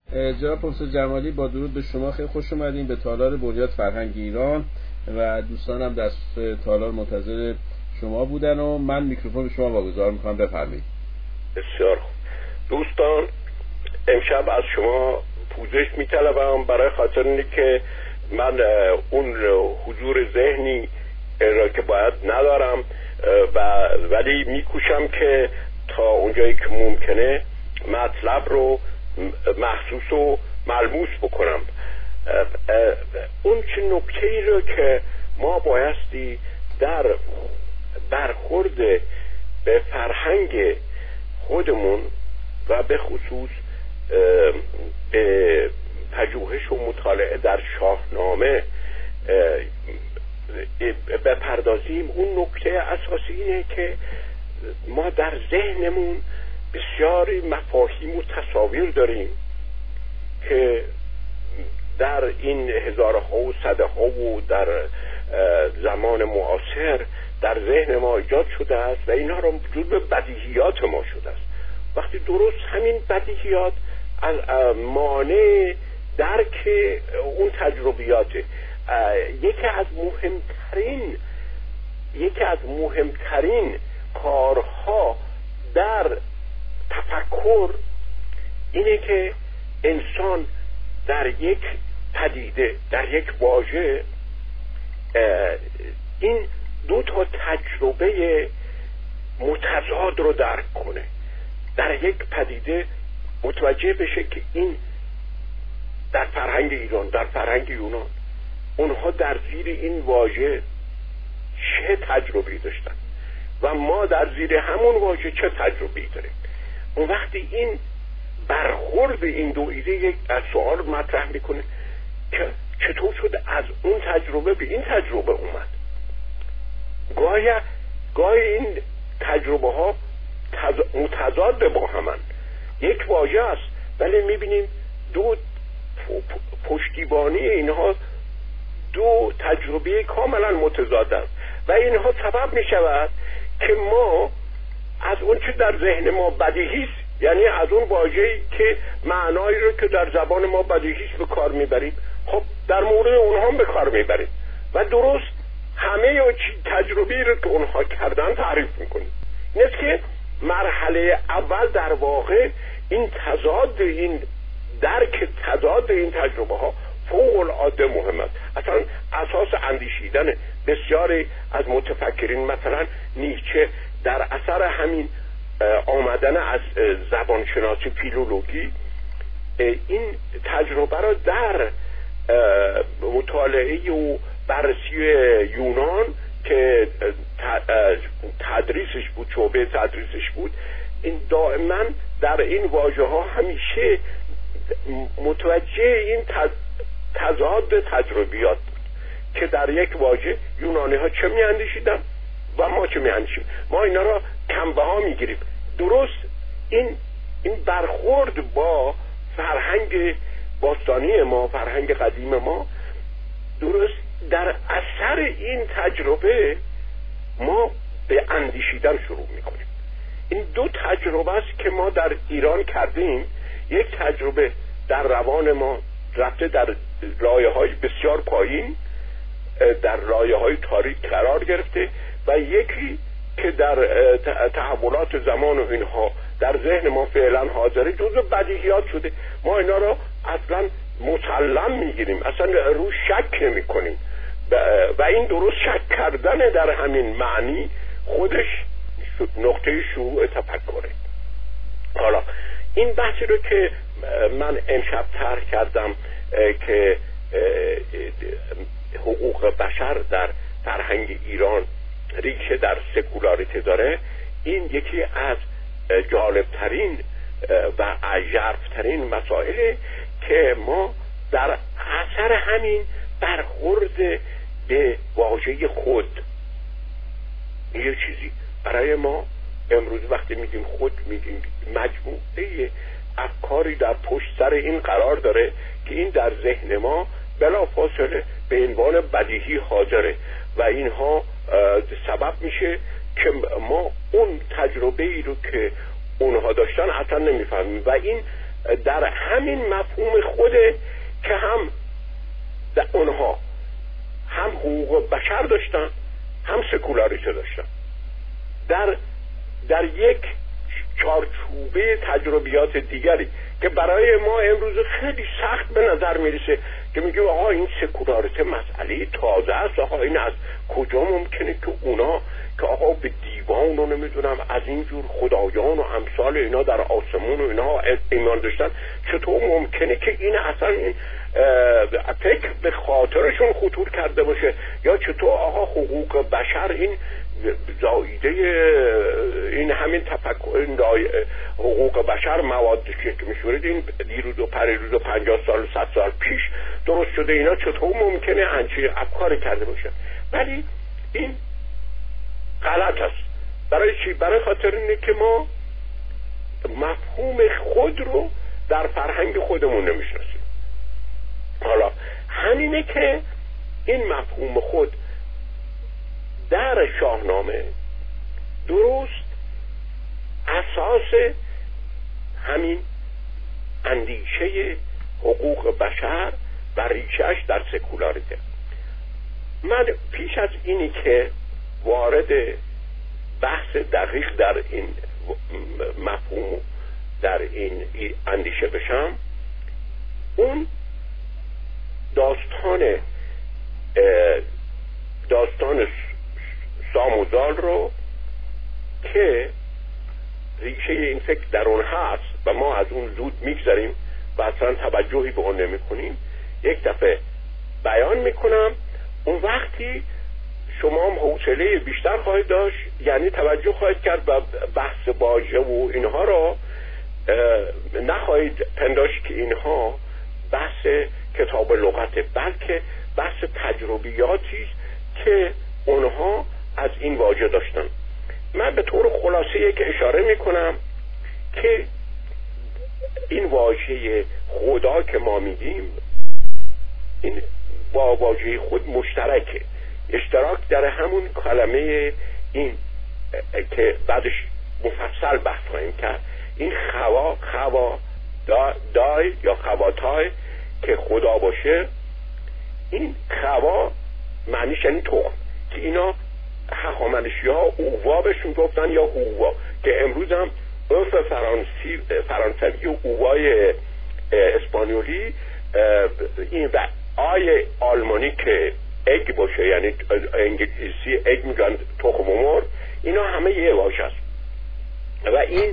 جناب پروفسور جمالی، با درود به شما، خیلی خوش اومدین به تالار بنیاد فرهنگ ایران و دوستانم در تالار منتظر شما بودن و من میکروفون به شما واگذار میکنم. بفرمایید. بسیار خوب دوستان، امشب از شما پوزش میطلبم برای خاطر اینه که من اون حضور ذهنی را که باید ندارم ولی میکوشم که تا اونجایی که ممکنه مطلب رو محسوس و ملموس بکنم. اون چه نکته‌ای رو که ما بایستی در برخورد به فرهنگ خودمون و به خصوص به پژوهش و مطالعه در شاهنامه بپردازیم، اون نکته اساسی اینه که ما در ذهنمون بسیاری مفاهیم و تصاویر داریم که در این هزارها و صدها و در زمان معاصر در ذهن ما ایجاد شده است و اینها را جزو بدیهیات ما شده است. وقتی درست همین بدیهیات مانع درک اون تجربیاته. یکی از مهمترین کارها در تفکر اینه که انسان در یک پدیده، در یک واژه، این دو تا تجربه متضاد رو درک کنه. در یک پدیده متوجه بشه که این در فرهنگ ایران، در فرهنگ یونان، اونها در زیر این واژه چه تجربه‌ای داشتن و ما در زیر همون واژه چه تجربه‌ای داریم. اون وقتی این برخورد این دو ایده یک سوال مطرح میکنه که چطور شد از اون تجربه به این تجربه اومد. گاهی این تجربه ها متضاد با همن، یک واژه است ولی میبینیم دو پشتیبانی اینها دو تجربه کاملا متضاد است و اینها سبب میشود که ما از اون چه در ذهن ما بدیهی است، یعنی از اون واژه‌ای که معنایی رو که در زبان ما بدیهی است به کار میبریم، خب در مورد اونها هم به کار میبریم و درست همه تجربه‌ای رو که اونها کردن تعریف میکنیم. این است که مرحله اول در واقع این تضاد، این درک تضاد این تجربه ها فوق العاده مهم است. اصلا اساس اندیشیدن بسیاری از متفکرین، مثلا نیچه، در اثر همین آمدن از زبانشناسی فیلولوژی این تجربه را در مطالعه و بررسی یونان که تدریسش بود، شعبه تدریسش بود، این دائما در این واژه ها همیشه متوجه این تضاد تجربیات بود که در یک واژه یونانی ها چه می اندیشیدن و ما چه می اندیشیم. ما اینا را کمبها می گیریم. درست این برخورد با فرهنگ باستانی ما، فرهنگ قدیم ما، درست در اثر این تجربه ما به اندیشیدن شروع می کنیم. این دو تجربه است که ما در ایران کردیم. یک تجربه در روان ما رفته در لایه‌های بسیار پایین، در لایه‌های تاریک قرار گرفته و یکی که در تحولات زمان و اینها در ذهن ما فعلا حاضره، جزو بدیهیات شده. ما اینا را اصلا مسلم میگیریم، اصلا رو شک نمی کنیم و این درست شک کردن در همین معنی خودش نقطه شروع تفکره. حالا این بحثی رو که من امشب طرح کردم که حقوق بشر در فرهنگ ایران ریشه در سکولاریته داره، این یکی از جالبترین و عجیبترین مسائل که ما در اثر همین برخورد به واژه خود، یه چیزی برای ما امروز وقتی میگیم خود، میگیم مجموعه افکاری در پشت سر این قرار داره که این در ذهن ما بلافاصله به عنوان بدیهی حاضره و اینها سبب میشه که ما اون تجربه ای رو که اونها داشتن اصلا نمیفهمیم و این در همین مفهوم خوده که هم در اونها هم حقوق بشر داشتن هم سکولاریته داشتن. در یک چارچوبه تجربیات دیگری که برای ما امروز خیلی سخت به نظر میرسه که میگه آقا این سکولاریته مسئله تازه است، آقا این از کجا ممکنه که اونا که آقا به دیوان و نمیدونم از اینجور خدایان و امثال اینا در آسمون و اینا ایمان داشتن، چطور ممکنه که این اصلا این فکر به خاطرشون خطور کرده باشه، یا چطور آقا حقوق بشر این زایده این همین تفکر حقوق بشر موادی که میشورید این دیروز و پریروز و 50 سال 100 سال پیش درست شده، اینا چطور ممکنه همچین افکاری کرده باشه؟ ولی این غلط است. برای چی؟ برای خاطر اینه که ما مفهوم خود رو در فرهنگ خودمون نمیشناسیم. حالا همینه که این مفهوم خود در شاهنامه درست اساس همین اندیشه حقوق بشر و ریشه‌اش در سکولاریته. من پیش از اینی که وارد بحث دقیق در این مفهوم در این اندیشه بشم، اون داستان سام و زال رو که ریشه این فکر در اون هست و ما از اون زود میگذاریم و اصلا توجهی به اون نمی کنیم، یک دفعه بیان میکنم. اون وقتی شما هم حوصله بیشتر خواهید داشت، یعنی توجه خواهید کرد و بحث واژه و اینها را نخواهید پنداشت که اینها بحث کتاب لغته، بلکه بحث تجربیاتی است که اونها از این واژه داشتن. من به طور خلاصه یک اشاره میکنم که این واژه خدا که ما میگیم این با واژه خود مشترکه، اشتراک در همون کلمه این که بعدش مفصل بحث خواهیم کرد، این خوا دای یا خواتای که خدا باشه، این خوا معنیش یعنی تخم که اینا هخامنشی ها اووا بهشون گفتن یا هووا، که امروز هم اوف فرانسوی و اووای اسپانیولی این و آی آلمانی که اگ باشه، یعنی انگلیسی اگ میگن تخم مرغ، اینا همه یه واژه است. و این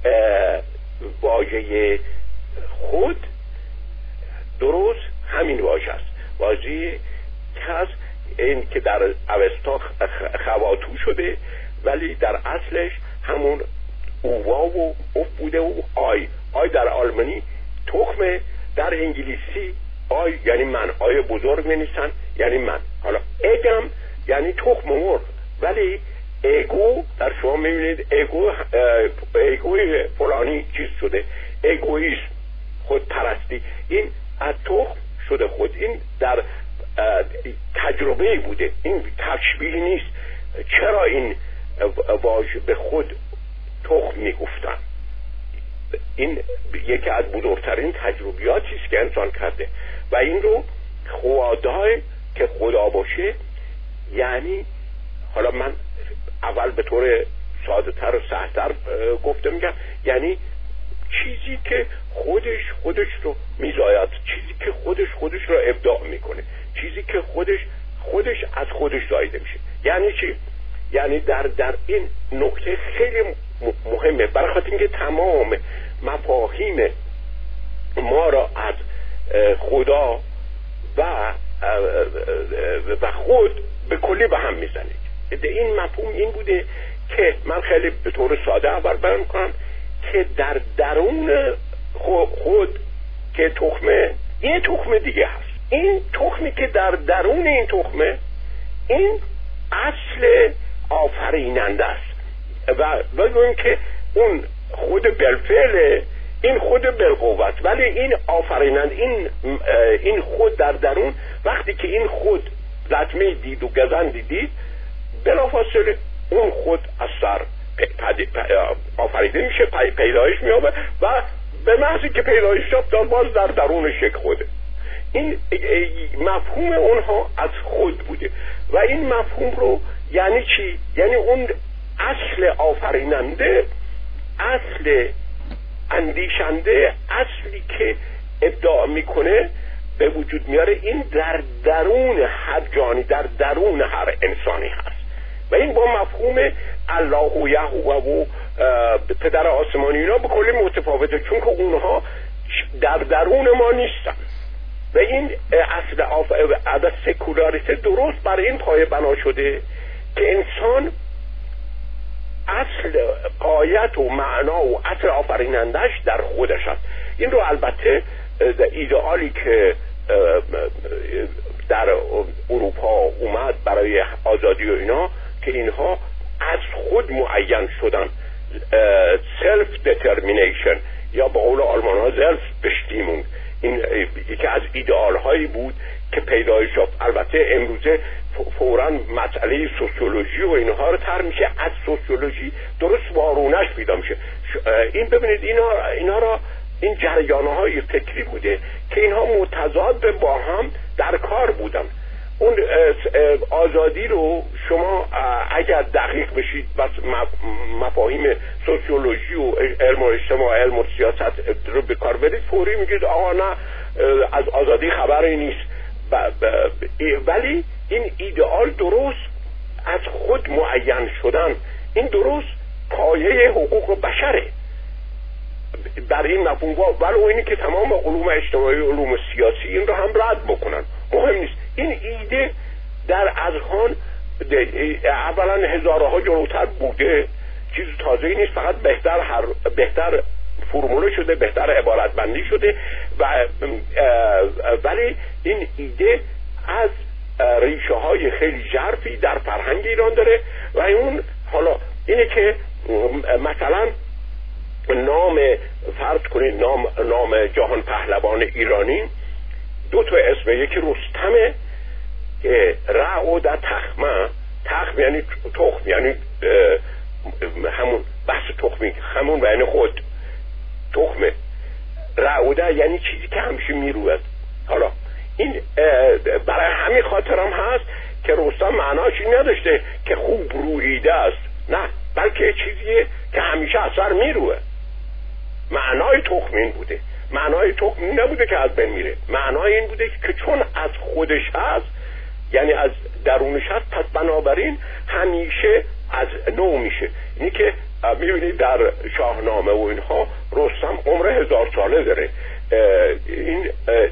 واژه خود درست همین واژه است، واژه که این که در اوستا خواتو شده ولی در اصلش همون اووا و اف بوده و آی در آلمانی تخمه، در انگلیسی آی یعنی من، آی بزرگ نویسن یعنی من. حالا اگم یعنی تخم مرغ، ولی ایگو در شما میبینید ایگوی فلانی چیز شده، ایگویسم، خود پرستی، این از تخم شده خود. این در تجربه بوده، این تشبیه نیست. چرا این واژه به خود تخم میگفتن؟ این یکی از بزرگترین تجربیاتی است که انسان کرده و این رو خدای که خدا باشه، یعنی حالا من اول به طور ساده تر و سه‌تر گفته میگم، یعنی چیزی که خودش رو میزاید، چیزی که خودش رو ابداع میکنه، چیزی که خودش از خودش زایده میشه. یعنی چی؟ یعنی در این نکته خیلی مهمه، برای خاطر اینکه تمام مفاهیم ما را از خدا و خود به کلی به هم میزنه. این مفهوم این بوده که من خیلی به طور ساده اول بیان کنم که در درون خود که تخمه، این تخمه دیگه هست. این تخمی که در درون این تخمه، این اصل آفریننده است و بگویم که اون خود بالفعل، این خود بالقوت، ولی این آفریننده، این خود در درون، وقتی که این خود لطمه دید و گزندی دید، بلافاصله اون خود از سر آفریده میشه، پیدایش میابه و به محضی که پیدایش یافت باز در درونش یک خوده. این مفهوم اونها از خود بوده و این مفهوم رو یعنی چی؟ یعنی اون اصل آفریننده، اصل اندیشنده، اصلی که ابداع میکنه به وجود میاره، این در درون هر جانی، در درون هر انسانی هست و این با مفهوم الله و یهوه و پدر آسمانی اینا به کلی متفاوته، چون که اونها در درون ما نیستن و این اصل عدد سکولاریته درست برای این پایه بنا شده که انسان اصل قایت و معنا و اصل آفرینندش در خودش هست. این رو البته ایدئالی که در اروپا اومد برای آزادی و اینا که اینها از خود معین شدن، سلف دیترمینیشن یا به قول آلمان ها زلف بشتیمون، این یکی از ایدئال هایی بود که پیدایش یافت. البته امروزه فوراً مسئله سوسیولوژی و اینها رو تر میشه، از سوسیولوژی درست وارونش پیدا میشه. این ببینید اینا را این جریان‌های فکری بوده که اینها متضاد با هم در کار بودن. اون آزادی رو شما اگر دقیق بشید و مفاهیم سوسیولوژی و علم و اجتماع، علم و سیاست رو به کار برید، فوری میگید آقا نه از آزادی خبری نیست. ولی این ایدئال درست از خود معین شدن، این درست پایه حقوق بشره در این مفهوم، ولی اینی که تمام علوم اجتماعی و علوم سیاسی این رو هم رد بکنن مهم نیست. این ایده در اذهان اولا هزارها جلوتر بوده، چیز تازه‌ای نیست، فقط بهتر فرموله شده، بهتر عبارت بندی شده ولی این ایده از ریشه های خیلی ژرفی در فرهنگ ایران داره و اون حالا اینه که مثلا نام فرض کنید نام جهان پهلوان ایرانی دو تا اسمه، یکی رستمه که رعود تخمه، تخم یعنی تخم، یعنی همون بحث تخمی، همون یعنی خود تخمه، رعوده یعنی چیزی که همیشه میروید. حالا این برای همین خاطرم هست که رستم معناش این نداشته که خوب رویده است، نه، بلکه چیزیه که همیشه اثر میروه. معنای تخم این بوده، معنای تخم این نبوده که از بین میره، معنای این بوده که چون از خودش هست، یعنی از درونش هست، پس بنابراین همیشه از نو میشه. اینی که میبینید در شاهنامه و اینها رستم عمر 1000 ساله داره. این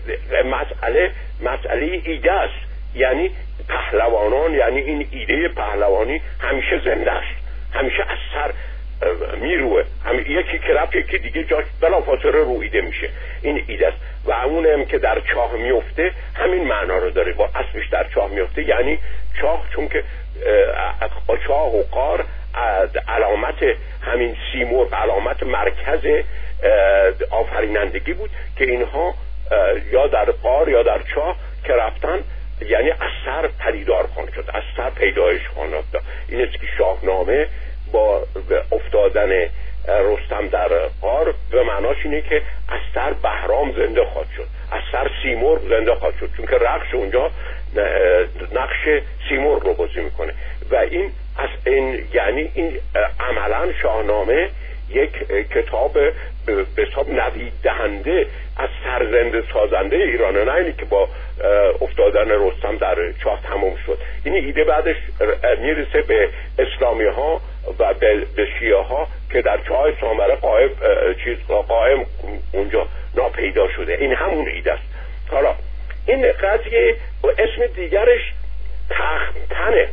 مسئله ایده است، یعنی پهلوانان، یعنی این ایده پهلوانی همیشه زنده است، همیشه از سر میروه، یکی که رفت یکی دیگه جاش بلافاصله رویده میشه. این ایده است و اونم که در چاه میفته همین معنا رو داره، با اصلش در چاه میفته، یعنی چاه، چون که چاه و قار علامت همین سیمرغ، علامت مرکز آفرینندگی بود که اینها یا در قار یا در چاه که رفتن، یعنی از سر پدیدار خواهند شد، از سر پیدایش خواهند یافت. این است که شاهنامه با افتادن رستم در قار به معناش اینه که از سر بهرام زنده خواهد شد، از سر سیمرغ زنده خواهد شد، چون که رخش اونجا نقش سیمرغ رو بازی میکنه و این یعنی این عملا شاهنامه یک کتاب به حساب نوید دهنده از سرزنده سازنده ایرانه، نه اینی که با افتادن رستم در چاه تمام شد. این ایده بعدش میرسه به اسلامی ها و به شیعه ها که در چاه سامره قائم اونجا ناپیدا شده. این همون ایده است. حالا این قضیه اسم دیگرش تختنه.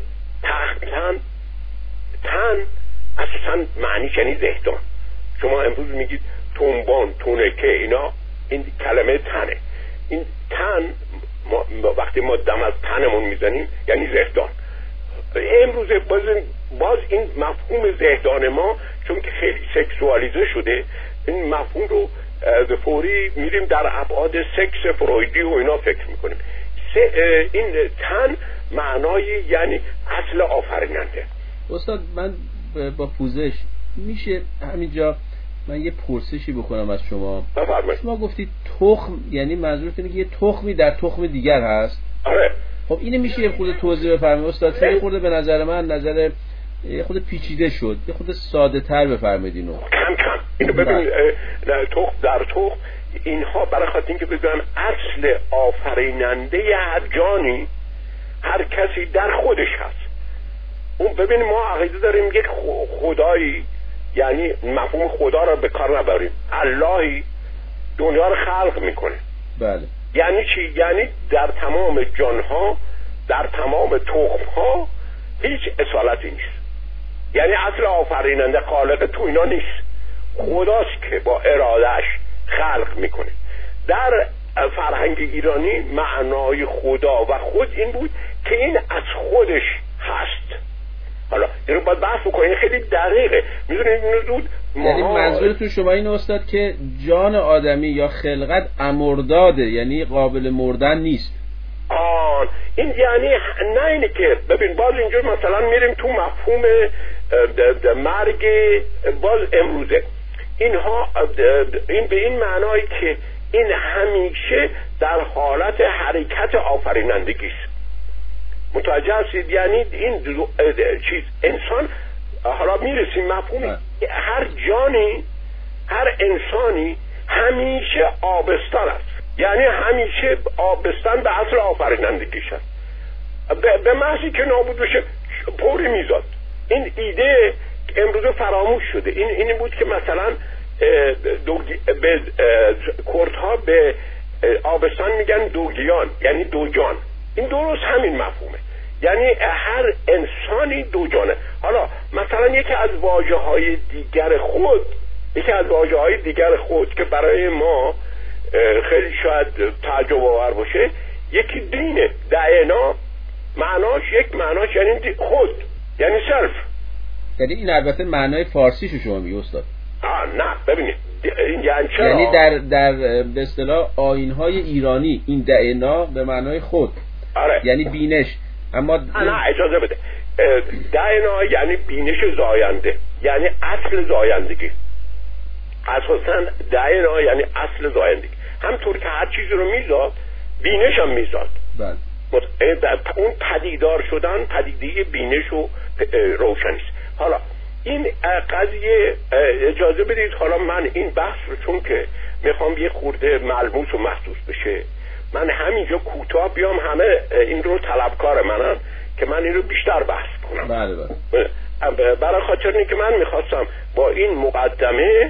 تن اصلا معنیش یعنی زهدان. شما امروز میگید تنبان، تونکه، اینا این کلمه تنه. این تن وقتی ما دم از تنمون میزنیم یعنی زهدان. امروز باز این مفهوم زهدان ما چون که خیلی سکسوالیزه شده، این مفهوم رو فوری میریم در ابعاد سکس فرویدی و اینا فکر میکنیم. این تن معنای یعنی اصل آفریننده. استاد من با پوزش میشه همینجا من یه پرسشی بکنم از شما. بفرمایید. شما گفتید تخم، یعنی منظورتونه که یه تخمی در تخم دیگر هست؟ آره. خب اینو میشه یه خورده توضیح بفرمایید استاد؟ چون یه خورده به نظر من نظر یه خورده پیچیده شد، یه خورده ساده تر بفرمایید اینو. کم اینو ببین، تخم در تخم اینها برای خاطر اینکه بدونن اصل آفریننده هر جانی هر کسی در خودش هست. اون ببین ما عقیده داریم یک خدایی، یعنی مفهوم خدا را به کار نبریم، اللهی دنیا رو خلق میکنه. بله. یعنی چی؟ یعنی در تمام جانها، در تمام تخمها هیچ اصالتی نیست. یعنی اصل آفریننده خالق تو اینا نیست، خداست که با ارادهش خلق میکنه. در فرهنگ ایرانی معنای خدا و خود این بود که این از خودش هست. حالا این رو باید بحث بکنیم، خیلی دقیقه. میدونید اینو زود یعنی منظورتون شما این استاد که جان آدمی یا خلقت امرداده، یعنی قابل مردن نیست؟ این یعنی نه اینه که ببین باز اینجور مثلا میریم تو مفهوم مرگ باز امروزه اینها، این به این معنایی که این همیشه در حالت حرکت آفرینندگی است. متوجه هستید؟ یعنی این چیز انسان، حالا میرسیم مفهوم هر جانی، هر انسانی همیشه آبستان است، یعنی همیشه آبستان به اصل آفرینندگیش است. به محضی که نابود بشه پوری میزاد. این ایده امروز فراموش شده. این بود که مثلا کردها به آبستان میگن دوگیان، یعنی دو جان. این درست همین مفهومه، یعنی هر انسانی دو جانه. حالا مثلا یکی از واژه‌های دیگر خود که برای ما خیلی شاید تعجب آور باشه، یکی دینه. دینا معناش یعنی خود، یعنی سلف. یعنی این البته معنای فارسیشو شما میگی استاد؟ نه ببینید یعنی در به اصطلاح آیین‌های ایرانی این دینا به معنای خود. آره. یعنی بینش. اما نه اجازه بده، دینا یعنی بینش زاینده، یعنی اصل زایندگی. اساساً دینا یعنی اصل زایندگی. همطور که هر چیزی رو میزاد بینش هم میزاد. بله. اون پدیدار شدن پدیده بینش و روشنیست. حالا این قضیه اجازه بدید، حالا من این بحث رو چون که میخوام یه خورده ملموس و محسوس بشه، من همینجا کوتاه بیام، همه این رو طلبکار منن که من این رو بیشتر بحث کنم. بله. برای خاطر اینه که من میخواستم با این مقدمه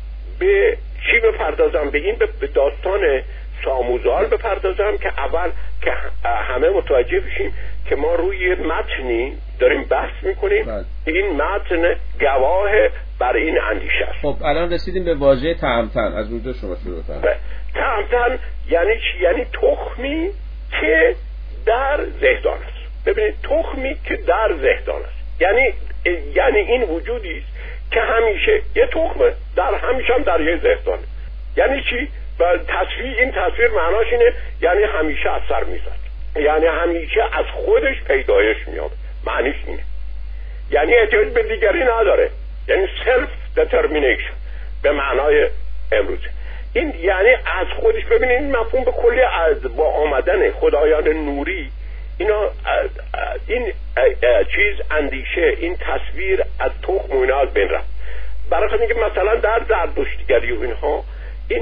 به چی بپردازم؟ به داستان ساموزال بپردازم که اول که همه متوجه بشیم که ما روی متنی داریم بحث میکنیم. این متن گواه بر این اندیشه است. خب الان رسیدیم به واژه تهمتن. از اونجا شما شروع کنید. تهمتن یعنی چی؟ یعنی تخمی که در زهدان است. ببینید تخمی که در زهدان است یعنی این وجودی است که همیشه یه تخمه، در همیشه هم در یه زهدانه. یعنی چی؟ این تصویر معناش اینه یعنی همیشه از سر میزد، یعنی همیشه از خودش پیدایش میابه. معنیش اینه، یعنی احتیاج به دیگری نداره، یعنی سلف دترمینیشن به معنای امروز. این یعنی از خودش. ببینید این مفهوم به کلی از با آمدن خدایان نوری اینا این چیز اندیشه، این تصویر از تخم و اینا از بین رفت. برای اینکه مثلا در زرتشتیگری و اینها این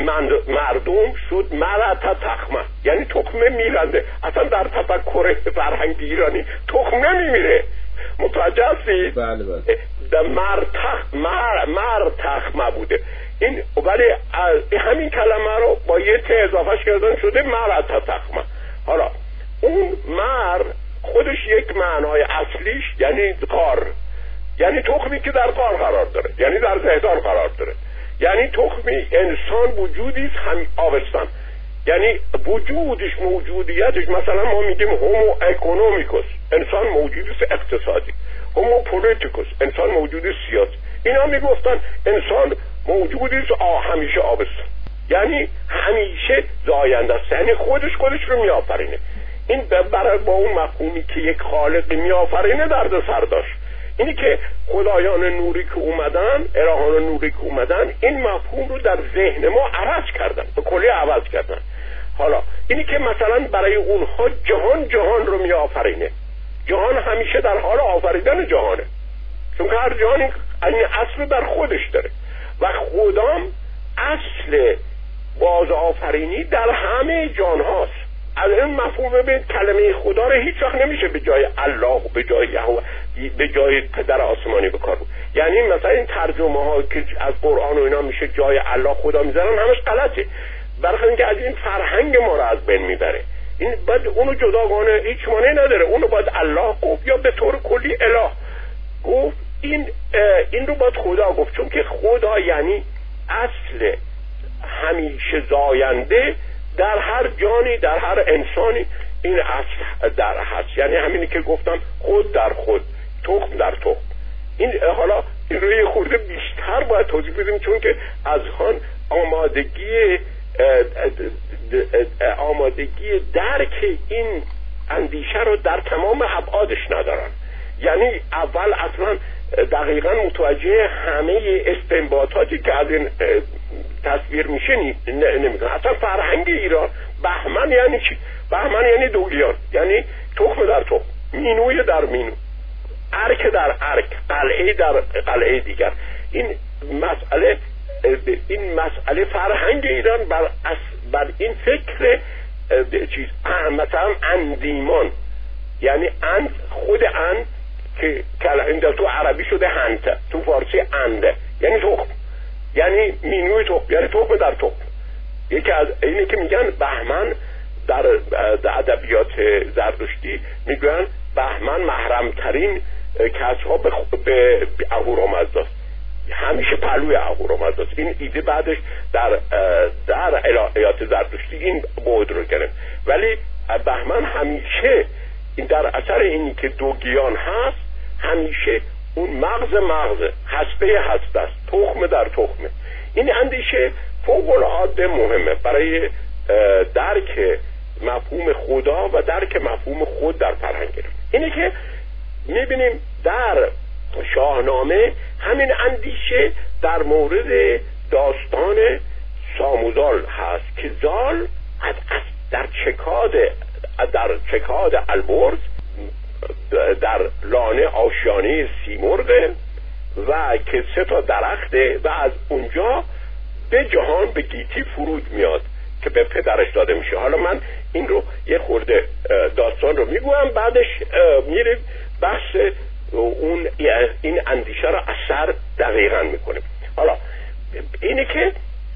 مردم شد مرتا تخمه، یعنی تخمه میرنده. اصلا در تفکر فرهنگ ایرانی تخمه میمیره. متوجه هستید؟ بله بله. مر تخمه بوده این، ولی همین کلمه رو با یه ته اضافه کردن شده مرتا تخمه. حالا اون مر خودش یک معنای اصلیش یعنی قار، یعنی تخمی که در قار قرار داره، یعنی در زهدان قرار داره. یعنی تخمی انسان وجودی است هم آبستان، یعنی وجودش موجودیتش. مثلا ما میگیم هومو اکونومیکوس، انسان موجودی است اقتصادی. هومو پولیتیکوس، انسان موجودی سیاسی. اینا میگفتن انسان موجودی است همیشه آبستان، یعنی همیشه زاینده است، یعنی خودش رو میآفرینه. این برای با اون مفهومی که یک خالق میآفرینه درد سر داشت. اینی که خدایان نوری که اومدن، الهان نوری که اومدن، این مفهوم رو در ذهن ما عوض کردن، به کلی عوض کردن. حالا اینی که مثلا برای اونها جهان رو می آفرینه، جهان همیشه در حال آفریدن جهانه، چون که هر جهانی این اصل در خودش داره و خدام اصل باز آفرینی در همه جان هاست. از این مفهوم به کلمه خدا رو هیچ وقت نمیشه به جای الله، به جای یهوه، به جای پدر آسمانی بکار بود. یعنی مثلا این ترجمه ها که از قرآن و اینا میشه جای الله خدا میذارن، همش غلطه، برای اینکه از این فرهنگ ما رو از بین میبره. این باید اونو جداگانه هیچ معنی نداره، اونو باید الله گفت یا به طور کلی اله گفت. این رو باید خدا گفت، چون که خدا یعنی اصل همیشه زاینده در هر جانی، در هر انسانی این اصل در هست. یعنی همینی که گفتم، خود در خود، تخم در تخم. این حالا این رو یه خورده بیشتر باید توضیح بدیم، چون که از هان آمادگی درک این اندیشه رو در تمام ابعادش ندارن. یعنی اول اصلا دقیقا متوجه همه استنباطاتی که از این تصویر میشه نمیدونن. اصلا فرهنگ ایران، بهمن یعنی چی؟ بهمن یعنی دوگیان، یعنی تخم در تخم، مینوی در مینو، ارک در ارک، قلعه در قلعه دیگر. این مسئله فرهنگ ایران بر این فکر چیز مثلا اندیمان، یعنی اند، خود اند که این تو عربی شده هنته، تو فارسی انده، یعنی تخم، یعنی مینوی تخم، یعنی تخم در تخم. یکی از اینه که میگن بهمن در ادبیات زردشتی میگن بهمن محرمترین کسها به اهورامزداست، همیشه پهلوی اهورامزداست. این ایده بعدش در الهیات زردشتی این بعد رو گرفت. ولی بهمن همیشه این در اثر اینی که دوگیان هست، همیشه اون مغز هسته هسته است، تخم در تخمه. این اندیشه فوق العاده مهمه برای درک مفهوم خدا و درک مفهوم خود در فرهنگ. اینه که میبینیم در شاهنامه همین اندیشه در مورد داستان ساموزال هست که زال در چکاد البرز در لانه آشیانه سیمرغ و که 3 درخته و از اونجا به جهان به گیتی فرود میاد که به پدرش داده میشه. حالا من این رو یه خورده داستان رو میگویم، بعدش میریم بحث این اندیشه رو اثر دقیقا میکنیم. حالا اینه که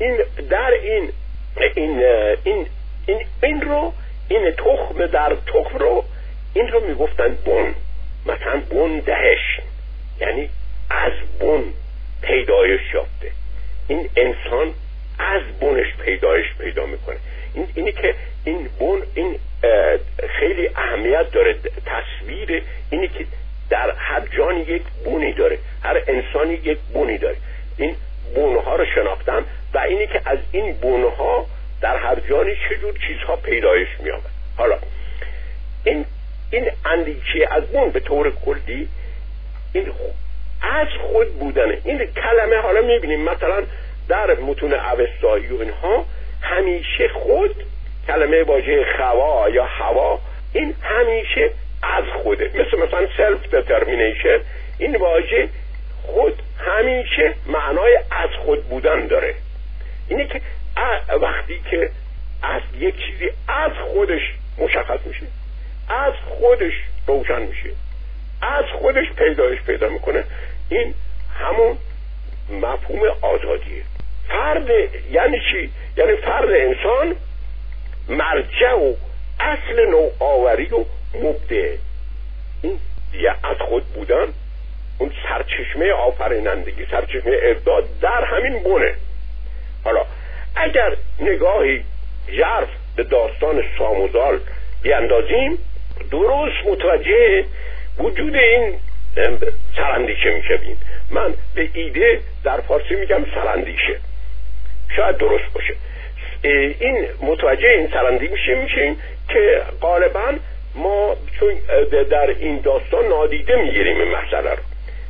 این تخم در تخم رو، این رو میگفتن بن، مثلا بن دهش، یعنی از بن پیدایش یافته. این انسان از بنش پیدایش پیدا میکنه. اینی که این بن، این خیلی اهمیت داره. تصویر اینی که در هر جانی یک بنی داره، هر انسانی یک بنی داره. این بنها رو شناختن و اینی که از این بنها در هر جانی چجور چیزها پیدایش می‌یابد. حالا این اندیشه از بن به طور کلی، این از خود بودنه. این کلمه حالا می‌بینیم مثلا در متون اوستایی و اینها همیشه خود، کلمه واژه خوا یا هوا، این همیشه از خوده. مثلا سلف دترمینیشن، این واژه خود همیشه معنای از خود بودن داره. اینه که وقتی که از یک چیزی از خودش مشخص میشه، از خودش روشن میشه، از خودش پیدایش پیدا میکنه، این همون مفهوم آزادیه. فرد یعنی چی؟ یعنی فرد انسان مرجع و اصل نوآوری و مبدع. این دیگه از خود بودن، اون سرچشمه آفرینندگی، سرچشمه ابداع در همین بونه. حالا اگر نگاهی ژرف به داستان ساموزال بیاندازیم، درست متوجه وجود این سراندیشه میشویم. من به ایده در فارسی میگم سراندیشه، شاید درست باشه. این متوجه این سراندیشه میشیم که غالبا ما چون در این داستان نادیده میگیریم این مسئله رو.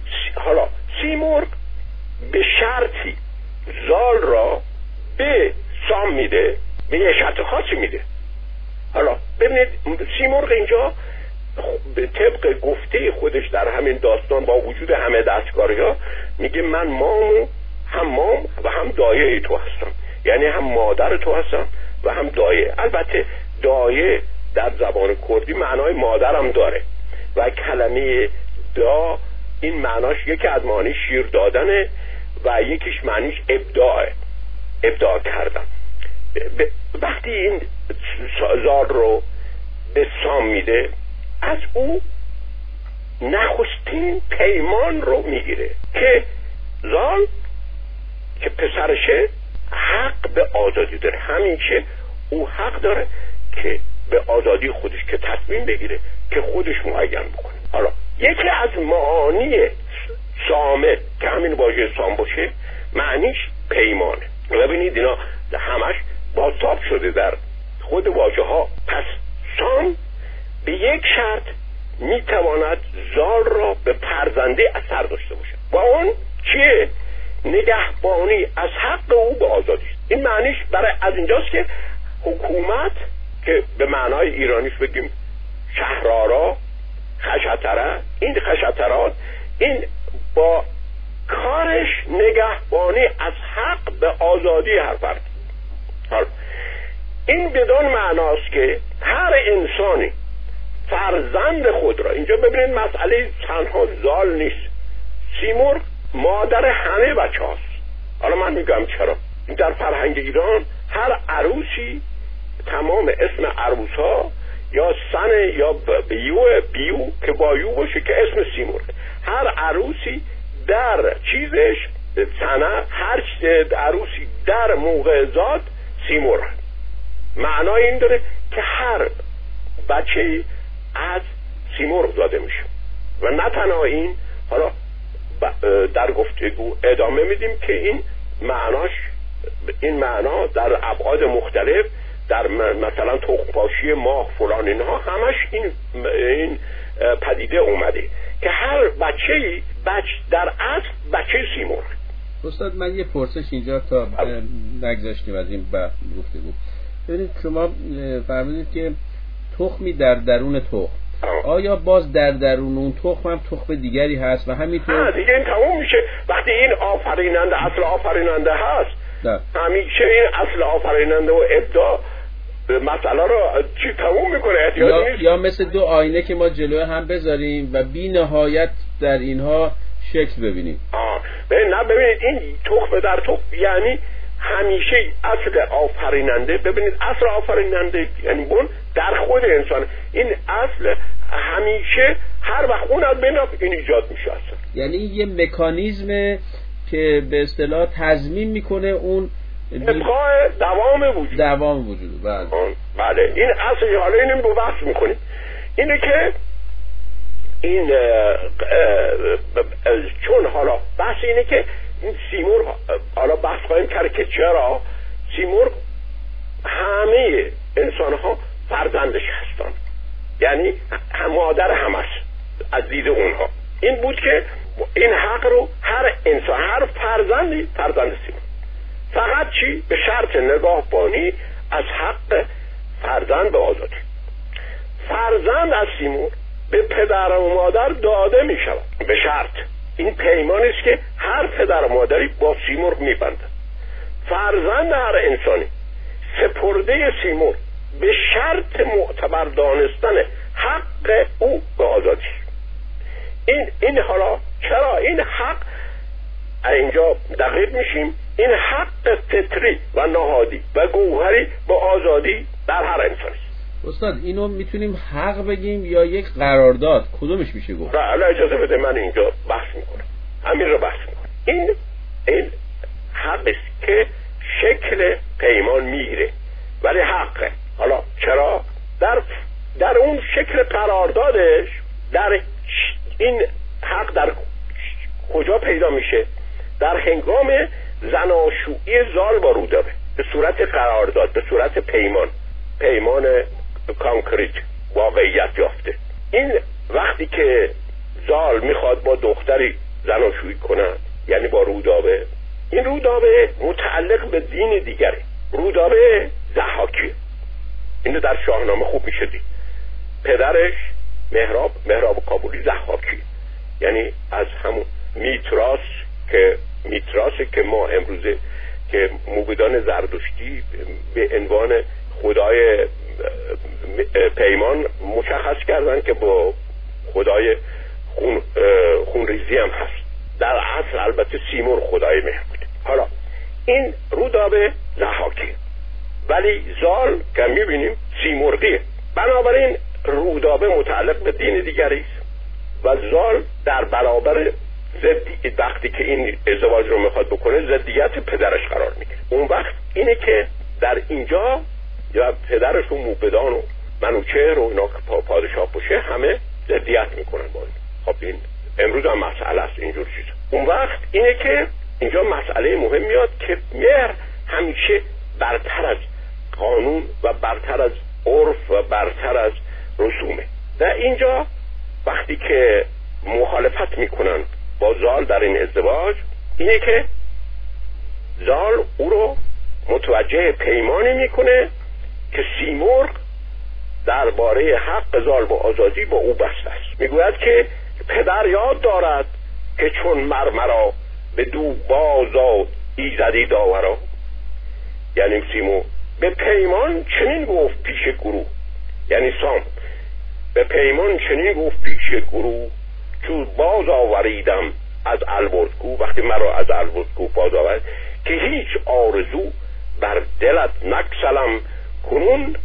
حالا سیمرغ به شرطی زال را به سام میده، به یه شرط خاصی میده. حالا ببینید سیمرغ اینجا به طبق گفته خودش در همین داستان با وجود همه دستکاری ها میگه من هم مام و هم دایه تو هستم، یعنی هم مادر تو هستم و هم دایه. البته دایه در زبان کردی معنای مادرم داره و کلمه دا این معناش یکی از معانی شیر دادنه و یکیش معنیش ابداع کردن. وقتی این زال رو به سام میده از او نخستین پیمان رو میگیره که زال که پسرشه حق به آزادی داره، همیشه او حق داره که به آزادی خودش که تصمیم بگیره که خودش معین بکنه. حالا یکی از معانی سامه که همین واژه سام باشه معنیش پیمانه. ببینید اینا همش بازتاب شده در خود واژه ها. پس سام به یک شرط میتواند زال را به فرزنده اثر داشته باشه و اون چیه؟ نگهبانی از حق او به آزادی. این معنیش برای از اینجاست که حکومت که به معنای ایرانیش بگیم شهرآرا، خشتره، این خشترات این با کارش نگهبانی از حق به آزادی هر فرد. این بدون معناست که هر انسانی فرزند خود را، اینجا ببینید مسئله تنها زال نیست، سیمرغ مادر همه بچه هاست. حالا من میگم چرا. در فرهنگ ایران هر عروسی تمام اسم عروس ها یا سن یا بیو که با یو باشه که اسم سیمرغ، هر عروسی در چیزش سنه، هر عروسی در موقع زاد سیمرغ. معنای این داره که هر بچه از سیمرغ زاده میشه. و نه تنها این، حالا در گفتگو ادامه میدیم که این معنا در ابعاد مختلف، در مثلا تخم‌پاشی ماه فلان اینها همش این پدیده اومده که هر بچه‌ای در اصل بچه سیمرغ. استاد من یه پرسش اینجا تا نگذاشتیم از این گفتگو. ببینید شما فرمودید که تخمی در درون تخم، آیا باز در درون اون تخم هم تخم دیگری هست و همینطور دیگه این تموم میشه وقتی این آفریننده اصل آفریننده هست؟ نه. همیشه این اصل آفریننده و ابداع مسئله رو چی تموم میکنه؟ یا مثل دو آینه که ما جلوی هم بذاریم و بی نهایت در اینها شکل ببینیم. ببینید این تخم در تخم یعنی همیشه اصل آفریننده. ببینید اصل آفریننده یعنی بون در خود انسان، این اصل همیشه هر وقت اون از بین این ایجاد میشه اصلا. یعنی یه مکانیزم که به اصطلاح تضمین میکنه اون ابقای دوام وجود. بله این اصل. حالا اینو رو بحث میکنیم اینه که این چون حالا بحث اینه که این سیمرغ، حالا بحث خواهیم کرد که چرا سیمرغ همه انسان ها فرزندش هستن، یعنی مادر هم است از دید اونها. این بود که این حق رو هر انسان، هر فرزندی فرزند سیمرغ، فقط چی؟ به شرط نگهبانی از حق فرزند به آزادی. فرزند از سیمرغ به پدر و مادر داده می شود به شرط. این پیمانی است که هر پدر و مادری با سیمرغ می بندند. فرزند هر انسانی سپرده سیمرغ به شرط معتبر دانستن حق او به آزادی. این حالا چرا این حق اینجا دقیق میشیم؟ این حق فطری و نهادی و گوهری با آزادی در هر انسانی. استاد اینو میتونیم حق بگیم یا یک قرارداد؟ کدومش میشه گفت؟ حالا اجازه بده من اینجا بحث میکنم، همین رو بحث میکنم. این حق است که شکل پیمان میگیره ولی حقه. حالا چرا؟ در اون شکل قراردادش در این حق در کجا پیدا میشه؟ در هنگام زناشویی زال با رودابه به صورت قرارداد، به صورت پیمان کانکریت واقعیت یافته. این وقتی که زال میخواد با دختری زناشویی کنند، یعنی با رودابه. این رودابه متعلق به دین دیگره، رودابه ضحاکیه. اینو در شاهنامه خوب میشه دید. پدرش مهراب کابلی ضحاکی، یعنی از همون میتراس که ما امروزه که موبدان زردشتی به عنوان خدای پیمان مشخص کردن که با خدای خونریزی هم هست. در اصل البته سیمرغ خدای مهر بوده. حالا این رودابه ضحاکیه، ولی زال که میبینیم سیمرغیه. بنابراین رودابه متعلق به دین دیگری است و زال در برابر وقتی که این ازدواج رو میخواد بکنه ضدیت پدرش قرار میگیره. اون وقت اینه که در اینجا یا پدرش و موبدان و منوچهر و اینا که پادشاه باشه همه ضدیت میکنن با این. خب این امروز هم مسئله است اینجور چیزا. اون وقت اینه که اینجا مسئله مهم میاد که مهر همیشه برتر از قانون و برتر از عرف و برتر از رسومه. در اینجا وقتی که مخالفت میکنن با زال در این ازدواج، اینه که زال او رو متوجه پیمانی میکنه که سیمرغ درباره حق زال با آزادی با او بسته است. میگوید که پدر یاد دارد که چون مرمرا به دو بازاد ایزدی داورا، یعنی سیمرغ به پیمان چنین گفت پیش گروه، یعنی سام به پیمان چنین گفت پیش گروه چون باز آوریدم از البرزگو، وقتی مرا از البرزگو باز آورد که هیچ آرزو بر دلت نکسلم کنون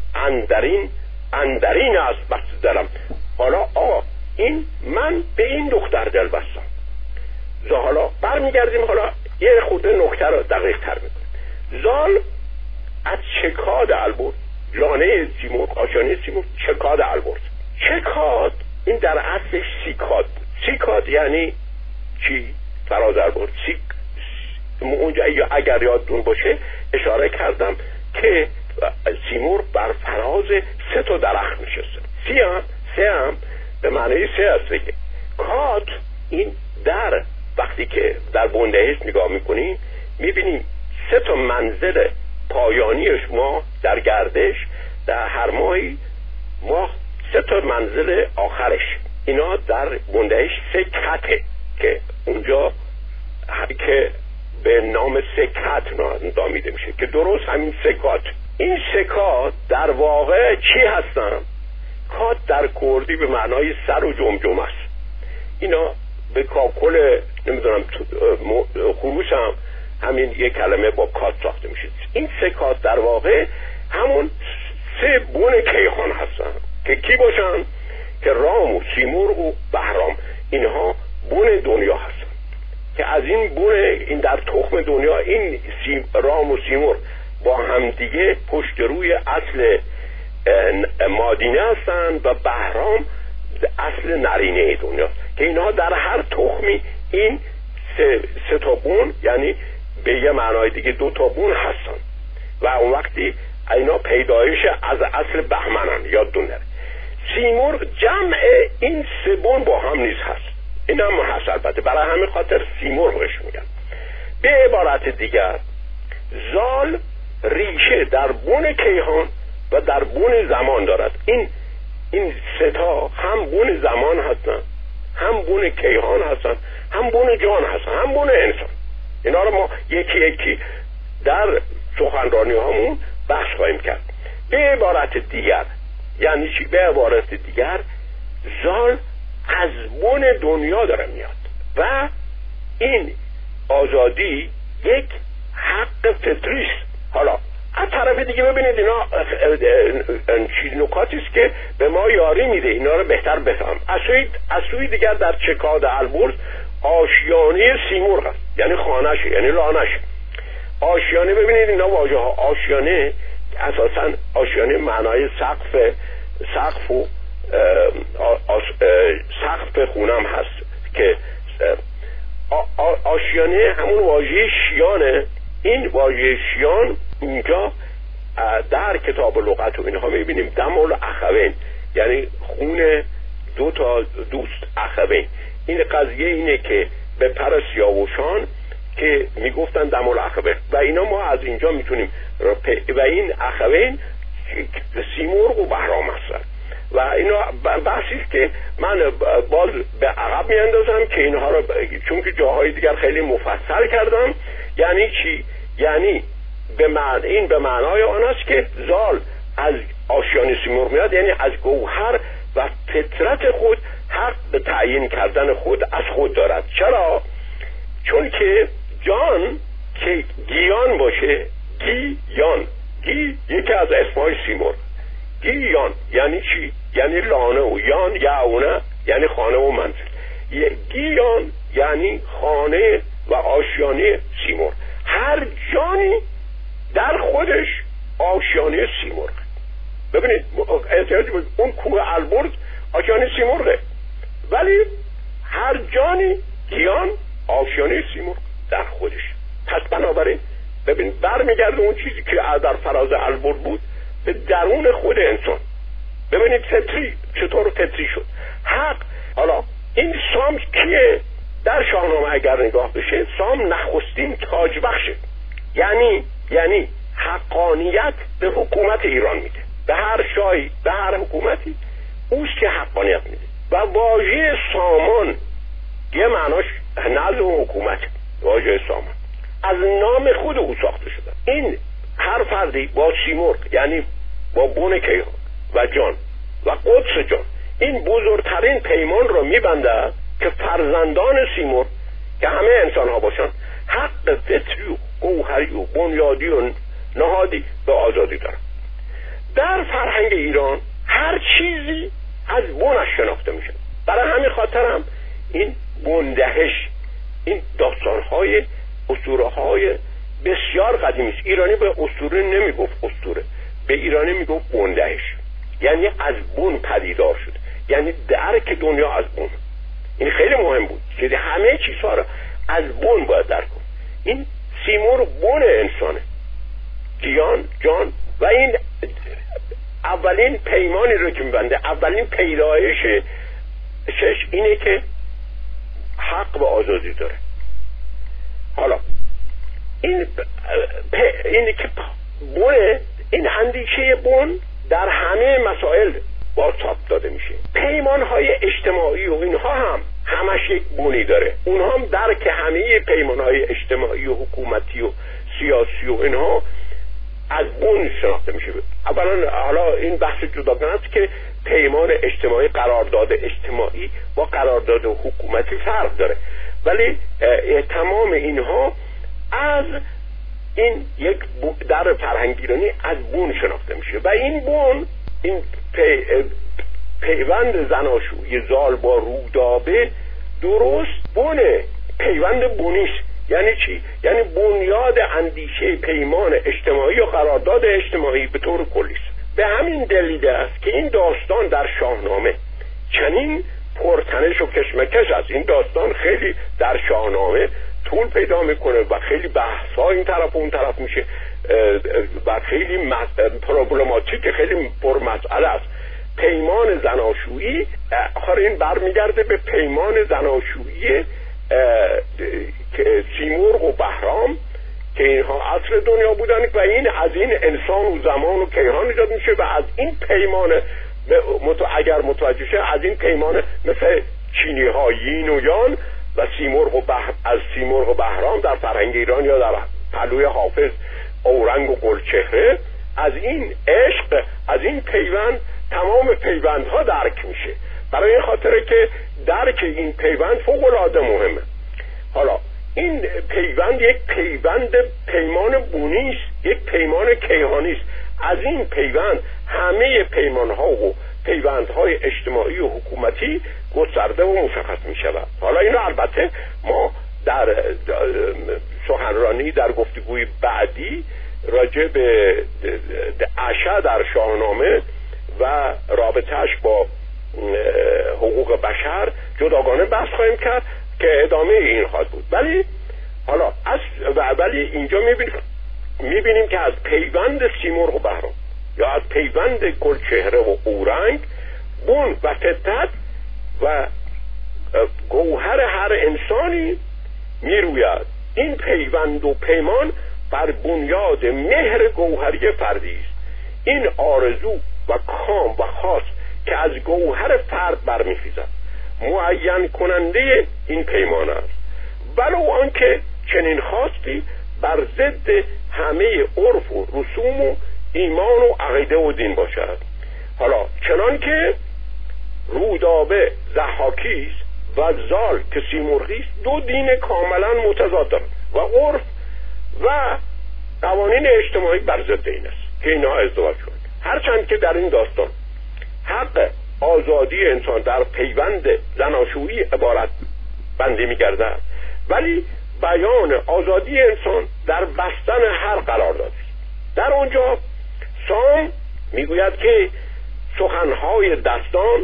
اندرین است بس دلم. حالا این من به این دختر دل بستم. حالا برمیگردیم، حالا یه خورده نکته رو دقیق تر میکنیم. زال از چکاد البرز، لانه سیمرغ، آشیانه سیمرغ، چکاد البرز. چکاد این در اصلش سیکاد. سیکاد یعنی چی؟ فراز البرز. اونجا اگر یادتون باشه اشاره کردم که سیمرغ بر فراز 3 تا درخت نشسته. سه هم به معنی 3 است دیگه. کاد این در وقتی که در بندهش نگاه میکنیم میبینیم 3 تا منزل پایانیش ما در گردش در هر ماهی ما 3 تا منزل آخرش، اینا در بندهش 3 کته که اونجا که به نام 3 کت نامیده میشه که درست همین 3 کات. این 3 کات در واقع چی هستن؟ کات در کردی به معنای سر و جمجمه است. اینا به کاکل نمیدونم خروس هم همین یک کلمه با کات ساخته میشه. این 3 کات در واقع همون 3 بن کیهان هستن که کی باشن؟ که رام و سیمرغ و بهرام. اینها بن دنیا هستن که از این بن این در تخم دنیا این رام و سیمرغ با همدیگه پشت روی اصل مادینه هستن و بهرام اصل نرینه دنیا که اینها در هر تخمی این 3 تا بن، یعنی به یه معنای دیگه 2 تا بن هستن و اون وقتی اینا پیدایش از اصل بهمنن. یادتون نره سیمرغ جمع این 3 بن با هم نیز هست. این هم هست البته، برای همین خاطر سیمرغش میگن. به عبارت دیگر زال ریشه در بن کیهان و در بن زمان دارد. این 3 تا هم بن زمان هستن، هم بن کیهان هستن، هم بن جان هستن، هم بن انسان. اینا رو ما یکی یکی در سخنرانی هامون بحث خواهیم کرد. به عبارت دیگر یعنی چی؟ به عبارت دیگر زال از بن دنیا داره میاد و این آزادی یک حق فطری است. حالا از طرف دیگه ببینید اینا نکاتی است که به ما یاری میده اینا رو بهتر بفهم. از سوی دیگر در چکاد البرز آشیانه سیمرغ است، یعنی خانه‌ش، یعنی لانش. آشیانه ببینید اینا واژه ها. آشیانه اساسا آشیانه معنای سقف و سقف خونم هست که آشیانه همون واژه شیانه. این واژه شیان اینجا در کتاب لغت و اینها میبینیم دمال اخوین، یعنی خون 2 تا دوست اخوین. این قضیه اینه که به پر سیاوشان که میگفتن دم العقبه و اینا ما از اینجا میتونیم و این اخوین سیمرغ و بهرام هستن و اینا بحثی است که من باز به عقب میاندازم که اینها رو چون که جاهای دیگر خیلی مفصل کردم. یعنی چی؟ یعنی این به معنای آن است که زال از آشیانه سیمرغ میاد، یعنی از گوهر و فطرت خود حق به تعیین کردن خود از خود دارد. چرا؟ چون که جان که گیان باشه، گی یکی از اسمای سیمرغ. گیان یعنی چی؟ یعنی لانه و یان یعونه یعنی خانه و منزل. گیان یعنی خانه و آشیانه سیمرغ. هر جانی در خودش آشیانه سیمرغ. ببینید احتیاج بود اون کوه البرز آشیانه سیمرغه، ولی هر جانی گیان آشیانه سیمرغ در خودش. پس بنابراین ببین برمیگرده اون چیزی که در فراز البرز بود به درون خود انسان. ببینید فطری چطور فطری شد حق. حالا این سام کیه؟ در شاهنامه اگر نگاه بشه سام نخستین تاج بخشه، یعنی حقانیت به حکومت ایران میده. به هر شاهی به هر حکومتی اوست که حقانیت میده و واژه سامان یه معناش نظم و حکومت. واژه سامان از نام خود او ساخته شده. این هر فردی با سیمرغ یعنی با بن کیهان و جان و قدس جان این بزرگترین پیمان را میبنده که فرزندان سیمرغ که همه انسان ها باشن حق فطری و گوهری و بنیادی و نهادی به آزادی دارن. در فرهنگ ایران هر چیزی از بنش شناخته میشه. برای همین خاطر هم این بندهش، این داستانهای اسطوره‌های بسیار قدیمی است. ایرانی به اسطوره نمیگفت اسطوره، به ایرانی میگفت بندهش، یعنی از بن پدیدار شد، یعنی درک دنیا از بن. این خیلی مهم بود که همه چیزها رو از بن باید درک کنیم. این سیمرغ بن انسانه، گیان جان و این اولین پیمانی رو که میبنده، اولین پیدایشش اینه که حق و آزادی داره. حالا اینه که بن، این اندیشه بن در همه مسائل بازتاب داده میشه. پیمانهای اجتماعی و اینها هم همش یک بنی داره. اونها هم درک همه پیمانهای اجتماعی و حکومتی و سیاسی و اینها از بن شناخته میشه. اولا حالا این بحث جداگانه است که پیمان اجتماعی، قرارداد اجتماعی با قرارداد حکومتی فرق داره، ولی تمام اینها از این یک در فرهنگ ایرانی از بن شناخته میشه و این بن، این پیوند زناشویی زال با رودابه درست بنه، پیوند بنیست. یعنی چی؟ یعنی بنیاد اندیشه پیمان اجتماعی و قرارداد اجتماعی به طور کلی است. به همین دلیل است که این داستان در شاهنامه چنین پرتنش و کشمکش است. این داستان خیلی در شاهنامه طول پیدا میکنه و خیلی بحث‌ها این طرف و اون طرف میشه و خیلی پروبلماتیک، خیلی پرمسئله است. پیمان زناشویی آخر این برمیگرده به پیمان زناشویی که سیمرغ و بهرام که اینها اصل دنیا بودن و این از این انسان و زمان و کیهان ایجاد میشه و از این پیمان اگر متوجه شه از این پیمان مثل چینی ها یین و یان و از سیمرغ و بهرام در فرهنگ ایران یا در پهلوی حافظ اورنگ و گلچهره، از این عشق، از این پیوند تمام پیوندها درک میشه. برای این خاطره که درک این پیوند فوق العاده مهمه. حالا این پیوند یک پیمان بونی است، یک پیمان کیهانی است. از این پیوند همه پیمانها و پیوندهای اجتماعی و حکومتی گسترده و مشخص می شود. حالا اینو البته ما در سخنرانی در گفتگوی بعدی راجع به عشا در شاهنامه و رابطهش با حقوق بشر جداگانه بحث خواهیم کرد که ادامه این خواهد بود. ولی اینجا میبینیم که از پیوند سیمرغ و بهرام یا از پیوند گلچهره و اورنگ بن و فطرت و گوهر هر انسانی میروید این پیوند و پیمان بر بنیاد مهر گوهری فردی است. این آرزو و کام و خواست که از گوهر فرد برمیخیزد معین کننده این پیمان است، ولو آنکه چنین خواستی بر ضد همه عرف و رسوم و ایمان و عقیده و دین باشد. حالا چنان که رودابه ضحاکی است و زال که سیمرغی است، دو دین کاملا متضاد دارند و عرف و قوانین اجتماعی بر ضد این است که اینها ازدواج کنند. هرچند که در این داستان حق آزادی انسان در پیوند زناشویی عبارت بندی می‌گردد، ولی بیان آزادی انسان در بستن هر قراردادی. در اونجا سام میگوید که سخنهای دستان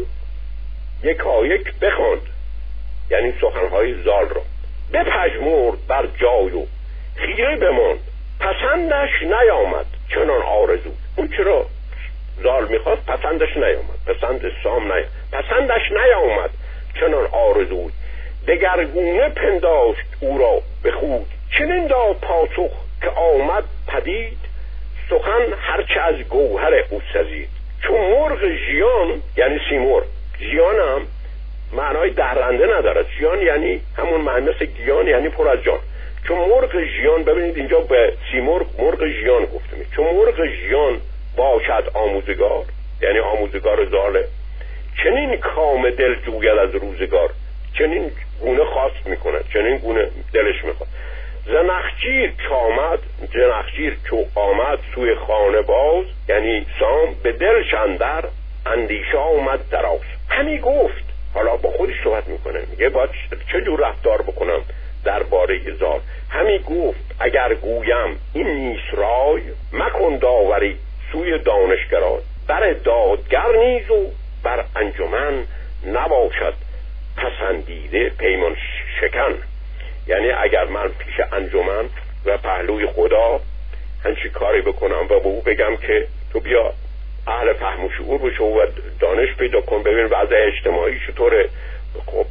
یکایک بخواند، یعنی سخنهای زال را، بپژمرد بر جای و خیره بماند، پسندش نیامد چنان آرزو. اون چرا زال میخواست پسندش نیامد، پسند سام نیامد، پسندش نیامد چنان آرزو، دگرگونه پنداشت او را به خود، چنین داد پاسخ که آمد پدید، سخن هرچه از گوهر او سزید. چون مرغ ژیان، یعنی سیمرغ، ژیان هم معنای درنده ندارد، ژیان یعنی همون معنی مثل گیان، یعنی پر از جان. چون مرغ ژیان، ببینید اینجا به سیمرغ مرغ ژیان گفته میشه، چون مرغ ژیان باشد آموزگار، یعنی آموزگار زاله، چنین کام دل جوید از روزگار، چنین گونه خواست میکنه، چنین گونه دلش میخواد. زنخجیر چامد، زنخجیر چو آمد سوی خانه باز، یعنی سام به دل شندر اندیشه آمد دراز. همی گفت، حالا با خودش صحبت میکنه، میگه باید چه جور رفتار بکنم درباره زال. همی گفت اگر گویم این نیست رای، مکن داوری سوی دانشگرای، بر دادگر نیز و بر انجمن نباشد پسندیده پیمان شکن. یعنی اگر من پیش انجمن و پهلوی خدا هنچی کاری بکنم و به او بگم که تو بیا اهل فهم و شعور بشو و دانش پیدا کن، ببین وضع اجتماعی چطوره، خب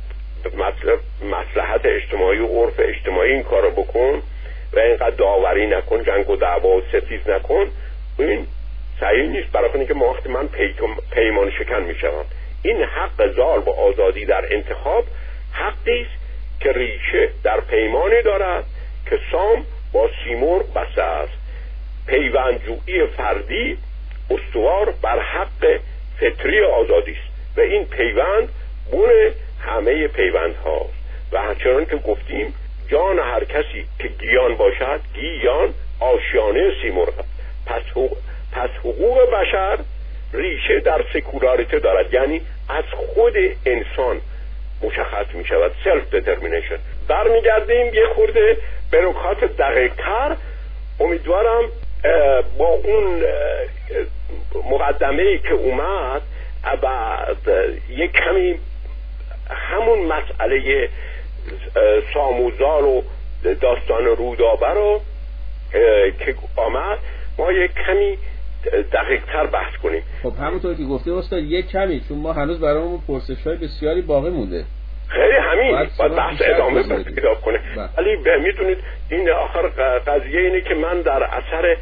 مصلحت اجتماعی و عرف اجتماعی این کارو بکن و اینقدر داوری نکن، جنگ و دعوا و ستیز نکن، این صحیح نیست. برای اینکه وقتی من پیمان شکن میشم، این حق زال و آزادی در انتخاب حقی است که ریشه در پیمانی دارد که سام با سیمرغ بسته است. پیوندجویی فردی استوار بر حق فطری آزادی است و این پیوند بون همه پیوند هاست و همچنان که گفتیم جان هر کسی که گیان باشد گیان آشیانه سیمرغ است. پس حقوق بشر ریشه در سکولاریته دارد، یعنی از خود انسان مشخص می شود، سلف دترمینیشن. برمیگردیم یه خورده به نکات دقیق تر. امیدوارم با اون مقدمه‌ای که اومد بعد یک کمی همون مسئله ساموزال و داستان رودابه رو که آمد ما یک کمی دقیق تر بحث کنیم. خب همونطور که گفته استاد یک کمی، چون ما هنوز برامون پرسش‌های بسیاری باقی مونده. خیلی همین باید بحث ادامه پیدا کنه، ولی میدونید این آخر قضیه اینه که من در اثر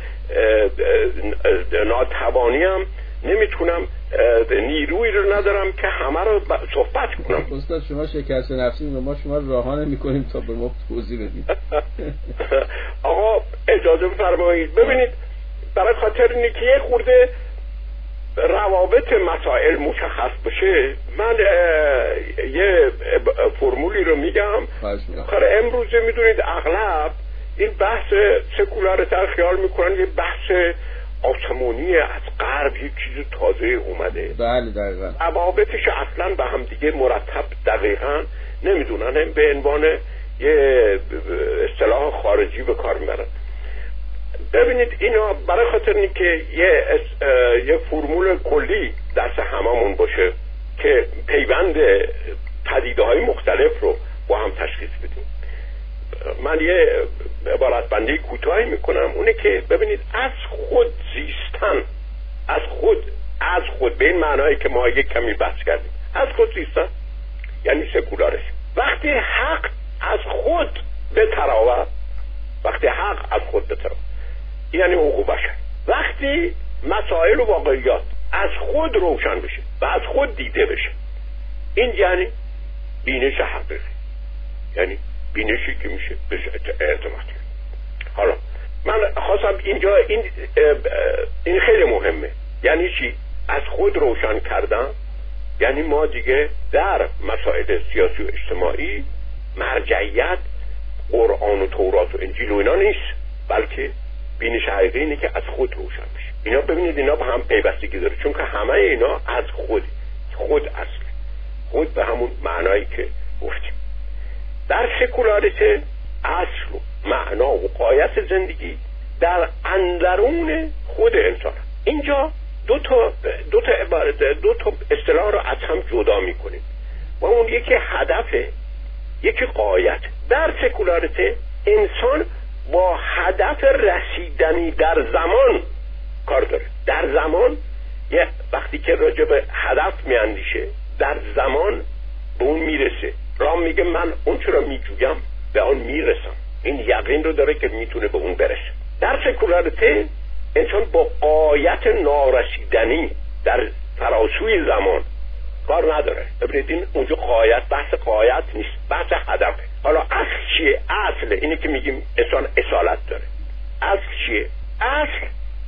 ناتوانیم نمیتونم، نیرویی رو ندارم که همه رو صحبت کنم. استاد شما شکست نفسی و ما شما راه نمی‌کنیم تا به ما توضیح بدید. آقا اجازه بفرمایید. ببینید برای خاطر اینه که یه خورده روابط مسائل مشخص بشه، من یه فرمولی رو میگم. آخر امروزه میدونید اغلب این بحث سکولاریته خیال میکنن یه بحث آسمانی از غرب، یک چیز تازه اومده. بله دقیقاً. روابطش اصلا به هم دیگه مرتب دقیقاً نمیدونن، هم به عنوان یه اصطلاح خارجی به کار میبرن. ببینید اینا برای خاطر اینه که یه فرمول کلی دست هممون باشه که پیوند پدیده‌های مختلف رو با هم تشخیص بدیم. من یه عبارت بندی کوتاهی میکنم، اونه که ببینید از خود زیستن، از خود به این معنایی که ما یک کمی بحث کردیم، از خود زیستن یعنی سکولاریسم. وقتی حق از خود به تراوت، وقتی حق از خود به تراوت، یعنی حقوق بشر، وقتی مسائل و واقعیات از خود روشن بشه و از خود دیده بشه، این یعنی بینش حقیقی، یعنی بینشی که میشه بهش اعتماد کرد. حالا من خواستم اینجا این خیلی مهمه. یعنی چی؟ از خود روشن کردن یعنی ما دیگه در مسائل سیاسی و اجتماعی مرجعیت قرآن و تورات و انجیل و اینا نیست، بلکه بینش حقیقی اینه که از خود روشن بشه. اینا ببینید اینا به هم پیوستگی داره، چون که همه اینا از خود اصله، خود به همون معنایی که گفتیم. در سکولاریته اصل و معنا و غایت زندگی در اندرون خود انسان. اینجا دو تا اصطلاح رو از هم جدا میکنیم و اون یکی هدفه، یکی غایت. در سکولاریته انسان با هدف رسیدنی در زمان کار داره. در زمان وقتی که راجع به هدف میاندیشه، در زمان به اون میرسه. رام میگه من اون چرا میجویم به اون میرسم، این یقین رو داره که میتونه به اون برسه. در سکولاریته انسان با غایت نارسیدنی در فراسوی زمان کار نداره. ببینید این اونجا غایت، بحث غایت نیست، بحث هدفه. حالا اصل چیه؟ اصل اینه که میگیم انسان اصالت داره. اصل چیه؟ اصل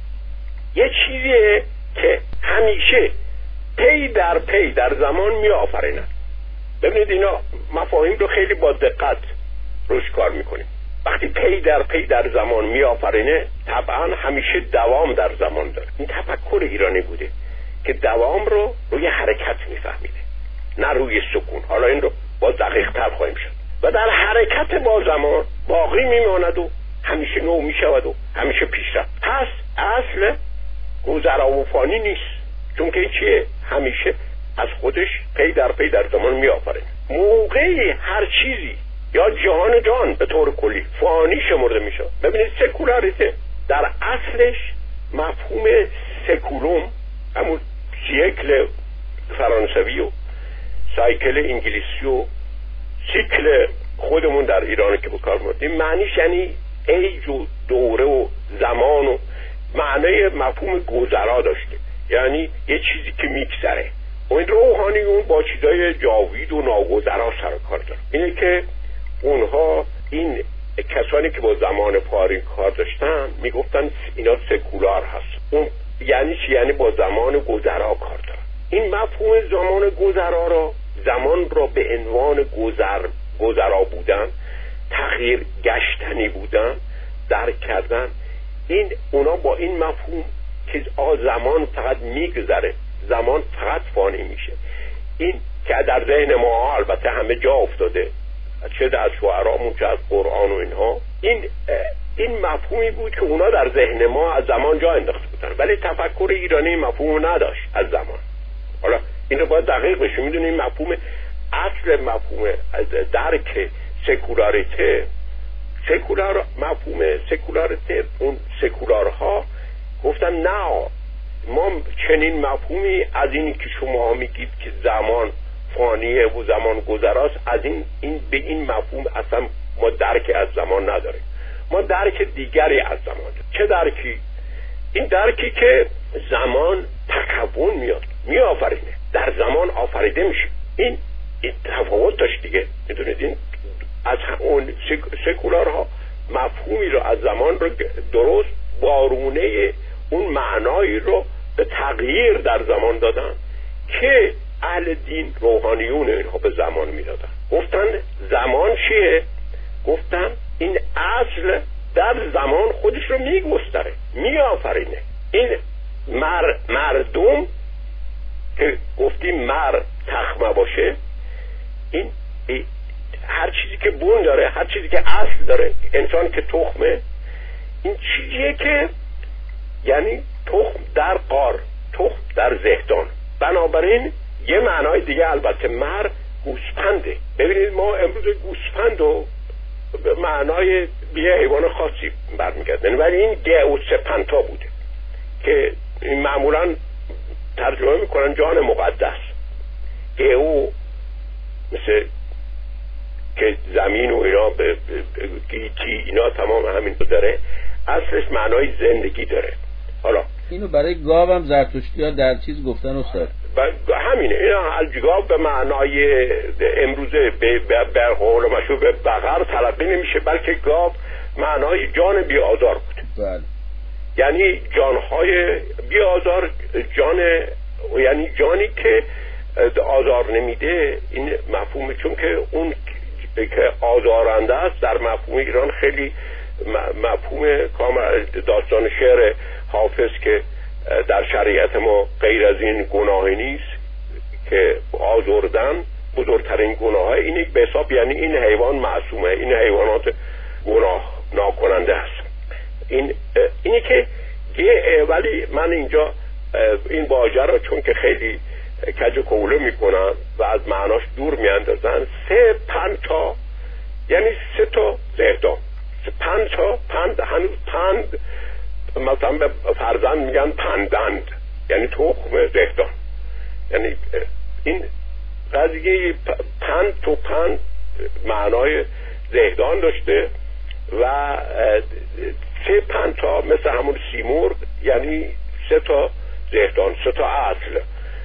یه چیزیه که همیشه پی در پی در زمان می آفریند. ببینید اینا مفاهیم رو خیلی با دقت روش کار میکنیم. وقتی پی در پی در زمان می آفرینه، طبعا همیشه دوام در زمان داره. این تفکر ایرانی بوده که دوام رو روی حرکت میفهمیده، نه روی سکون. حالا این رو با دقیق تر خواهیم شد. و در حرکت با زمان باقی میماند و همیشه نو میشود و همیشه پیشرفت. پس اصل گذرا و فانی نیست، چون که چیه؟ همیشه از خودش پی در پی در زمان میآفرینه. موقعی هر چیزی یا جان به طور کلی فانی شمرده میشه. ببینید سکولاریته در اصلش مفهوم سکولوم، همون سیکل فرانسوی و سایکل انگلیسی و سیکل خودمون در ایران که به کار بردیم، معنیش یعنی ایج و دوره و زمان و معنی مفهوم گذرا داشته، یعنی یه چیزی که میگذره. و این روحانیون با چیزای جاوید و ناگذرا سر کار دارن. اینه که اونها این کسانی که با زمان پاری کار داشتن میگفتن اینا سکولار هست. اون یعنی چی؟ یعنی با زمان گذرا کار دارن. این مفهوم زمان گذرا را، زمان را به عنوان گذرا بودن، تغییر گشتنی بودن درک کردن. این اونا با این مفهوم که زمان فقط میگذره، زمان فقط فانی میشه، این که در ذهن ما البته همه جا افتاده، چه در شعرامون چه از قرآن و اینها، این مفهومی بود که اونا در ذهن ما از زمان جا انداخته بودن، ولی تفکر ایرانی مفهوم نداشت از زمان. حالا این رو باید دقیق بشه. میدونیم مفهوم اصل مفهوم درک سکولاریته، مفهوم سکولاریته، اون سکولارها گفتن نه، ما چنین مفهومی از این که شما میگید که زمان فانیه و زمان گذراست، از این به این مفهوم اصلا ما درک از زمان نداریم. ما درک دیگری از زمان داریم. چه درکی؟ این درکی که زمان تکون میآفرینه، در زمان آفریده میشه. این تفاوت داشت دیگه. میدونید این از اون سکولارها مفهومی رو از زمان رو درست بارونه اون معنایی رو به تغییر در زمان دادن که اهل دین روحانیون اینها به زمان میدادن. گفتن زمان چیه؟ گفتن این اصل در زمان خودش رو میگستره، میآفرینه. این مردم که گفتیم تخمه باشه، این هر چیزی که بون داره، هر چیزی که اصل داره، انسان که تخمه، این چیزیه که یعنی تخم در قار، تخم در زهدان. بنابراین یه معنای دیگه البته گوسفنده. ببینید ما امروز گوسفند و به معنای یه حیوان خاصی برمیگردن، ولی این گئوسپنتا بوده که این معمولا ترجمه میکنن جان مقدس. گئو مثل که زمین و اینا گیتی اینا تمام همین داره، اصلش معنای زندگی داره. حالا اینو برای گاو هم زرتشتی‌ها در چیز گفتن استاد. همینه، اینا الگاو به معنای امروزه به قول مشهور به بقر تلقی نمیشه، بلکه گاو معنای جان بی آزار بود. بله. یعنی جانهای بی آزار، یعنی جانی که آزار نمیده. این مفهومه، چون که اون که آزارنده است در مفهوم ایران خیلی مفهوم کامل. داستان شعر حافظ که در شریعت ما غیر از این گناهی نیست که آزردن بزرگترین گناه، این یک به حساب یعنی این حیوان معصومه، این حیوانات گناه ناکننده است. اینی که ولی من اینجا این واژه را چون که خیلی کج و کوله میکنن و از معناش دور میاندازن، 5 تا یعنی 3 تا زهدان، 5 تا پند، هنوز پند مثلا به فرزند میگن پندند، یعنی تخم زهدان. یعنی این قضیه پند معنای زهدان داشته و 5 تا مثل همون سیمرغ، یعنی 3 تا زهدان، 3 تا اصل.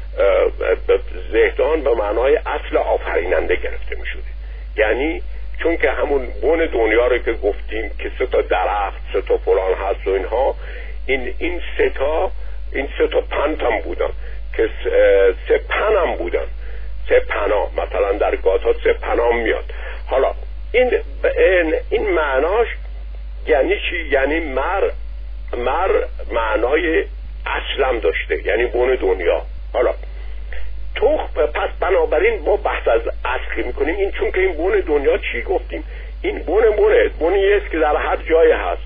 زهدان به معنای اصل آفریننده گرفته می شده، یعنی چون که همون بن دنیا رو که گفتیم که 3 تا درخت، 3 تا فلان هست و اینها، این 3 تا پنت هم بودن که 3 پن هم بودن، 3 پنا. مثلا در گاتا 3 پنا میاد. حالا این معناش یعنی چی؟ یعنی مر معنای اصلم داشته، یعنی بن دنیا. حالا پس بنابراین ما بحث از اصل میکنیم. این چون که این بن دنیا چی گفتیم؟ این بنی است که در هر جای هست.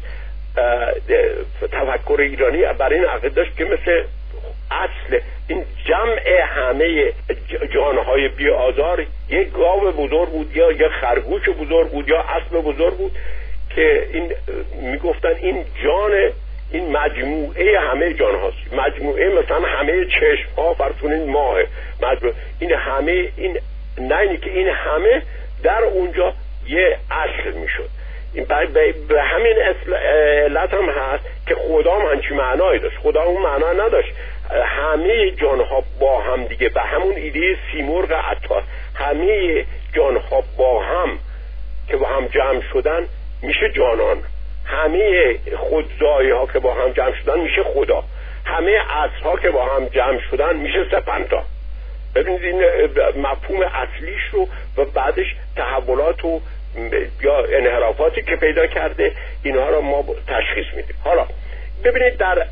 تفکر ایرانی برای این عقیده داشت که مثل اصل این جمع همه جانهای بی آزار یک گاو بزرگ بود، یا یک خرگوش بزرگ بود، یا اسب بزرگ بود، که این میگفتن این جان، این مجموعه همه جان هاست. مجموعه مثلا همه چشم ها، فرسون ماه، این همه، این نه که این همه در اونجا یه اصل میشد. این به همین علت هم هست که خدا هم همچین معنایی داشت. خدا اون معنا نداشت. همه جان ها با هم دیگه، به همون ایده سیمرغ عطار، همه جان ها با هم که با هم جمع شدن میشه جانان. همه خودزایی ها که با هم جمع شدن میشه خدا. همه اصلها که با هم جمع شدن میشه 3 پنتا. ببینید این مفهوم اصلیش رو و بعدش تحولات و یا انحرافاتی که پیدا کرده، اینها رو ما تشخیص میدیم. حالا ببینید در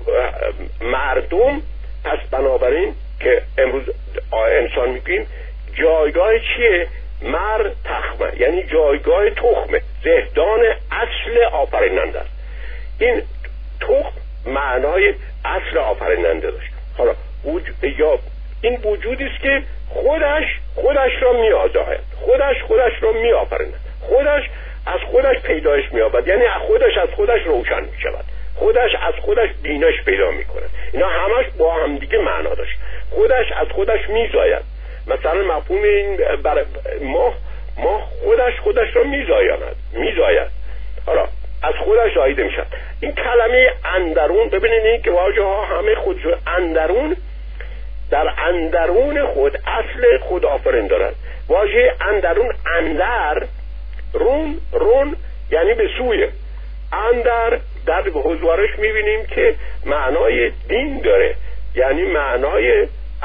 مردم، پس بنابراین که امروز انسان میگیم جایگاه چیه؟ تخمه، یعنی جایگاه تخمه، زهدان اصل آفریننده است. این تخم معنای اصل آفریننده داشت. حالا یا این وجودی است که خودش را میآزاید، خودش را میآفریند، خودش از خودش پیدایش می‌یابد، یعنی خودش از خودش روشن می‌شود، خودش از خودش بینش پیدا می‌کند. اینا همش با هم دیگه معنا داشت. خودش از خودش میزاید. مثلا مفهوم این ما خودش را میزاید. حالا از خودش زایده میشد. این کلمه اندرون، ببینید این که واژه ها همه خودش اندرون، در اندرون خود اصل خود آفرین دارد. واژه اندرون، اندر، رون یعنی به سوی. اندر در حضورش میبینیم که معنای دین داره، یعنی معنای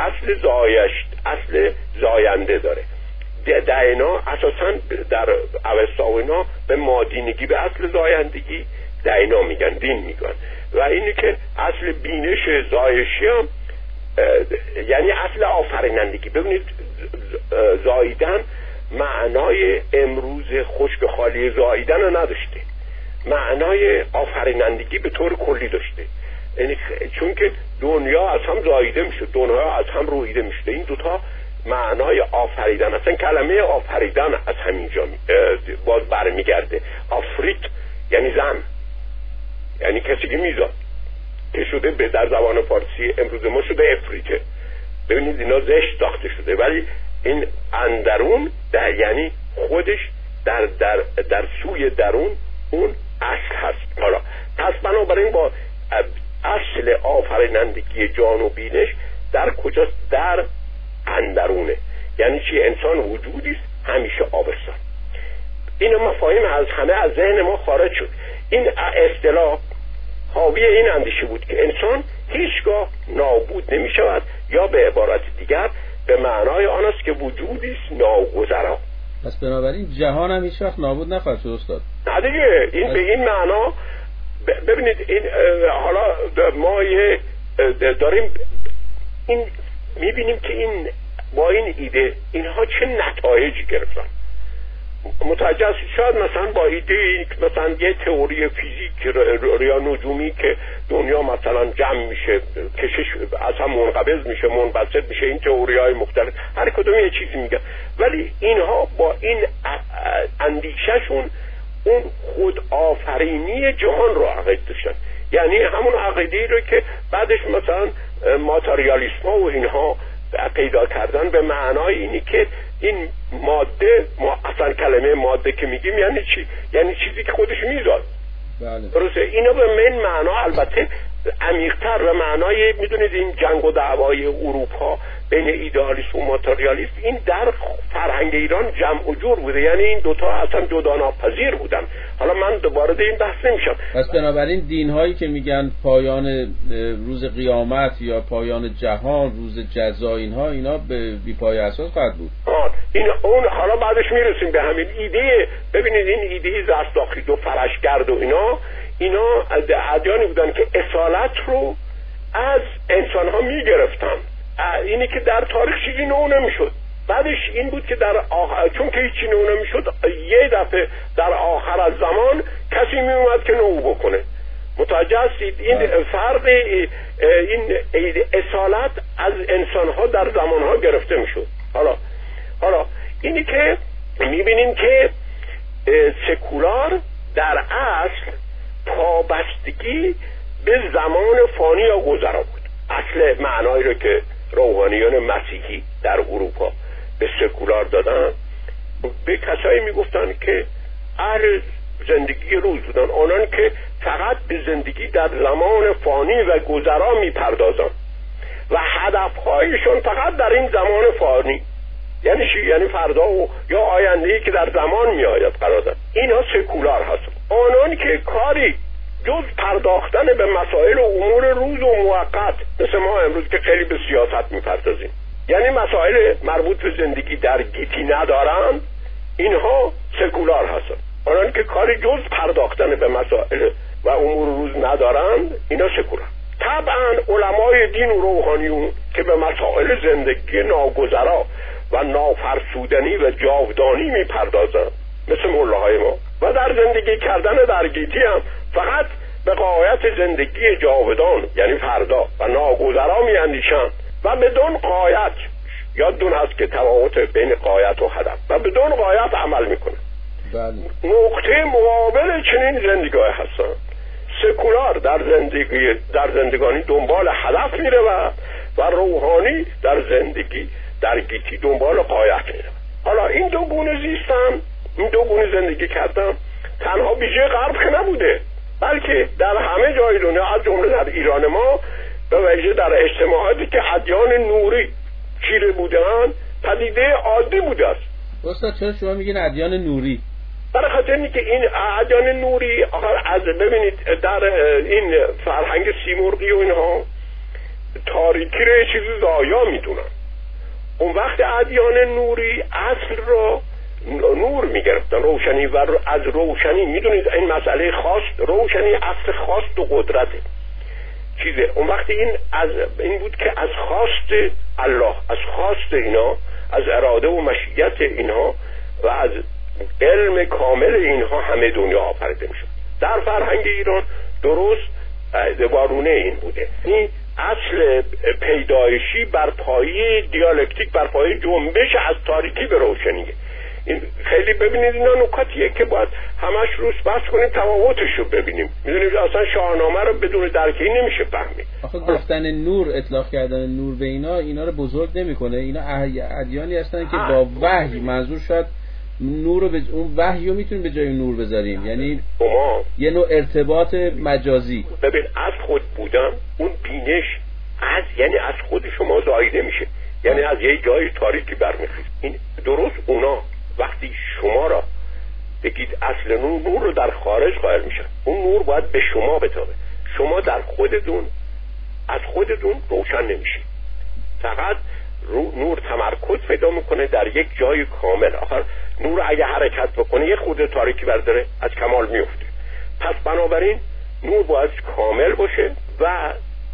اصل زاینده داره. دینا اساسا در اوستا و اینا به مادینگی، به اصل زایندگی دینا میگن، دین میگن. و اینی که اصل بینش زایشی هم یعنی اصل آفرینندگی. ببینید زاییدن معنای امروز خشک خالی زاییدن رو نداشته، معنای آفرینندگی به طور کلی داشته. یعنی چون که دنیا از هم زاییده میشه، دنیا از هم رویده میشه. این دوتا معنای آفریدن، اصلا کلمه آفریدن از همینجا باز برمیگرده. آفریت یعنی زن، یعنی کسی که میزاد، که شده به در زبان فارسی امروز ما شده افریته. ببینید اینا زشت ساخته شده، ولی این اندرون یعنی خودش در سوی درون اون اصل هست. حالا پس بنابراین با اصل آفرینندگی جان و بینش در کجاست؟ در اندرونه. یعنی چی؟ انسان وجودی است همیشه آبستان. این مفاهیم از همه از ذهن ما خارج شد. این اصطلاح حاوی این اندیشه بود که انسان هیچگاه نابود نمی شود، یا به عبارت دیگر به معنای آن است که وجودی است ناگزرا. پس بنابراین جهان هم هیچ وقت نابود نخواهد شد استاد. نه دیگه، این به این معنا ببینید، این حالا ما داریم این میبینیم که این با این ایده اینها چه نتایجی گرفتن. متوجه هستید؟ شاید مثلا با ایده مثلا یه تئوری فیزیک یا نجومی که دنیا مثلا جمع میشه، کشش اصلا منقبض میشه، منبسط میشه، این تئوری های مختلف هر کدوم یه چیزی میگه، ولی اینها با این اندیشهشون اون خود آفرینی جهان رو عقیده داشتن. یعنی همون عقیده‌ای رو که بعدش مثلا ماتریالیسم ها و اینها پیدا کردن، به معنای اینی که این ماده، ما اصلا کلمه ماده که میگیم یعنی چی؟ یعنی چیزی که خودش میزاد. بله. درسته؟ اینا به من معنا البته عمیق‌تر و معنای، میدونید این جنگ و دعوای اروپا بین ایدئالیسم و ماتریالیسم این در فرهنگ ایران جمع و جور بوده، یعنی این دوتا اصلا جدا ناپذیر بودن. حالا من وارد این بحث نمیشم. پس بنابراین دین‌هایی که میگن پایان روز قیامت یا پایان جهان، روز جزا، اینا به بی پایه اساس خواهد بود. این اون حالا بعدش میرسیم به همین ایده. ببینید این ایده زرتشتی و فرشگرد و اینا ادیانی بودن که اصالت رو از انسان ها میگرفتن. اینی که در تاریخ چیزی نو نمیشد. بعدش این بود که در چون که هیچی نو نمیشد، یه دفعه در آخر از زمان کسی میومد که نو بکنه. متوجه هستید؟ این فرق این اصالت از انسان ها در زمان ها گرفته میشد. حالا اینی که میبینیم که سکولار در اصل پابستگی به زمان فانی یا گذرا بود. اصل معنایی رو که روحانیان مسیحی در اروپا به سکولار دادن، به کسایی میگفتن که اهل زندگی روز بودن، آنان که فقط به زندگی در زمان فانی و گذرا میپردازن و هدفهایشون فقط در این زمان فانی، یعنی چی؟ یعنی فردا و یا آینده‌ای که در زمان میآید قرار داد. اینا سکولار هست. آنان که کاری جز پرداختن به مسائل و امور روز و موقت، مثل ما امروز که خیلی به سیاست میپردازیم، یعنی مسائل مربوط به زندگی در گیتی ندارن، اینها سکولار هستن. آنان که کاری جز پرداختن به مسائل و امور روز ندارن، اینا سکولار. طبعا علمای دین و روحانیون که به مسائل زندگی ناگزرا و نافرسودنی و جاودانی میپردازن، مثل ملاهای ما، و در زندگی کردن در گیتی هم فقط به غایت زندگی جاودان یعنی فردا و ناگزرا میاندیشن و بدون غایت، یادتون هست که تفاوت بین غایت و هدف، و بدون غایت عمل میکنه. بله. نقطه مقابل چنین زندگی‌های هستن. سکولار در زندگانی دنبال هدف میره و روحانی در زندگی در گیتی دنبال غایت میره. حالا این دو گونه زیستن، این دو گونه زندگی کردن تنها ویژه غرب که نبوده، بلکه در همه جای دنیا، از جمله در ایران ما، به ویژه در اجتماعاتی که ادیان نوری چیره بودن، پدیده عادی بوده است. استاد چرا شما میگین ادیان نوری؟ برای خاطر اینه که این ادیان نوری از ببینید در این فرهنگ سیمرغی و اینها تاریکی رو یه چیزی ضایع میدونن. اون وقت ادیان نوری اصل رو نور میگرفتن، روشنی، و از روشنی میدونید این مسئله خاص، روشنی اصل خواست و قدرته چیزه. اون وقت این بود که از خواست الله، از خواست اینا، از اراده و مشیت اینها و از علم کامل اینها همه دنیا آفریده میشد. در فرهنگ ایران درست وارونه این بوده. این اصل پیدایشی بر پایه دیالکتیک، بر پایه جنبش از تاریکی به روشنیه. این خیلی ببینید اینا نکاتیه که باید همش روش بحث کنیم، تفاوتش رو ببینیم. میدونید اصلا شاهنامه رو بدون درکی نمیشه فهمید. آخه گفتن نور، اطلاق کردن نور به اینا رو بزرگ نمیکنه. اینا ادیانی هستن که با وحی، منظور شاید نور رو اون وحی رو میتونیم به جای نور بذاریم، یعنی یه نوع ارتباط مجازی. ببین از خود بودن اون بینش یعنی از خود شما زایده میشه، یعنی از یه جای تاریکی برمیخیز. این درست اونا وقتی شما را بگید اصل نور رو در خارج قائل میشن، اون نور باید به شما بتابه. شما در خودتون از خودتون روشن نمیشه، فقط نور تمرکز پیدا میکنه در یک جای کامل. آخر نور اگه حرکت بکنه یه خود تاریکی برداره از کمال میفته. پس بنابراین نور باید کامل باشه و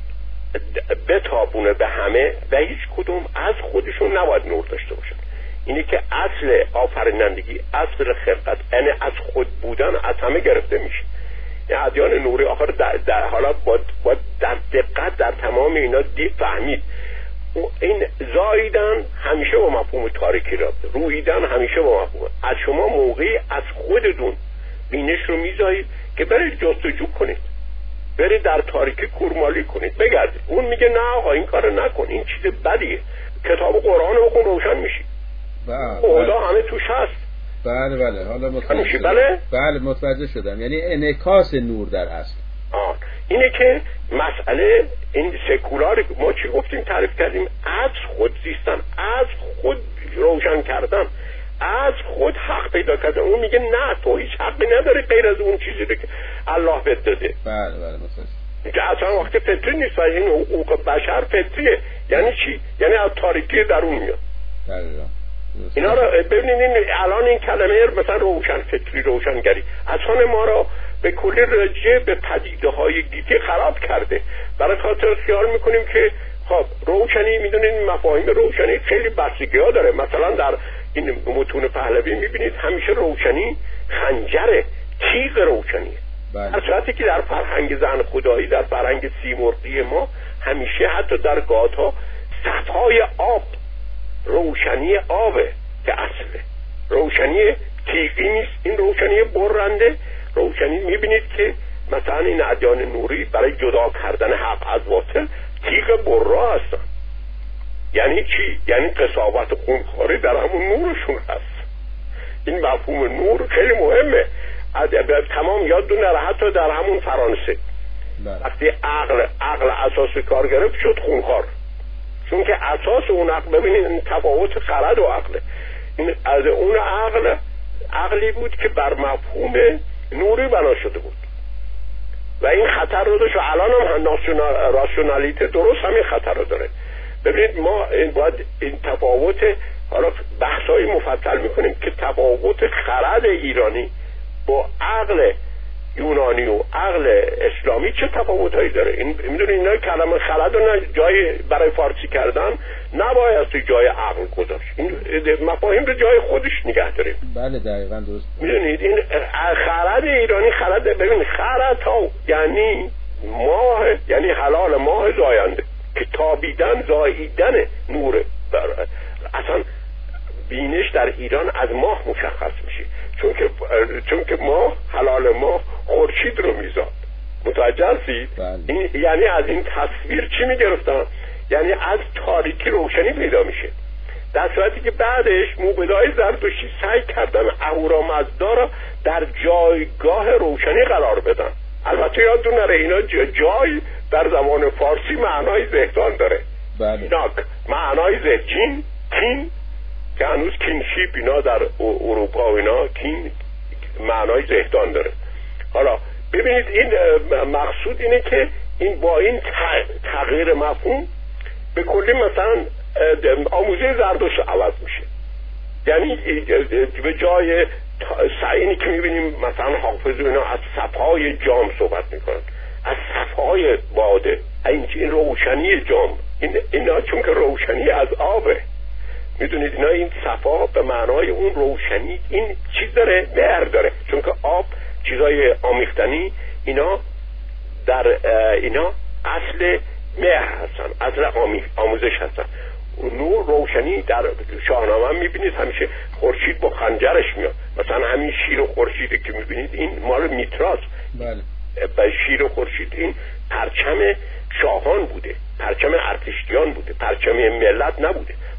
بتابونه به همه و هیچ کدوم از خودشون نباید نور داشته باشن. اینی که اصل آفرینندگی، اصل خلقت، یعنی از خود بودن از همه گرفته میشه. این ادیان نوری آخر در حالا باید در دقت در تمام اینا فهمید. این زاییدن همیشه با مفهوم تاریکی رابطه، رویدن همیشه با مفهوم. از شما موقعی از خودتون بینش رو میذارید که برید جستجو کنید، برید در تاریکی کورمالی کنید، بگردید. اون میگه نه آقا این کار نکن، این چیز بدیه. کتاب قرآن رو بخون روشن میشی. خدا همه توش هست. بله حالا متوجه شدم. بله متوجه شدم. یعنی انعکاس نور در اصل. اینه که مسئله این سکولار ما چی گفتیم تعریف کردیم؟ از خود زیستن، از خود روشن کردن، از خود حق پیدا کردن. اون میگه نه تو هیچ حقی نداری غیر از اون چیزی که الله بهت داده. بله متوجه. که اصلا وقتی فطری نیست و این حقوق بشر فطریه. یعنی چی؟ یعنی از تاریکی درون میاد. اینا رو ببینید. الان این کلمه مثلا روشن فطری، روشنگری اصلا ما رو به کلی رجع به پدیده های گیتی خراب کرده. برای خاطر خیال میکنیم که خب روشنی، میدونید مفاهیم روشنی خیلی بستگی ها داره. مثلا در این متون پهلوی میبینید همیشه روشنی خنجره، تیغ روشنیه. در صورتی که در فرهنگ زن خدایی، در فرهنگ سیمرغی ما همیشه حتی در گاتا صفای آب، روشنی آبه که اصله. روشنی تیغی نیست، این روشنی برنده. روشنی میبینید که مثلا این ادیان نوری برای جدا کردن حق از باطل تیغ برا هستن. یعنی چی؟ یعنی قساوت خونخواری در همون نورشون هست. این مفهوم نور خیلی مهمه. تمام یادتون نره حتی در همون فرانسه وقتی عقل اساس کار گرفت شد خونخوار، چون که اساس اون عقل، ببینید این تفاوت خرد و عقله. این از اون عقلی بود که بر مفهوم نوری بنا شده بود و این خطر رو داشت و الان هم راسیونالیته درست همین خطر رو داره. ببینید ما باید این تفاوت، حالا بحثایی مفصل میکنیم که تفاوت خرد ایرانی با عقل یونانی و عقل اسلامی چه تفاوتایی داره. این میدونید اینا کلمه خرد رو جای برای فارسی کردن نباید جای عقل گذاشت. این مفاهیم رو جای خودش نگه داریم. بله دقیقاً درست. میدونید این خرد ایرانی، خرد، ببینید خرد ها یعنی ماه، یعنی حلال ماه زاینده که تابیدن زاییدن نوره. اصلا بینش در ایران از ماه مشخص میشه، چون که ماه حلال ماه خورشید رو میزاد. متوجه هستید؟ این یعنی از این تصویر چی میگرفتن؟ یعنی از تاریکی روشنی پیدا میشه. در صورتی که بعدش موبدای زرتشتی سعی کردن اهورامزدا را در جایگاه روشنی قرار بدن. البته یادتون نره اینا جای در زمان فارسی معنای زهدان داره. ناک معنای زهدین، کین که هنوز کینشیپ اینا در اروپا و اینا کین معنای زهدان داره. حالا ببینید این مقصود اینه که این با این تغییر مفهوم به کلی مثلا آموزه زردشت عوض میشه. یعنی به جای اینی که میبینیم مثلا حافظ اینا از صفای جام صحبت میکنن، از صفای باده، این روشنی جام، اینا چون که روشنی از آبه. میدونید اینا این صفا به معنای اون روشنی این چیز داره، مهر داره، چون که آب چیزای آمیختنی اینا در اینا اصل مهر هستن، اصل آموزش هستن. نور روشنی در شاهنامه هم میبینید همیشه خورشید با خنجرش میاد. مثلا همین شیر و خورشیده که میبینید این مال میتراست. بله. شیر و خورشید این پرچم شاهان بوده، پرچم ارتشیان بوده، پرچم ملت نبوده.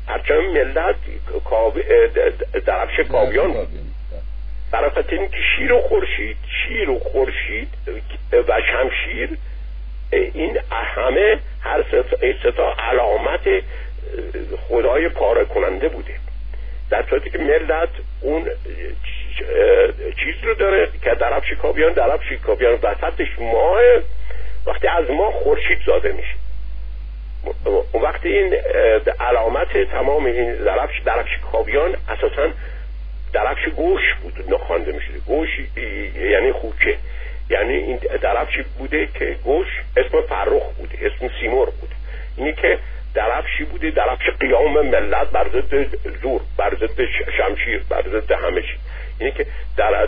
پرچم ملت درفش کاویان، برای خاطر اینکه شیر و خورشید و شمشیر، این همه هر سه تا علامت خدای پاره کننده بوده، در صورتی که ملت اون چیز رو داره که درفش کاویان وسطش ماه، وقتی از ماه خورشید زاده میشه، وقتی این علامت تمام این درفش کاویان اساساً درفش گوش بود نخوانده میشه. گوش یعنی خوکه، یعنی این درفشی بوده که گوش اسم فرخ بوده، اسم سیمور بوده، اینی که درفشی بوده، درفش قیام ملت بر ضد زور، بر ضد شمشیر، بر ضد همه چیز. اینی که در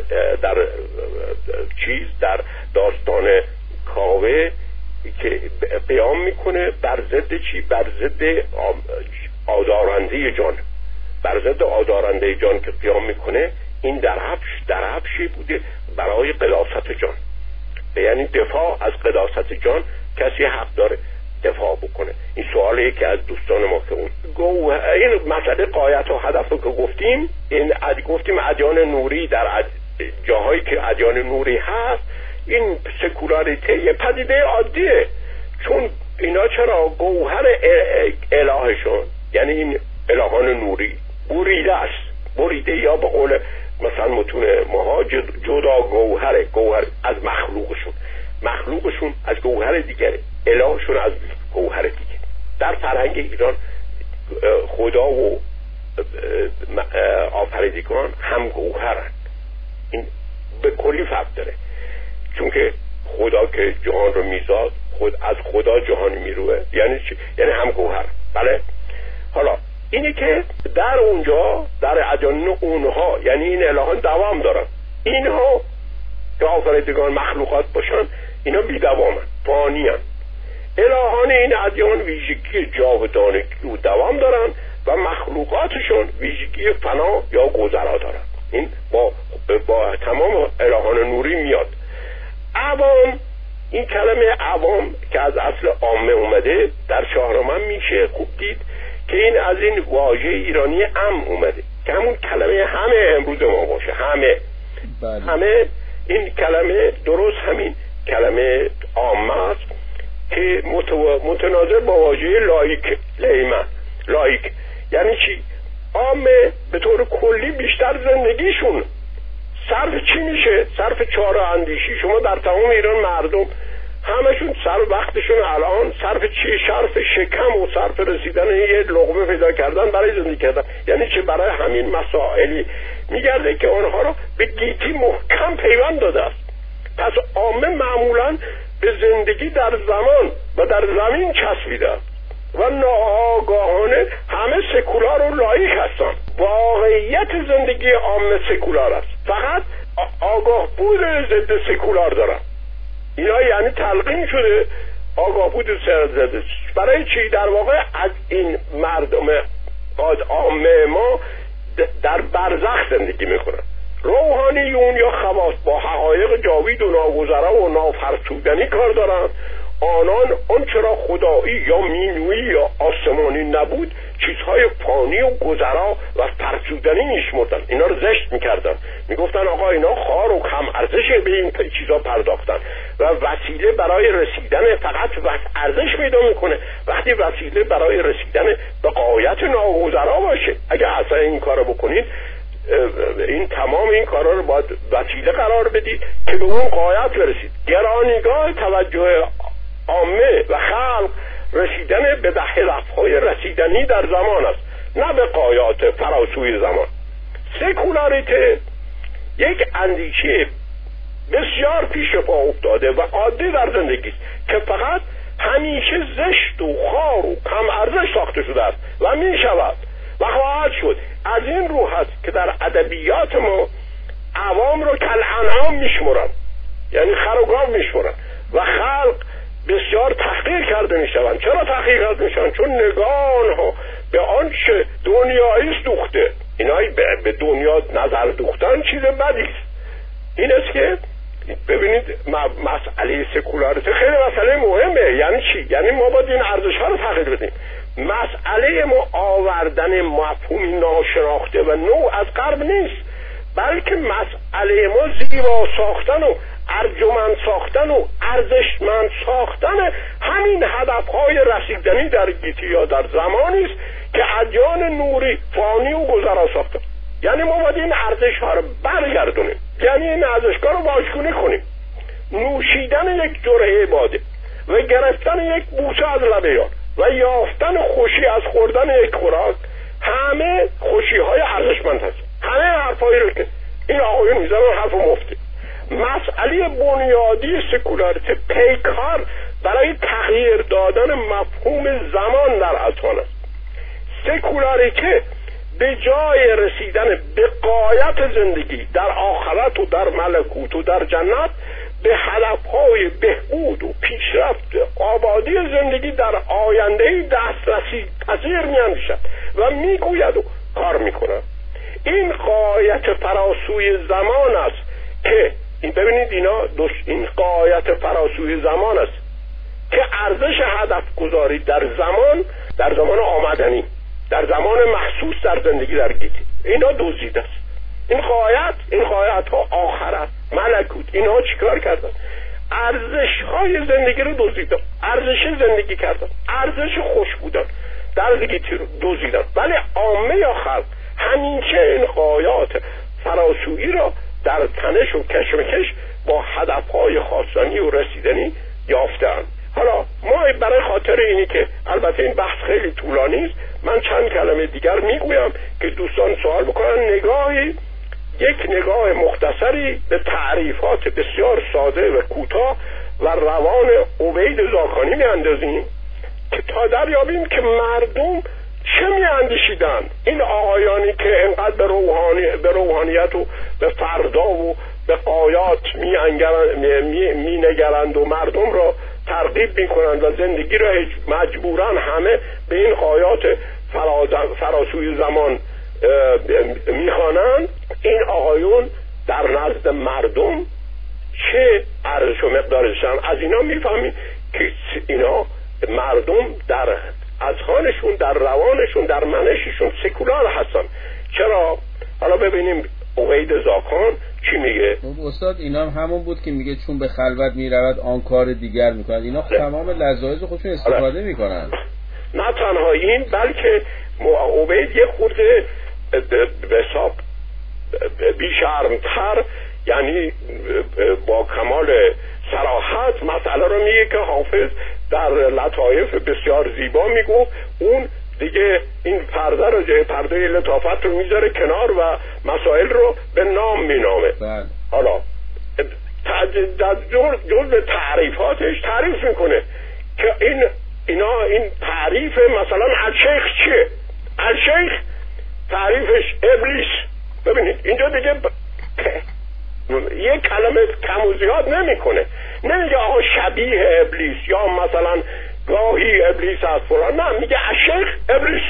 داستان کاوه که قیام میکنه بر ضد چی؟ بر ضد آزارنده جان، بر ضد آزارنده جان که قیام میکنه. این درفشی بوده برای قداست جان، یعنی دفاع از قداست جان کسی حق داره دفاع بکنه. این سوالی که از دوستان ما که این مسئله غایت و هدف رو که گفتیم ادیان نوری، در جاهایی که ادیان نوری هست این سکولاریته یه پدیده عادیه، چون اینا چرا گوهر الهشون، یعنی این الهان نوری بریده یا به قول مثلا متون ماها جدا گوهر از مخلوقشون از گوهر دیگره، الهشون از گوهر دیگه. در فرهنگ ایران خدا و آفریدگان هم گوهرن، این به کلی فرق داره، چون که خدا که جهان رو میزاد از خدا جهان میروه، یعنی چی؟ یعنی هم گوهر. بله. حالا اینی که در اونجا در ادیان اونها، یعنی این الهان دوام دارن، اینها که آفریدگان مخلوقات باشن اینا بی دوامن، فانیان. الهان این ادیان ویژگی جاودانگی و دوام دارن و مخلوقاتشون ویژگی فنا یا گذرا دارن. این با تمام الهان نوری میاد. عوام، این کلمه عوام که از اصل عامه اومده در شاهنامه میشه خوب دید که این از این واژه ایرانی عم اومده که همون کلمه همه امروز ما باشه، همه این کلمه درست همین کلمه عامه است که متناظر با واژه لایک. یعنی چی؟ عامه به طور کلی بیشتر زندگیشون صرف چی میشه؟ صرف چاره اندیشی. شما در تمام ایران مردم همشون صرف وقتشون الان صرف چی؟ صرف شکم و صرف رسیدن یه لقمه پیدا کردن برای زندگی کردن. یعنی چه؟ برای همین مسائلی میگرده که آنها رو به گیتی محکم پیوند داده است. پس عامه معمولا به زندگی در زمان و در زمین چسبیده و ناآگاهانه همه سکولار و لایک هستن. واقعیت زندگی عامه سکولار است، فقط آگاه بود ضد سکولار دارن. اینا یعنی تلقین شده آگاه بود ضد. برای چی؟ در واقع از این مردم عامه ما در برزخ زندگی میکنن. روحانیون یا خواص با حقایق جاوید و ناگذرا و نافرسودنی کار دارن. آنان اون چرا خدایی یا مینویی یا آسمانی نبود چیزهای فانی و گذرا و فرسودنی میشمردن، اینا رو زشت میکردن، میگفتن آقا اینا خار و کم ارزش به این چیزا پرداختن و وسیله برای رسیدن فقط ارزش پیدا میکنه وقتی وسیله برای رسیدن به غایت ناگذرا باشه. اگه اصلا این کارو بکنید، این تمام این کارا رو باید وسیله قرار بدید که به اون غایت برسید. گرانیگاه توجه عامه و خلق رسیدن به هدف‌های رسیدنی در زمان است، نه به غایات فراسوی زمان. سکولاریته یک اندیشه بسیار پیش پا افتاده و عادی در زندگی است که فقط همیشه زشت و خار و کم ارزش ساخته شده است و می شود و خواهد شد. از این رو هست که در ادبیات ما عوام رو کالانعام میشمرن، یعنی خر و گاو میشمرن و خلق بسیار تحقیر کرده میشوند. چرا تحقیر کرده میشوند؟ چون نگاه ها به آنچه دنیایی دوخته. اینایی به دنیا نظر دوختن چیز بدی است. این است که ببینید مسئله سکولاریته خیلی مسئله مهمه. یعنی چی؟ یعنی ما باید این ارزش ها رو تغییر بدیم. مسئله ما آوردن مفهومی ناشناخته و نو از غرب نیست، بلکه مسئله ما زیبا ساختن و ارجمند ساختن و ارزشمند ساختن همین هدفهای رسیدنی در گیتی یا در زمانی است که ادیان نوری فانی و گذرا ساختن. یعنی ما باید این ارزش‌ها رو برگردونیم، یعنی این ارزش‌ها رو واژگونی کنیم. نوشیدن یک جرعه باده و گرفتن یک بوسه از لب یار و یافتن خوشی از خوردن یک خوراک همه خوشی‌های ارزشمند هست. همه حرفایی رو که این آقایون میزنن حرف مفته. مسئله بنیادی سکولاریته پیکار برای تغییر دادن مفهوم زمان در اذهان است. سکولاریته به جای رسیدن به غایت زندگی در آخرت و در ملکوت و در جنت به هدفهای بهبود و پیشرفت آبادی زندگی در آینده دسترسی پذیر میاندیشد و میگوید و کار میکند. این غایت فراسوی زمان است که این ببینید این غایت فراسوی زمان است که ارزش هدف گذاری در زمان آمدنی، در زمان محسوس در زندگی در گیتی اینا دزدیده است. این غایت ها آخرت، ملکوت، اینها چیکار کردن؟ ارزش های زندگی رو دزدیدن، ارزش زندگی کردن، ارزش خوش بودن در گیتی رو دزدیدن. ولی عامه یا خلق همیشه این غایات فراسویی را در تنش و کشمکش با هدفهای خواستنی و رسیدنی یافتند. حالا ما برای خاطر اینی که البته این بحث خیلی طولانی است، من چند کلمه دیگر میگویم که دوستان سوال بکنن، یک نگاه مختصری به تعریفات بسیار ساده و کوتاه و روان عبید زاکانی میاندازیم که تا دریابیم که مردم چه میاندیشیدن. این آقایانی که انقدر به روحانیت و به فردا و به غایات مینگرند و مردم را ترغیب میکنند و زندگی را مجبورن همه به این غایات فراسوی زمان میخوانند، این آقایون در نزد مردم چه ارزش و مقدارشن؟ از اینا میفهمیم که اینا مردم در اذهانشون، در روانشون، در منششون سکولار هستن. چرا؟ حالا ببینیم عبید زاکان چی میگه. استاد اینا همون بود که میگه چون به خلوت میرود آن کار دیگر میکنند. اینا تمام لذایز خودشون استفاده میکنن. نه تنها این، بلکه عبید یه خورده به حساب بیشرمتر، یعنی با کمال صراحت مسئله رو میگه که حافظ در لطایف بسیار زیبا میگفت اون دیگه این پرده رو، جای پرده لطافت رو میذاره کنار و مسائل رو به نام مینامه. حالا جز تعریفاتش تعریف میکنه که این تعریف مثلا الشیخ چیه؟ الشیخ تعریفش ابلیس. ببینید اینجا دیگه یک کلمه کم و زیاد نمیکنه، نمیگه آقا شبیه ابلیس یا مثلا گاهی ابلیس از فلان، نه، میگه الشیخ ابلیس.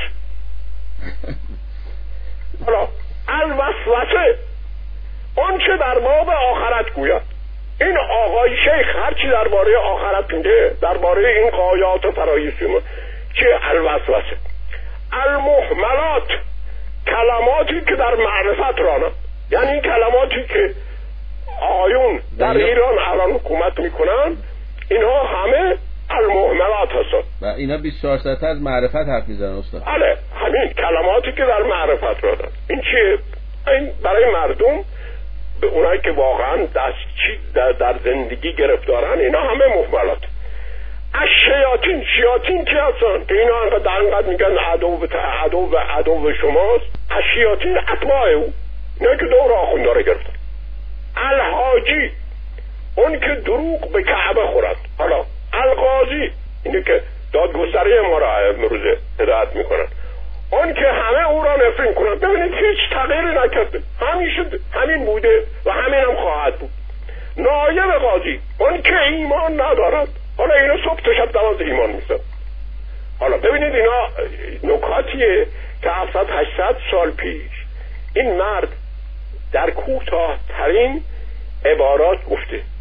حالا الوسوسه اون چه در باب آخرت گوید. این آقای شیخ هرچی درباره آخرت میگه، درباره این غایات فرایسیمون چه الوسوسه. المهملات کلماتی که در معرفت رانه، یعنی این کلماتی که آقایون در ایران الان حکومت میکنن اینها همه المهملات هستن و اینا 24 ساعته از معرفت حرف میزنن استاد. بله، همین کلماتی که در معرفت رانه. این چیه؟ این برای مردم، به اونایی که واقعا در زندگی گرفتارن، اینا همه مهملات. از شیاطین کی هستن که اینا انقدر میگن عدو شماست؟ از شیاطین اتباع او، اینا که دور آخونده رو گرفتن. الحاجی اون که دروغ به کعبه خورد. حالا القاضی اینه که دادگستری ما را امروز هدایت میکنن، اون که همه او را نفرین کنن. ببینید هیچ تغییری نکرده، همیشه همین بوده و همین هم خواهد بود. نایب قاضی اون که ایمان ندارد، حالا اینا صبح تا شب نماز ایمان میسن. حالا ببینید اینا نکاتیه که 700-800 سال پیش این مرد در کوتاه ترین عبارات گفته.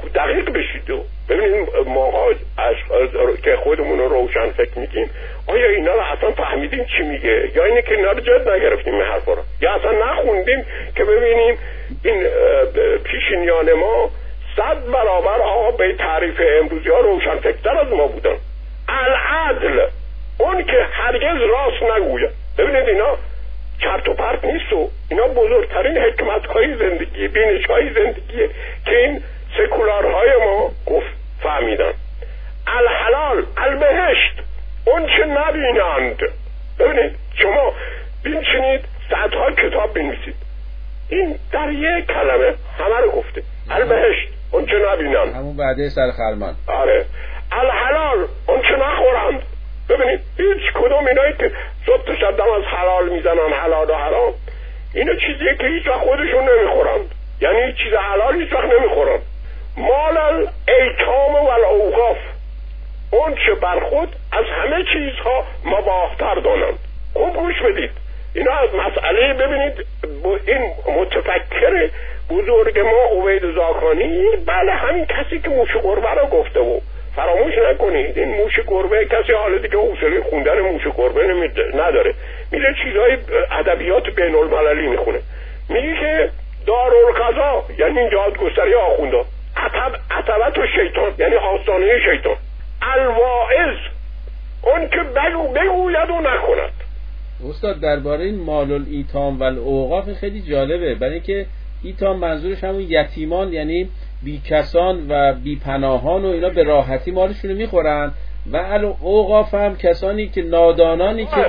دقیق بشید و ببینید ماها که خودمون رو روشن فکر میگیم آیا اینا رو اصلا فهمیدیم چی میگه یا اینه که اینا رو جد نگرفتیم این حرفا رو یا اصلا نخوندیم که ببینیم این پیشینیان ما 100 برابر به تعریف امروزی ها روشن فکرتر از ما بودن. العدل اون که هرگز راست نگوید. ببینید اینا چرت و پرت نیست و اینا بزرگترین حکمت‌های زندگی، بینش‌های زندگیه که این سکولارهای ما فهمیدن. الحلال البهشت اون چه نبینند. ببینید شما بینچینید صدها کتاب بنویسید این در یک کلمه همه رو گفته. البهشت اون چه نبینند، همون بعده سرخرمان. آره. الحلال اون چه نخورند. ببینید هیچ کدوم اینایی که صبح تا شب دم از حلال میزنن حلال و حرام، اینا چیزیه که هیچ وقت خودشون نمیخورند، یعنی چیز حلال هیچ وقت نمیخورند. مال الایتام و الاوقاف اون چه بر خود از همه چیزها مباحتر دانند. خوب گوش بدید اینا از مسئله. ببینید این متفکر بزرگ ما عبید زاکانی، بله همین کسی که موش گربه رو گفته و فراموش نکنید این موش گربه کسی حالا دیگه حوصله خوندن موش گربه نداره، میره چیزای ادبیات بین المللی میخونه. میگه که دارالقضا یعنی یادگستری آخوندا، عتبت و شیطان یعنی آستانه شیطان، الواعظ اون که بگوید و نکند. استاد درباره این مال الایتام و الاوقاف خیلی جالبه، برای اینکه ایتام منظورش همون یتیمان یعنی بی کسان و بی پناهان و اینا به راحتی مالشون رو میخورن و الاوقاف هم کسانی که نادانانی که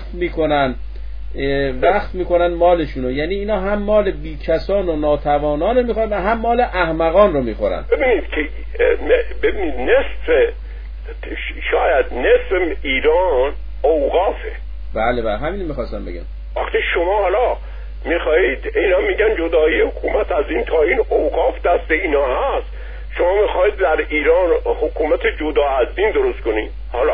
وقت میکنن مالشون، یعنی اینا هم مال بی کسان و ناتوانان رو میخورن و هم مال احمقان رو میخورن. ببینید شاید نصف ایران اوقافه. بله همین میخواستم بگم. وقتی شما حالا میخواهید اینا میگن جدایی حکومت از این تا این اوقاف دست اینا هست، شما میخواهید در ایران حکومت جدا از دین درست کنید. حالا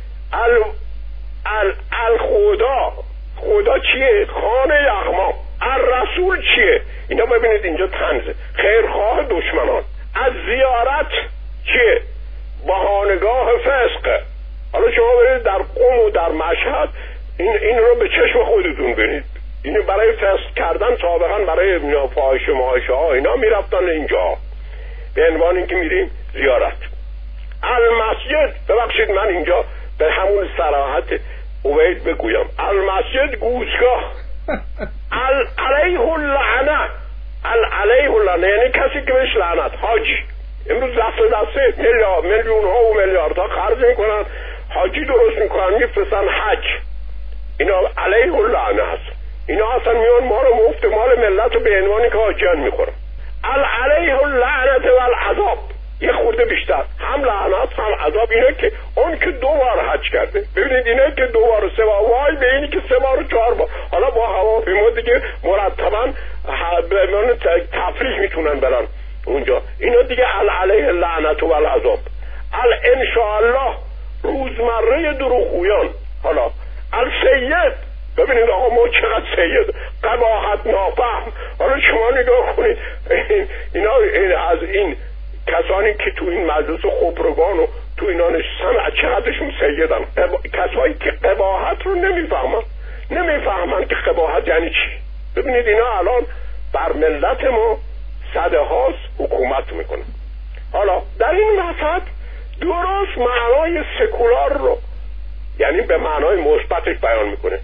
خدا چیه؟ خانه یغما. الرسول چیه؟ اینا ببینید اینجا طنزه. خیرخواه دشمنان. از زیارت چیه؟ بهانگاه فسق. حالا شما برید در قم و در مشهد این رو به چشم خودتون ببینید. اینو برای فسق کردن سابقا برای فاحشه ماحشه ها اینا میرفتن اینجا به عنوان اینکه میریم زیارت. المسجد، ببخشید من اینجا به همون صراحت عبید بگویم، المسجد گوشگاه. علیه اللعنه. علیه اللعنه یعنی کسی که بهش لعنت. حاجی امروز دسته میلیون ها و میلیاردها خرج میکنن، حاجی درست میکنن میفرستن حج. اینا علیه اللعنه هست. اینا اصلا میان ما رو مفت مال ملت رو به عنوانی که حاجیان میخورن. علیه اللعنه و العذاب. یه خورده بیشتر هم لعنت هم عذاب. اینا که اون که 2 بار حج کرده، ببینید اینا که 2 بار و 3 بار، وای به اینی که 3 بار و 4 بار، حالا با هواپیما دیگه مرتبا به تفریح میتونن برن اونجا. اینا دیگه علیه اللعنت و العذاب. انشاءالله روزمره دروغگویان. حالا السید، ببینید آقا ما چقدر سید، قباحت نافهم. حالا شما نگاه کنید اینا از این کسانی که تو این مجلس خبرگان و تو اینا نشستن چقدرشون سیدن. کسایی که قباحت رو نمیفهمن که قباحت یعنی چی. ببینید اینا الان بر ملت ما صده هاست حکومت میکنن. حالا در این وسط درست معنای سکولار رو یعنی به معنای مثبتش بیان میکنه.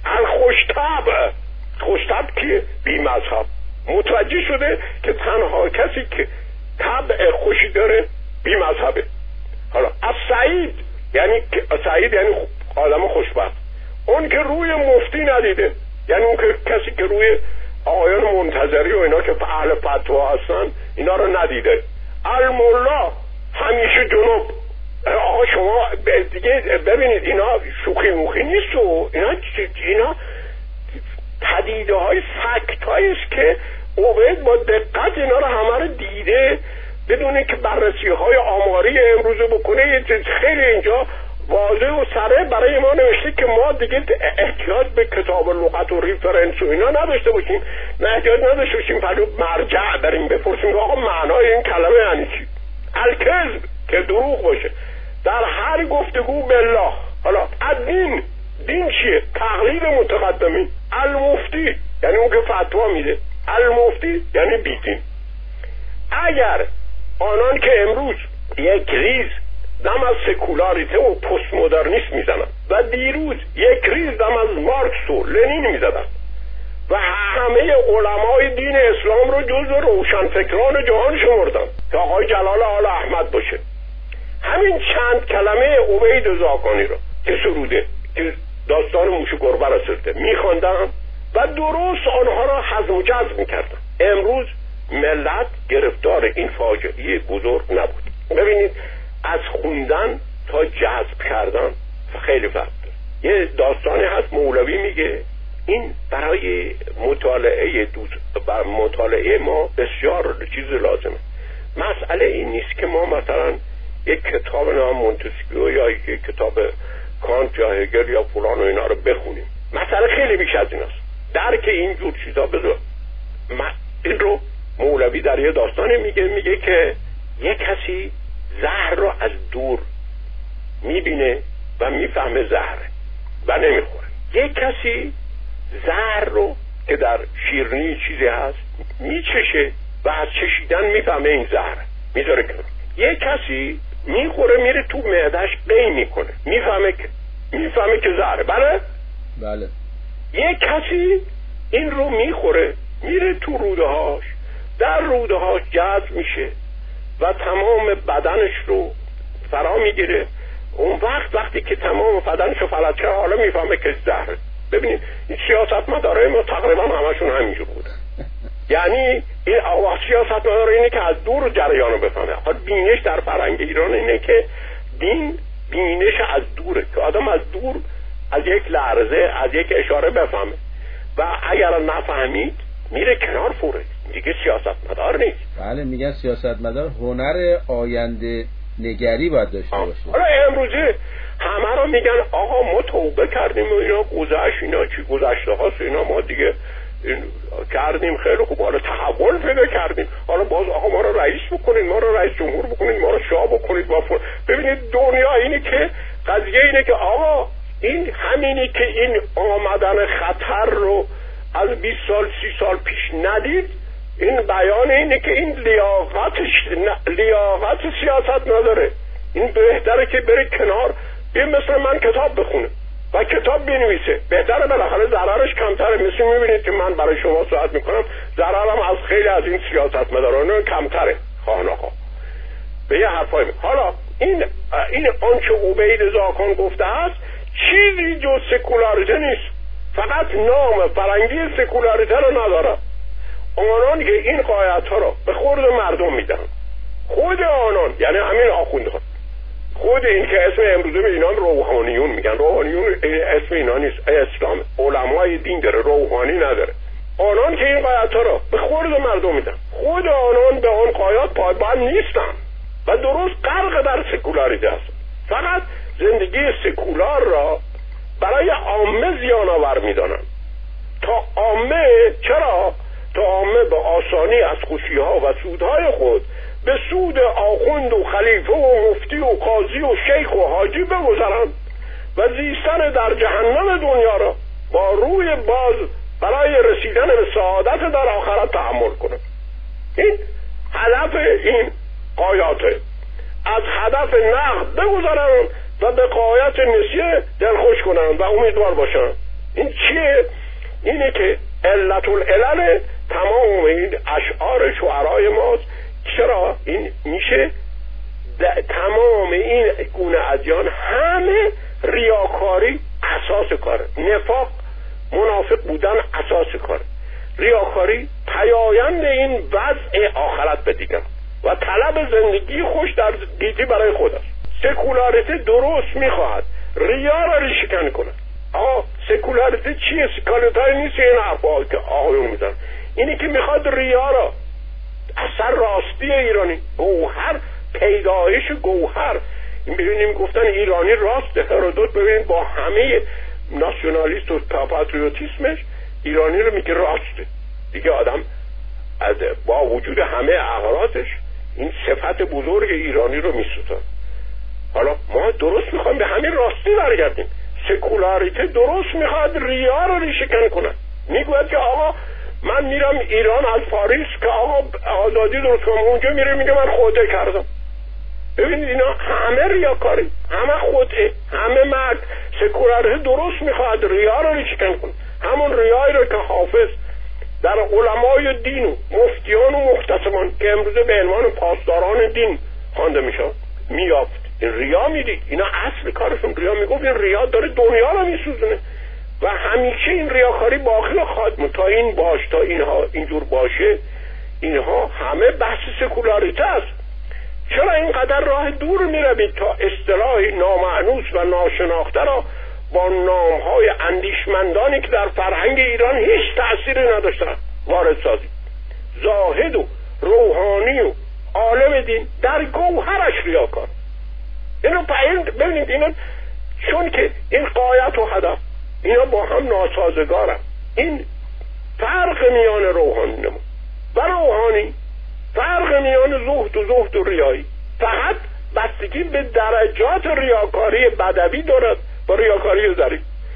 خوشطبع که بی مذهب متوجه شده که تنها کسی که طبع خوشی داره بی مذهبه. حالا سعید یعنی آدم خوشبخت. اون که روی مفتی ندیده، یعنی اون که کسی که روی آقایان منتظری و اینا که اهل فتوا هستن اینا رو ندیده. الملا همیشه جنوب. آقا شما دیگه ببینید اینا شوخی موخی نیست و اینا پدیده های فکت هاییست که عبید با دقت اینا رو همه رو دیده بدونه که بررسی های آماری امروزه بکنه. خیلی اینجا واضح و سره برای ما نوشته که ما دیگه احتیاج به کتاب لغت و ریفرنس و اینا نداشته باشیم، نه احتیاج نداشته باشیم پلو مرجع بریم بپرسیم آقا معنای این کلمه یعنی چی. الکذب که دروغ باشه، در هر گفتگو بالله. حالا الدین، دین چیه؟ تقلید متقدمین. المفتی یعنی اون که فتوا میده، المفتی یعنی بیدین. اگر آنان که امروز یک ریز دم از سکولاریته و پست مدرنیسم میزنن و دیروز یک ریز دم از مارکس و لنین میزدن و همه علمای دین اسلام رو جزو روشنفکران جهان شمردن که آقای جلال آل احمد باشه، همین چند کلمه عبید زاکانی رو که سروده، که داستان موش و گربه را سرده، میخواندن و درست آنها را هضم و جذب میکردن. امروز ملت گرفتار این فاجعه بزرگ نبود. ببینید از خوندن تا جذب کردن خیلی فرق داره. یه داستانی هست مولوی میگه این برای مطالعه ما بسیار چیز لازمه. مسئله این نیست که ما مثلا یک کتاب نام مونتسکیو یا یک کتاب کانت یا هگل یا فلان و اینا رو بخونیم. مسئله خیلی بیش از این است. درک اینجور چیزا بذار. این رو مولوی در یه داستانی میگه که یک کسی زهر رو از دور میبینه و میفهمه زهره و نمیخوره. یک کسی زهر رو که در شیرینی چیزی هست میچشه و از چشیدن میفهمه این زهره، میذاره کنار. یک کسی میخوره میره تو معدهش قی میکنه، میفهمه که زهره. بله. یک کسی این رو میخوره میره تو رودهاش، در رودهاش جذب میشه و تمام بدنش رو فرا میگیره. اون وقتی که تمام بدنش رو فلج کرد حالا میفهمه که زهره. ببینید این سیاستمدارای ما تقریبا همشون همینجور بودن. یعنی این سیاستمدار اینه که از دور جریان رو بفهمه. بینش در فرهنگ ایران اینه که دین بینش از دوره، که آدم از دور از یک لحظه از یک اشاره بفهمه و اگر نفهمید میره کنار فوره، دیگه سیاستمدار نیست. بله میگن سیاستمدار هنر آینده نگری باید داشته باشه. حالا امروزه همه را میگن آقا ما توبه کردیم و اینا گذشت، اینا چی گذشته هاست، اینا ما دیگه کردیم خیلی خوب، حالا تحول پیدا کردیم، حالا باز آقا ما رو رئیس بکنید، ما رو رئیس جمهور بکنید، ما رو شاه بکنید. ببینید دنیا اینه که قضیه اینه که آقا این همینی که این آمدن خطر رو از 20 سال 30 سال پیش ندید، این بیان اینه که این لیاقت سیاست نداره. این بهتره که بره کنار، این مثل من کتاب بخونه و کتاب بنویسه، بهتره، بالاخره ضررش کمتره. مثل میبینید که من برای شما صحبت میکنم، ضررم از خیلی از این سیاستمداران کمتره خواهناخواه به یه حرفای من. حالا این آنچه عبید زاکان گفته است چیزی جز سکولاریته نیست، فقط نام فرنگی سکولاریته رو نداره. آنان که این قایت ها رو به خورد مردم میدن، خود آنان یعنی همین آخوندها، خود این که اسم امروزه به اینا روحانیون میگن، روحانیون اسم اینا نیست، اسلام علمای دین داره، روحانی نداره. آنان که این قایت ها رو به خورد مردم میدن، خود آنان به آن قایت پایبند نیستن و درست غرق در سکولاریته هستن. فقط زندگی سکولار را برای عامه زیان آور میدانن. تا عامه، چرا؟ تا عامه به آسانی از خوشی‌ها و سودهای خود به سود آخوند و خلیفه و مفتی و قاضی و شیخ و حاجی بگذارند و زیستن در جهنم دنیا را با روی باز برای رسیدن به سعادت در آخرت تحمل کنند. این هدف این قایاته، از هدف نقد بگذارند و به قایت نسیه دلخوش کنند و امیدوار باشند. این چیه؟ اینه که علت العلل تمام این اشعار شعرای ماست. چرا این میشه؟ تمام این گونه ادیان همه ریاکاری اساس کاره، نفاق منافق بودن اساس کاره، ریاکاری پیایند این وضع آخرت به دیگران و طلب زندگی خوش در گیتی برای خود است. سکولاریته درست میخواهد ریا را ریشه‌کن کند. آقا سکولاریته چیه؟ سکولاریته نیست این حرفا که آقایون میزنن، اینی که میخواد ریا را، اثر راستی ایرانی، گوهر، پیدایش گوهر. این ببینیم گفتن ایرانی راسته، هرودوت ببینیم با همه ناسیونالیست و پاتریوتیسمش ایرانی رو میگه راسته. دیگه آدم با وجود همه اغراضش این صفت بزرگ ایرانی رو میسوزن. حالا ما درست میخوایم به همین راستی برگردیم. سکولاریته درست میخواد ریا رو ریشه‌کن کنه. میگوید که آقا من میرم ایران از پاریس که آقا آزادی درست کنم، اونجا میره میگه من خودعه کردم. ببینید اینا همه ریاکاری، همه خودعه، همه مرد. سکولاریته درست میخواد ریا رو ریشه‌کن کنه، همون ریایی رو که حافظ در علمای دین و مفتیان و محتسبان که امروزه به عنوان پاسداران دین خوانده میشن میافت. این ریا میدید، اینا اصل کارشون ریا. میگفت این ریا داره دنیا رو میسوزونه و همیشه این ریاکاری باقی خواهد تا این باش، تا اینها اینجور باشه. اینها همه بحث سکولاریته است. چرا اینقدر راه دور میروید تا اصطلاحی نامانوس و ناشناخته را با نامهای اندیشمندانی که در فرهنگ ایران هیچ تأثیری نداشتن وارد سازید؟ زاهد و روحانی و عالم دین در گوهرش ریاکار. اینو ببینید، اینا چون که این غایت و هدف اینا با هم ناسازگارن. این فرق میان روحانی و روحانی، فرق میان زهد و ریایی فقط بستگی به درجات ریاکاری بدوی دارد با ریاکاری ظریف.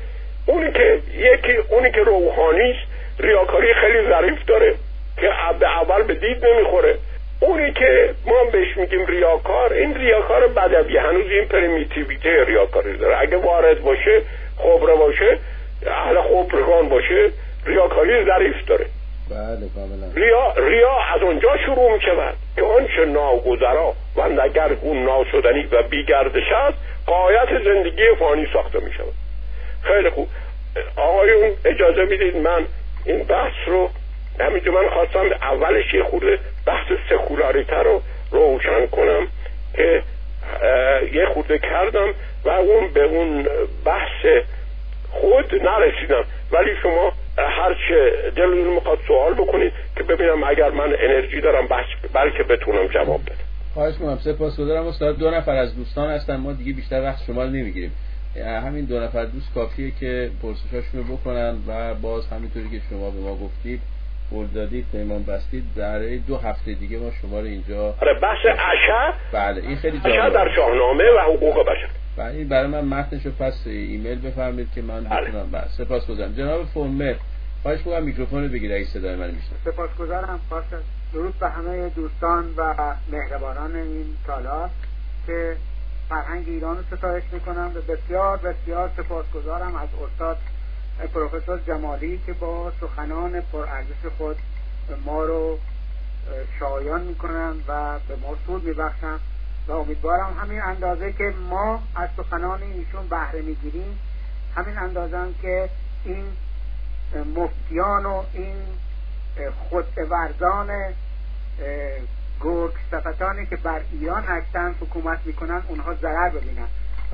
اونی که روحانی است ریاکاری خیلی ظریف داره که اول به دید نمیخوره. اونی که ما بهش میگیم ریاکار، این ریاکار بدوی هنوز این پریمیتیویته ریاکاری داره. اگه وارد باشه، خبره باشه، اهل خبرگان باشه، ریاکاری ظریف داره. بله کاملا. ریا از اونجا شروع میشود که آنچه ناگذرا و دگرگون ناشدنی و بیگردش است غایت زندگی فانی ساخته میشود. خیلی خوب آقایون، اجازه میدید من این بحث رو همینجا من خواستم اولش یه خورده بحث سکولاریته رو روشن کنم که یه خورده کردم و اون به اون بحث خود نرسیدم، ولی شما هرچه دلتون میخواد سوال بکنید که ببینم اگر من انرژی دارم بلکه بتونم جواب بدم. خواهش می‌کنم. سپاسگزارم استاد. 2 نفر از دوستان هستن، ما دیگه بیشتر وقت شما رو نمیگیریم. همین 2 نفر دوست کافیه که پرسشاشونو بکنن و باز همینطوری که شما به ما گفتید قول دادید پیمان بستید برای 2 هفته دیگه ما شما رو اینجا بحث عشا. بله این خیلی عشا در شاهنامه و حقوق بشر. بله این برای من متنشو پس ایمیل بفرمایید که من بتونم. بله سپاسگزارم. جناب فرمر خواهش می‌کنم میکروفون رو بگیرید اگه صدای من میشنوید. سپاسگزارم. درود به همه دوستان و مهربانان این تالار که فرهنگ ایران رو ستایش میکنم و بسیار بسیار سپاسگزارم از استاد پروفسور جمالی که با سخنان پرارزش خود ما رو شایان میکنن و به ما سود میبخشن و امیدوارم همین اندازه که ما از سخنان ایشون بهره میگیریم همین اندازه هم که این مفتیان و این خودورزان گرگ صفتانی که بر ایران هستن حکومت میکنن اونها ضرر ببینن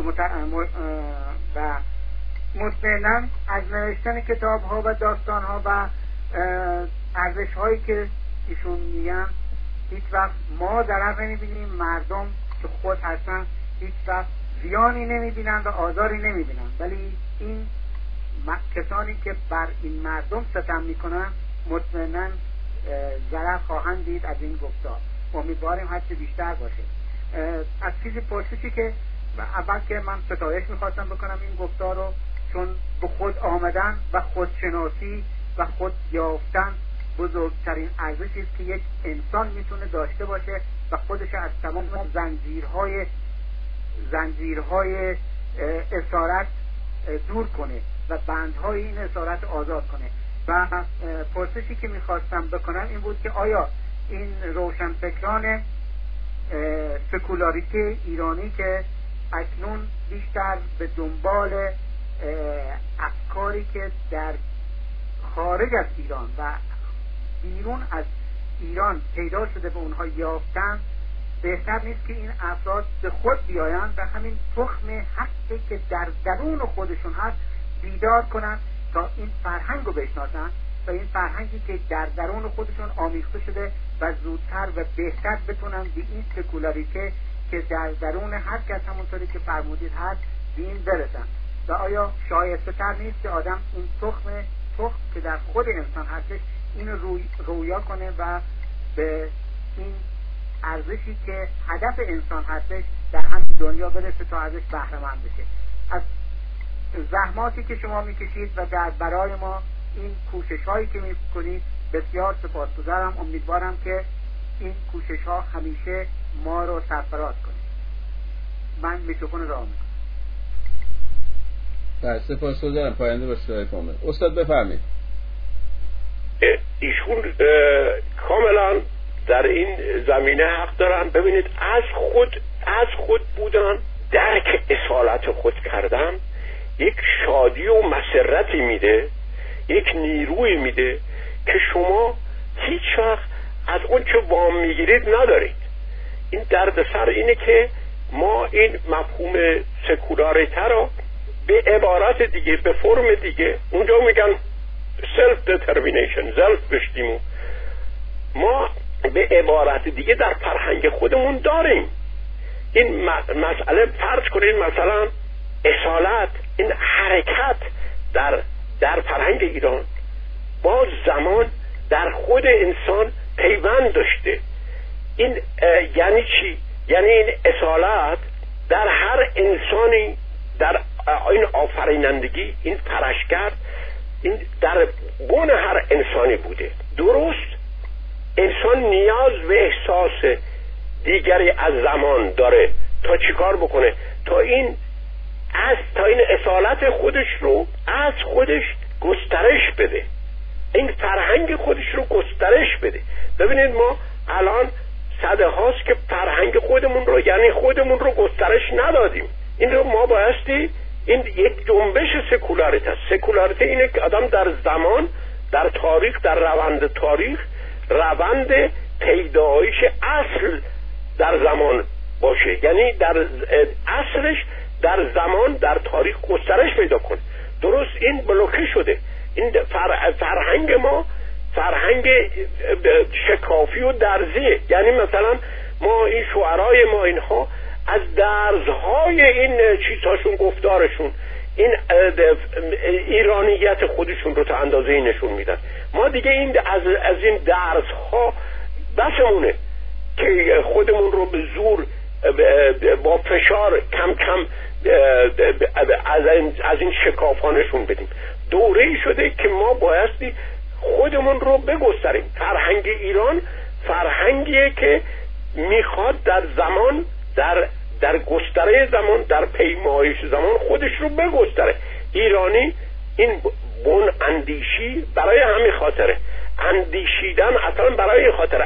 و مطمئناً از نوشتن کتاب ها و داستان ها و ارزش هایی که ایشون میگن هیچ وقت ما ضرر نمیبینیم، مردم که خود هستن هیچ وقت زیانی نمیبینن و آزاری نمیبینن، ولی این کسانی که بر این مردم ستم میکنن مطمئناً ضرر خواهند دید از این گفتار. امیدواریم هرچه بیشتر باشه. از چیزی پرسشی که اول که من ستایش میخواستم بکنم این گفتار رو، چون به خود آمدن و خودشناسی و خود یافتن بزرگترین ارزشی است که یک انسان میتونه داشته باشه و خودش از تمام زنجیرهای اسارت دور کنه و بندهای این اسارت آزاد کنه. و پرسشی که میخواستم بکنم این بود که آیا این روشنفکران سکولاریته ایرانی که اکنون بیشتر به دنبال افکاری که در خارج از ایران و بیرون از ایران پیدا شده به اونها یافتن، بهتر نیست که این افراد به خود بیایند و همین تخم حقی که در درون خودشون هست بیدار کنند تا این فرهنگ رو بشناسن و این فرهنگی که در درون خودشون آمیخته شده و زودتر و بهتر بتونن به این سکولاریته که در درون هر کس همونطوری که فرمودید هست به این برسن. و آیا شایسته تر نیست که آدم این تخم که در خود انسان هستش این رویا کنه و به این ارزشی که هدف انسان هستش در همین دنیا برسه تا ازش بهره مند بشه. از زحماتی که شما میکشید و برای ما این کوشش هایی که میکنید بسیار سپاسگزارم. امیدوارم که این کوشش ها همیشه ما رو سرفراز کنه. من میکروفون را میکنم. بله سپاسگزارم. پاینده باشه آقای کامل. استاد بفرمایید. ایشون کاملا در این زمینه حق دارن. ببینید از خود بودن، درک اصالت خود کردن یک شادی و مسرتی میده، یک نیروی میده که شما هیچ وقت از اون چه وام میگیرید ندارید. این دردسر اینه که ما این مفهوم سکولاریته را به عبارت دیگه، به فرم دیگه، اونجا میگن self determination، self بشتیمون، ما به عبارت دیگه در فرهنگ خودمون داریم. این مسئله فرض کنید مثلا اصالت، این حرکت در فرهنگ ایران با زمان در خود انسان پیوند داشته. این یعنی چی؟ یعنی این اصالت در هر انسانی، در این آفرینندگی، این پرشگرد، این در بن هر انسانی بوده. درست انسان نیاز به احساس دیگری از زمان داره تا چیکار بکنه؟ تا این اصالت خودش رو از خودش گسترش بده، این فرهنگ خودش رو گسترش بده. ببینید ما الان صده هاست که فرهنگ خودمون رو، یعنی خودمون رو گسترش ندادیم. این رو ما بایستی، این یک جنبش سکولاریته است. سکولاریته اینه که آدم در زمان، در تاریخ، در روند تاریخ، روند پیدایش اصل در زمان باشه، یعنی در اصلش در زمان، در تاریخ گسترش پیدا کنه. درست این بلوکه شده. این فرهنگ ما فرهنگ شکافی و درزیه. یعنی مثلا ما این شعرهای ما اینها از درزهای این چیزهاشون، گفتارشون، این ایرانیت خودشون رو تا اندازه نشون میدن. ما دیگه این از این درزها بسمونه که خودمون رو به زور با فشار کم کم از این شکافانشون بدیم. دوره‌ای شده که ما بایستی خودمون رو بگستریم. فرهنگ ایران فرهنگیه که میخواد در زمان، در گستره زمان، در پیمایش زمان خودش رو بگستره. ایرانی این بن اندیشی برای همین خاطره، اندیشیدن اصلا برای این خاطره،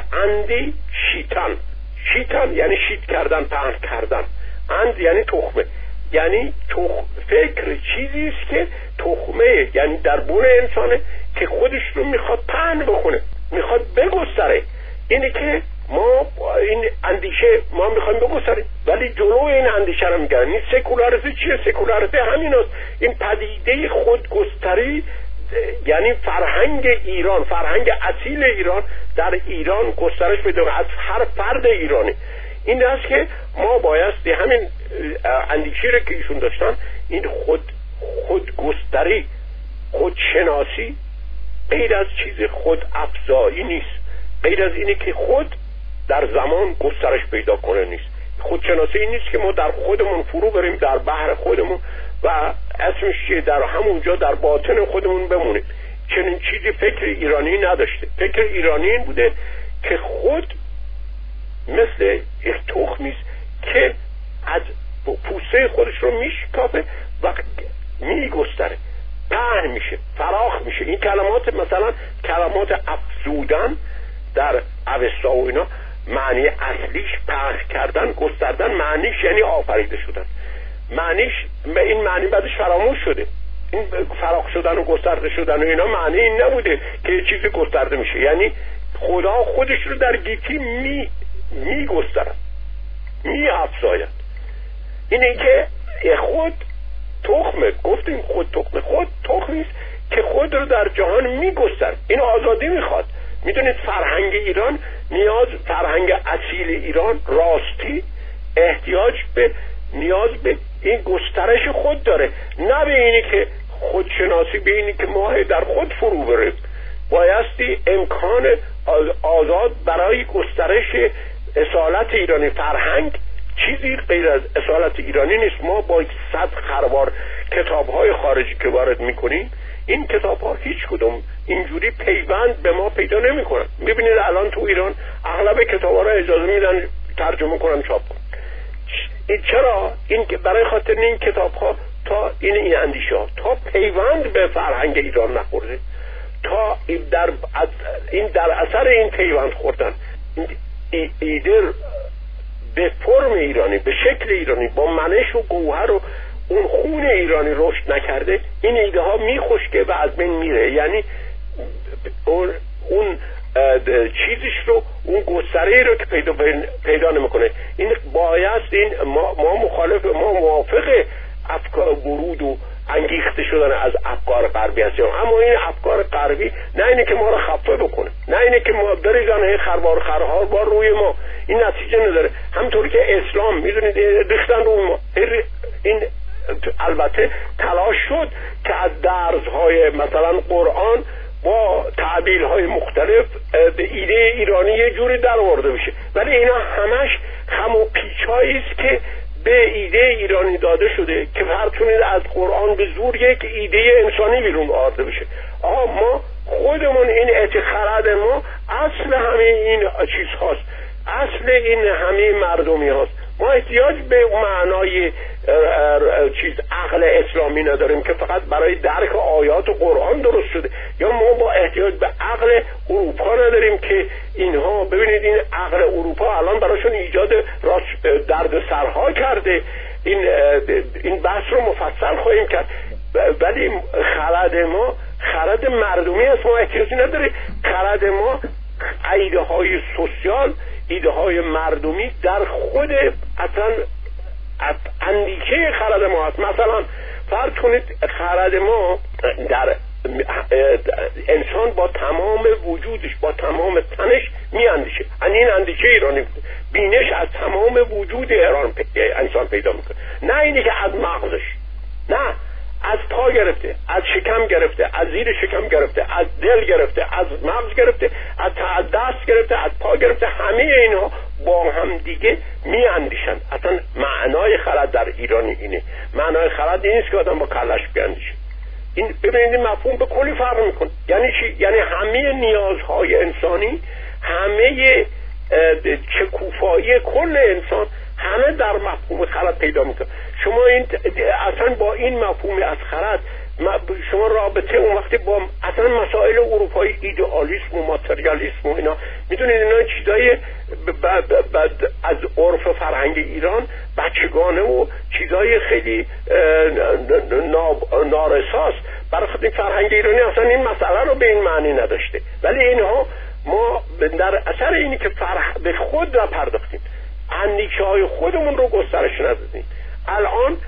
شیطان یعنی شیط کردن، پهن کردن، اند یعنی تخمه، یعنی فکر چیزی است که تخمه، یعنی در بن انسانه که خودش رو میخواد پهن بکنه، میخواد بگستره. اینه که ما این اندیشه ما میخوایم بگستریم، ولی جلو این اندیشه رو میگیرن. این سکولاریته چیه؟ سکولاریته همین است، این پدیده خودگستری، یعنی فرهنگ ایران، فرهنگ اصیل ایران در ایران گسترش پیدا کنه از هر فرد ایرانی. این است که ما بایستی همین اندیشه رو که ایشون داشتن، این خودگستری، خودشناسی غیر از چیز خود افزایی نیست، غیر از اینه که خود در زمان گسترش پیدا کنه نیست. خودشناسی این نیست که ما در خودمون فرو بریم، در بحر خودمون و اسمش چیه در همونجا در باطن خودمون بمونیم. چنین چیزی فکر ایرانی نداشته. فکر ایرانی این بوده که خود مثل یک تخمی است که از پوسته خودش رو میشکافه و میگستره، پهن میشه، فراخ میشه. این کلمات مثلا کلمات افزودن در اوستا و اینا معنی اصلیش پهن کردن، گستردن، معنیش یعنی آفریده شدن. معنیش این معنی بعدش فراموش شده. این فراخ شدن و گسترده شدن و اینا معنی این نبوده که یه چیزی گسترده میشه، یعنی خدا خودش رو در گیتی می گسترد، می افزاید. اینه که خود تخمه، گفتیم خود تخمه، خود تخمیست که خود رو در جهان می گسترد. این آزادی میخواد. میدونید فرهنگ ایران فرهنگ اصیل ایران راستی نیاز به این گسترش خود داره، نه به اینی که خودشناسی، به اینی که ما در خود فرو بریم. بایستی امکان آزاد برای گسترش اصالت ایرانی، فرهنگ چیزی غیر از اصالت ایرانی نیست. ما با 100 خروار کتاب‌های خارجی که وارد می‌کنیم، این کتاب‌ها هیچ کدوم اینجوری پیوند به ما پیدا نمی‌کنن. می‌بینید الان تو ایران اغلب کتاب‌ها رو اجازه میدن ترجمه کنن، چاپ کنن. چرا؟ این برای خاطر این کتاب‌ها تا این اندیشه تا پیوند به فرهنگ ایران نخورده، تا در اثر این پیوند خوردن ایده به فرم ایرانی، به شکل ایرانی، با منش و گوهر و اون خون ایرانی رشد نکرده، این ایده ها میخشکه و از بین میره. یعنی اون چیزش رو، اون گستره رو که پیدا نمیکنه. این بایست، این ما مخالف، ما موافق افکار ورود و انگیخته شدن از افکار غربی هستیم، اما این افکار غربی نه اینه که ما رو خفه بکنه، نه اینه که ما بریزن خروار خرها بار روی ما، این نتیجه نداره. همطوری که اسلام میدونید ریختن روی ما. این البته تلاش شد که از درس‌های مثلا قرآن با تعبیرهای مختلف به ایده ایرانی یه جوری در آورده بشه، ولی اینا همش خم و پیچایی است که به ایده ایرانی داده شده که فرتونید از قرآن به زور یک ایده انسانی بیرون آورده بشه. ما خودمون این خرد ما اصل همه این چیز هاست، اصل این همه مردمی هاست. ما احتیاج به معنای عقل اسلامی نداریم که فقط برای درک آیات و قرآن درست شده، یا ما با احتیاج به عقل اروپا نداریم که اینها، ببینید این عقل اروپا الان براشون ایجاد درد سرها کرده. این بحث رو مفصل خواهیم کرد، ولی خرد ما خرد مردمی است. ما احتیاجی نداره. خرد ما ایده های سوسیال، ایده های مردمی در خود اصلا اندیشه خرد ما هست. مثلا فرض کنید خرد ما در انسان با تمام وجودش، با تمام تنش میاندیشه. این اندیشه ایرانی، بینش از تمام وجود انسان پیدا میکنه، نه اینی که از مغزش، نه از پا گرفته، از شکم گرفته، از زیر شکم گرفته، از دل گرفته، از مغز گرفته، از دست گرفته، از پا گرفته، همه اینها با هم دیگه می اندیشن. اصلا معنای خرد در ایرانی اینه. معنای خرد این است که آدم با کلش بیاندیشه. این ببینید این مفهوم به کلی فرق میکنه. یعنی چی؟ یعنی همه نیازهای انسانی، همه چکوفایی کل انسان، همه در مفهوم خرد پیدا میکنه. شما این اصلا با این مفهوم از خرد شما رابطه اون وقتی با اصلا مسائل اروپایی، ایدئالیسم و ماتریالیسم و اینا، میدونید اینا چیزای از عرف فرهنگ ایران بچگانه و چیزای خیلی نارساست. برای خود فرهنگ ایرانی اصلا این مسئله رو به این معنی نداشته، ولی اینها ما در اثر اینی که به خود را پرداختیم، اندیشه های خودمون رو گسترش ندادیم، الان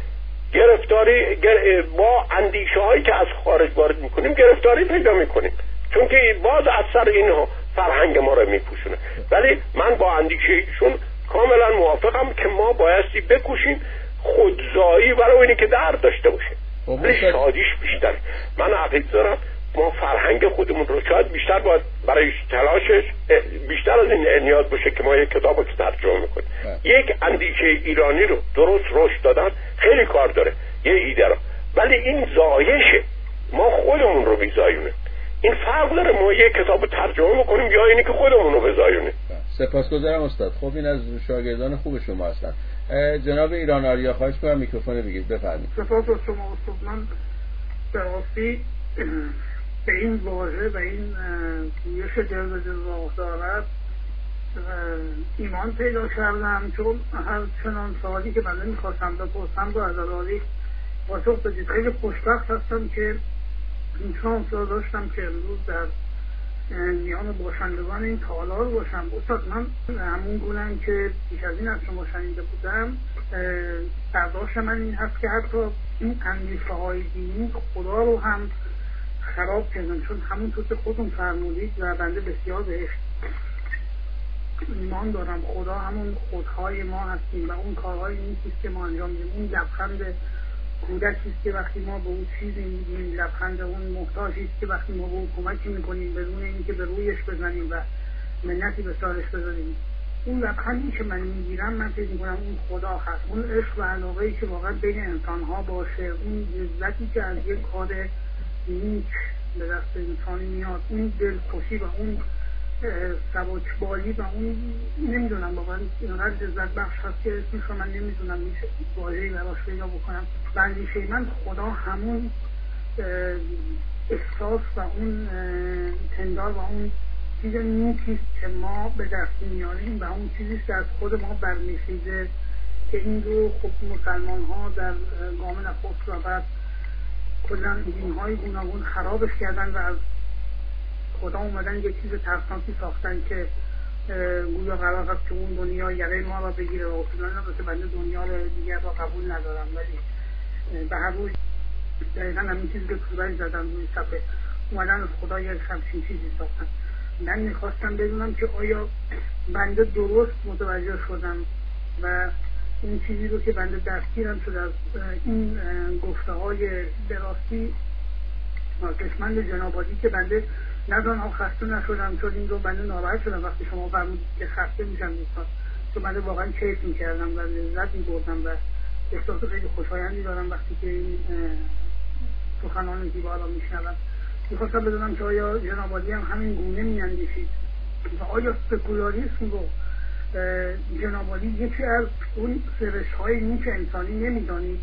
با اندیشه هایی که از خارج وارد میکنیم گرفتاری پیدا میکنیم، چون که باز اثر اینها فرهنگ ما رو میپوشونه. ولی من با اندیشه ایشون کاملا موافقم که ما بایستی بکوشیم خودزایی برای اینی که درد داشته باشه، ولی شادیش بیشتر. من عقیده دارم ما فرهنگ خودمون رو شاید بیشتر باید برای تلاشش بیشتر از این نیاز باشه که ما یک کتاب رو ترجمه میکنیم. یک اندیشه ایرانی رو درست رشد دادن خیلی کار داره، یه ایده رو، ولی این زایشه، ما خودمون رو بیزایونه. این فرق داره ما یک کتاب رو ترجمه میکنیم یا اینی که خودمون رو بزایونه. سپاسگزارم استاد. خب این از شاگردان خوب شما هستن. جناب ایران آریا خواهش کنم میکروفون بگید، بفرمایید. سپاس از شما استاد. من در راستی به این واژه و این گویش دل به دل راه دارد ایمان پیدا کردم، چون هر چنان سوالی که من میخواستم بپرسم رو از علالی پاسخ بدید. خیلی خوشبخت هستم که این شانس رو داشتم که امروز در میان باشندگان این تالار باشم. استاد من همون گونم که پیش از این از شما شنیده بودم، برداشت من این هست که حتی این اندیشه های دینی خدا رو هم خراب کردن، چون همونطور که خودتون فرمودید و بنده بسیار بهش ایمان دارم، خدا همون خودهای ما هستیم و اون کارهای نیستیست که ما انجام میدیم. اون لبخند کودکیست که وقتی ما به اون چیزی میگیم، لبخند اون محتاجیست که وقتی ما به اون کمکی میکنیم بدون اینکه به رویش بزنیم و منتی به سالش بزنیم. اون لبخندی که من میگیرم من فکر میکنم اون خدا هست، اون عشق و علاقه‌ای که واقعا بین انسان‌ها باشه، اون لذتی که از یک کار نیک به دست انسانی میاد، اون دلخوشی و اون سبکبالی و اون نمیدونم واقعا اینقدر لذت بخش هست که اسمش رو من نمیدونم میشه واژه‌ای براش پیدا بکنم. و اندیشه من خدا همون احساس و اون پندار و اون چیز نیکیست که ما به دست میاریم و اون چیزیست که از خود ما برمیخیزه که این رو خب مسلمان ها در گام نخست و بعد کلا دین‌های گوناگون خرابش کردن و از خدا اومدن یک چیز ترسناکی ساختن که گویا قرار هست که اون دنیا یقه ما را بگیره و اصلا نباشه بنده دنیا رو دیگر را قبول ندارم. ولی به هر روی دقیقا همین چیزی که کورایی زدن روی صفحه اومدن از خدا یک همچین چیزی ساختن. من میخواستم بدونم که آیا بنده درست متوجه شدم و این چیزی رو که بنده دستگیرم شد از این گفته های براستی کشمند جنابادی که بنده ندانم خسته نشدم، چون این رو بنده ناراحت شدم وقتی شما فرمودید که خسته میشم دوستان، چون بنده واقعا کیف میکردم و لذت میبردم و احساس خیلی خوشایندی دارم وقتی که این سخنان زیبا را میشنوم. میخواستم بدونم که آیا جنابادی هم همین گونه میاندیشید و آیا سکولاریسم رو جنابادی یکی از اون سرش های نیک انسانی نمیدانید؟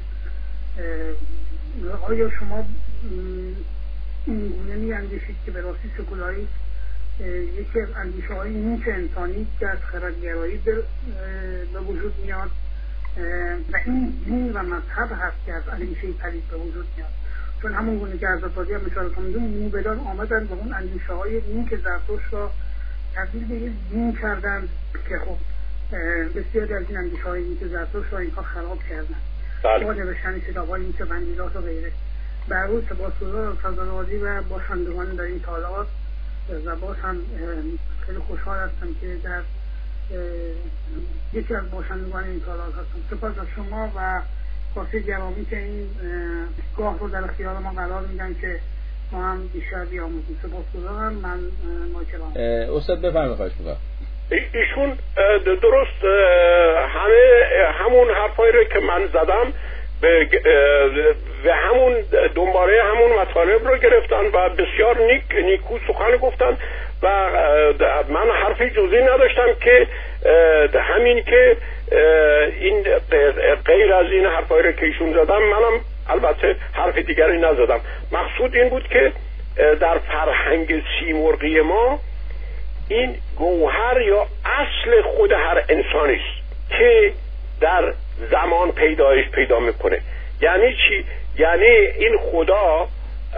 آیا شما این گونه میاندیشید که به راستی سکولاریسم یکی از اندیشه های نیک انسانی که از خردگرایی به وجود میاد و این دین و مذهب هست که از اندیشه پلید به وجود میاد؟ چون همون گونه که از آزادی هم اشاره کردم موبدان آمدن و اون اندیشه های نیک زرتشت را تبدیل به یک دین کردن که خب بسیاری از این اندیشه های نیک زرتشت را اینها خراب کردن با نوشتن کتاب‌های نیک بندیلات و غیره. به هر روز سپاسگزارم از آزادی و باشندگان در این تالار و باز هم خیلی خوشحال هستم که در یکی از باشندگان این تالار هستم. سپاس از شما و خاصی گرامی که این گاه رو در اختیار ما قرار میدن که ما هم بیشتر بیاموزیم. سپاسگزارم. من مایکلام استاد بفرمایید. خواهش می‌کنم. ایشون درست همون حرفایی رو که من زدم به همون دنباله همون مطالب رو گرفتن و بسیار نیکو سخن گفتن و من حرفی جزئی نداشتم که همین که این غیر از این حرفایی رو که ایشون زدم منم البته حرف دیگری نزدم. مقصود این بود که در فرهنگ سیمرغی ما این گوهر یا اصل خود هر انسانی است که در زمان پیدایش پیدا میکنه. یعنی چی؟ یعنی این خدا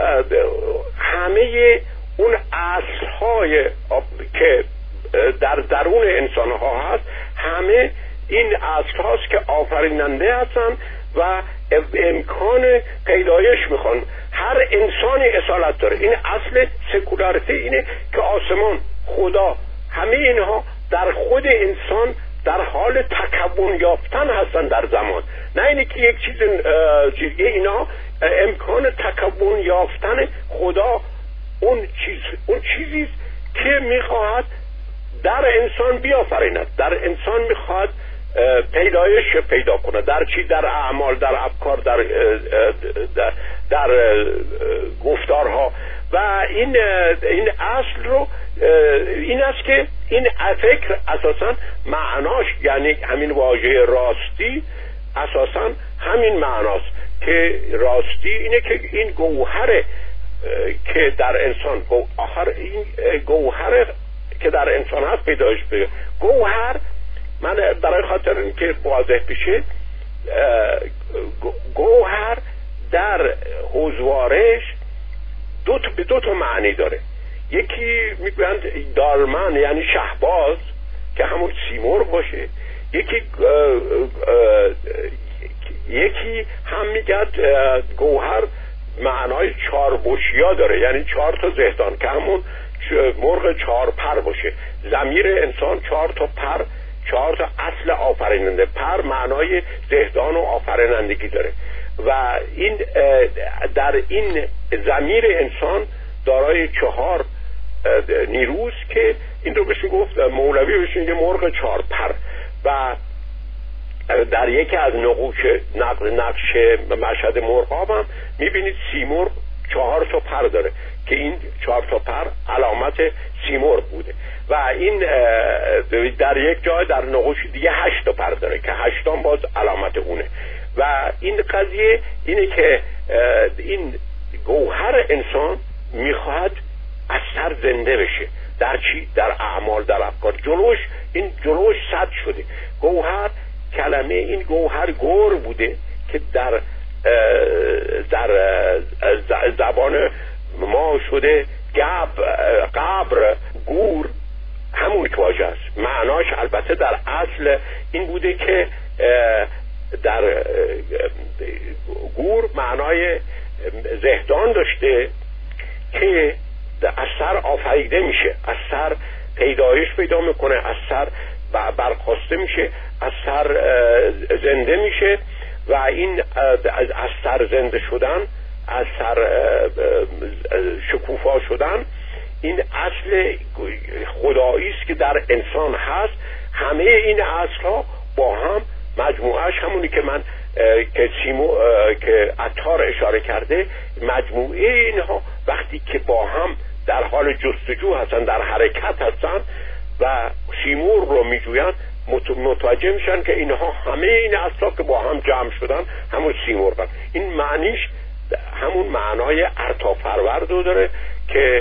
همه اون اصلهای که در درون انسان ها هست همه این اصل هاست که آفریننده هستن و امکان پیدایش میخوان. هر انسانی اصالت داره. این اصل سکولاریته اینه که آسمان، خدا، همه اینها در خود انسان در حال تکون یافتن هستن در زمان. نه اینه که یک چیز اینا امکان تکون یافتن خدا اون چیزیست که میخواهد در انسان بیافریند، در انسان میخواهد پیدایش پیدا کنه. در چی؟ در اعمال، در افکار، در گفتارها. و این اصل رو این است که این فکر اساسا معناش یعنی همین واژه راستی اساسا همین معناست که راستی اینه که این گوهر که در انسان این گوهر که در انسان هست پیدایش پیدا. گوهر من برای خاطر اینکه واضح بشه گوهر در حضوارش دو تا معنی داره. یکی میگویند دارمن یعنی شهباز که همون سیمرغ باشه، یکی هم میگد گوهر معنای چاربشیا داره یعنی 4 تا زهدان که همون مرغ 4 پر باشه. ضمیر انسان 4 تا پر، 4 تا اصل آفریننده. پر معنای زهدان و آفرینندگی داره و این در این ضمیر انسان دارای 4 نیروست که این رو بهش گفت مولوی بهش میگه مرغ چارپر. و در یکی از نقش مشهد مرغاب هم میبینید سیمرغ 4 تا پر داره که این 4 تا پر علامت سیمرغ بوده و این در یک جای در نقوش دیگه 8 تا پر داره که 8 تا باز علامت اونه. و این قضیه اینه که این گوهر انسان میخواد از سر زنده بشه. در چی؟ در اعمال، در افکار. جلوش سد شده. گوهر کلمه این گوهر گور بوده که در زبان ما شده قبر، گور همون واژه است. معناش البته در اصل این بوده که در گور معنای زهدان داشته که از سر آفریده میشه، از سر پیدایش پیدا میکنه، از سر برخاسته میشه، از سر زنده میشه. و این از سر زنده شدن، از سر شکوفا شدن، این اصل خدایی است که در انسان هست. همه این اصل‌ها با هم مجموعهش همونی که من که عطار اشاره کرده، مجموعه اینها وقتی که با هم در حال جستجو هستن، در حرکت هستن و سیمرغ رو میجوین، متوجه میشن که اینها همه این اصلا که با هم جمع شدن همون سیمرغن. این معنیش همون معنای ارتافرورد رو داره که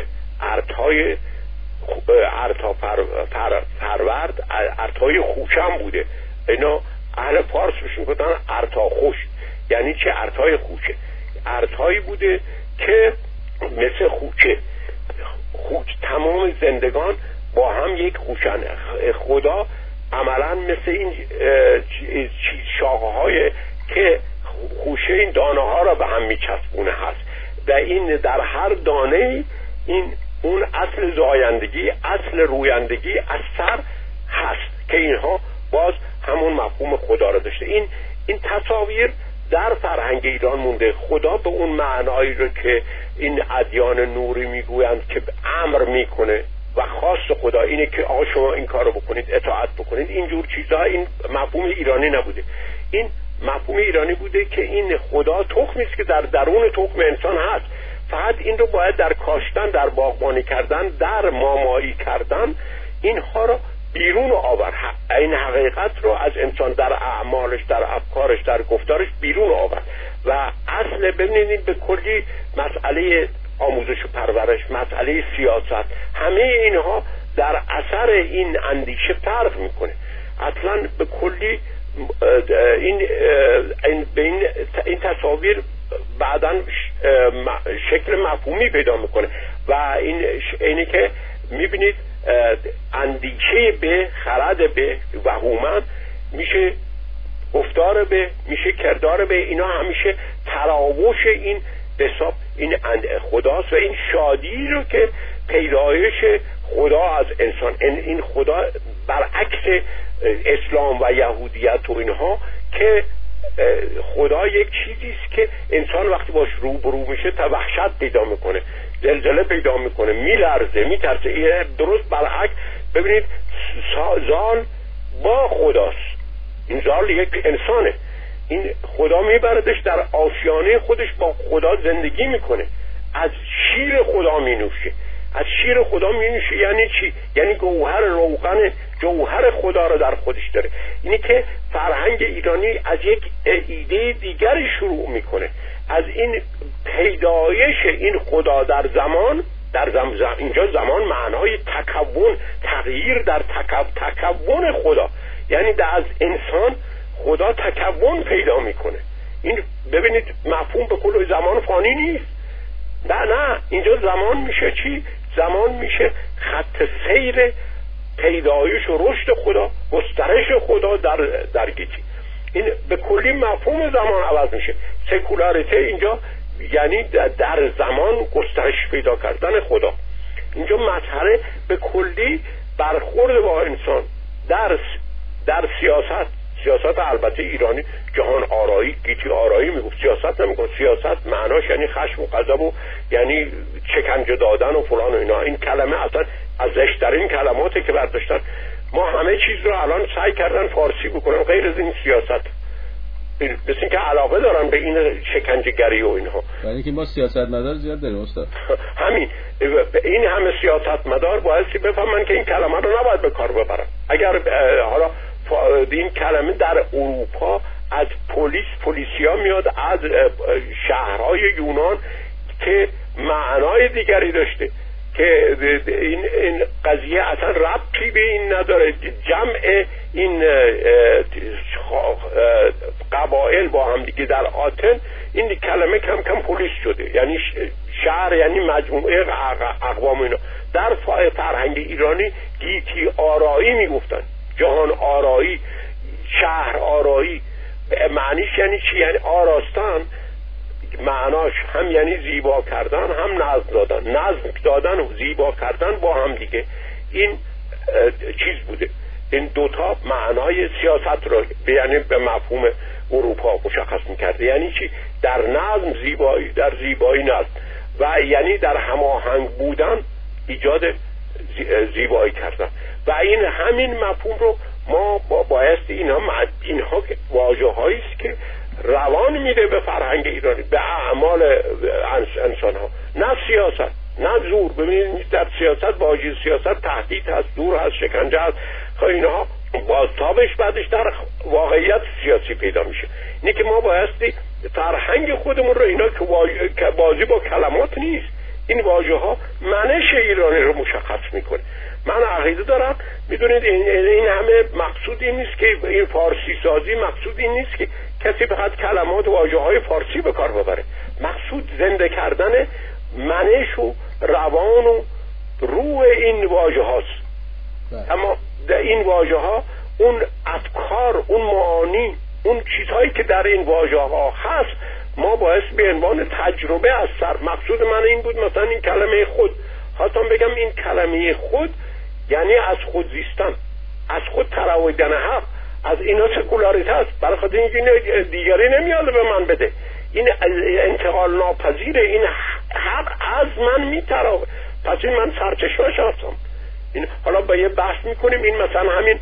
ارتافرورد ارتای خوشم بوده. اینا اهل فارس بهش میگفتن ارتا خوش. یعنی چه؟ ارتای خوشه. ارتایی بوده که مثل خوچه، تمام زندگان با هم یک خوشن. خدا عملا مثل این شاخه‌های که خوشه این دانه ها را به هم میچسبونه هست. در هر دانه این اون اصل زایندگی، اصل رویندگی از سر هست که اینها باز همون مفهوم خدا را داشته. این تصاویر در فرهنگ ایران مونده. خدا به اون معنایی رو که این ادیان نوری میگویند که امر میکنه و خواست خدا اینه که آقا شما این کارو بکنید، اطاعت بکنید، اینجور چیزها، این مفهوم ایرانی نبوده. این مفهوم ایرانی بوده که این خدا تخمی است که در درون تخم انسان هست. فقط این رو باید در کاشتن، در باغبانی کردن، در مامایی کردن اینها رو بیرون آورد. این حقیقت رو از انسان در اعمالش، در افکارش، در گفتارش بیرون آورد. و اصل ببینید به کلی مسئله آموزش و پرورش، مسئله سیاست، همه اینها در اثر این اندیشه فرق میکنه. اصلا به کلی این تصاویر بعداً شکل مفهومی پیدا میکنه و اینی که میبینید اندیشه به، خرد به و هومن میشه گفتار به، میشه کردار به. اینا همیشه تراوش این حساب این خداست و این شادی رو که پیدایش خدا از انسان، این خدا برعکس اسلام و یهودیت و اینها که خدا یک چیزی است که انسان وقتی باش روبرو میشه وحشت پیدا میکنه، زلزله پیدا میکنه، میلرزه، میترسه. درست برعکس ببینید زال با خداست. این زال یک انسانه. این خدا میبردش در آشیانه خودش، با خدا زندگی میکنه، از شیر خدا مینوشه. از شیر خدا مینوشه یعنی چی؟ یعنی گوهر روغن جوهر خدا رو در خودش داره. اینی که فرهنگ ایرانی از یک ایده دیگری شروع میکنه، از این پیدایش این خدا در زمان، اینجا زمان معنای تکون، تغییر در تکون خدا، یعنی از انسان خدا تکون پیدا میکنه. این ببینید مفهوم به کل زمان فانی نیست. نه اینجا زمان میشه چی؟ زمان میشه خط سیر پیدایش و رشد خدا، گسترش خدا در گیتی. این به کلی مفهوم زمان عوض میشه. سکولاریته اینجا یعنی در زمان گسترش پیدا کردن خدا. اینجا مسئله به کلی برخورد با انسان در سیاست، سیاست البته ایرانی جهان آرایی، گیتی آرایی میگفت، سیاست نمیگفت. سیاست معناش یعنی خشم و غضب و یعنی شکنجه دادن و فلان و اینا. این کلمه اصلا از زشت‌ترین کلماتی که برداشتن. ما همه چیز رو الان سعی کردن فارسی بکنن غیر از این سیاست، مثل این که علاقه دارن به این شکنجه‌گری و اینها. یعنی که ما سیاستمدار زیاد داریم استاد. همین این همه سیاستمدار بایستی بفهمن که این کلمه رو نباید به کار ببرن. اگر حالا این کلمه در اروپا از پلیسیا میاد، از شهرهای یونان که معنای دیگری داشته، که این قضیه اصلا ربطی به این نداره. جمع این قبایل با هم دیگه در آتن، این کلمه کم کم پلیس شده، یعنی شهر یعنی مجموعه اقوام اینا. در فرهنگ ایرانی گیتی آرایی میگفتن، جهان آرایی، شهر آرایی. معنیش یعنی چی؟ یعنی آراستن معناش هم یعنی زیبا کردن، هم نظم دادن. نظم دادن و زیبا کردن با هم دیگه این چیز بوده. این دوتا معنای سیاست رو یعنی به مفهوم اروپا مشخص میکرده. یعنی چی؟ در نظم زیبایی، در زیبایی نظم، و یعنی در هماهنگ بودن ایجاد زیبایی کردن. و این همین مفهوم رو ما بایستی اینها واژه‌هایی است که روان میده به فرهنگ ایرانی، به اعمال انسان ها، نه سیاست، نه زور. ببینید در سیاست واژه سیاست تهدید هست، زور هست، شکنجه هست. خب اینها بازتابش بعدش در واقعیت سیاسی پیدا میشه. اینه که ما بایستی فرهنگ خودمون رو، اینا که بازی با کلمات نیست، این واژه ها منش ایرانی رو مشخص میکنه. من عقیده دارم، میدونید این همه مقصود این نیست که این فارسی سازی، مقصود این نیست که کسی فقط کلمات و واژه های فارسی به کار ببره. مقصود زنده کردن منش و روان و روح این واژه هاست. اما در این واژه ها اون افکار، اون معانی، اون چیزهایی که در این واژه ها هست، ما باعث به عنوان تجربه از سر. مقصود من این بود، مثلا این کلمه خود، خواستم بگم این کلمه خود یعنی از خود زیستن، از خود ترویدن حق. از اینا سکولاریته است، برای خاطر اینکه دیگری نمیاد به من بده. این انتقال ناپذیره، این حق از من میتراوه، پس این من سرچشمه‌اش هستم. این حالا با یه بحث میکنیم، این مثلا همین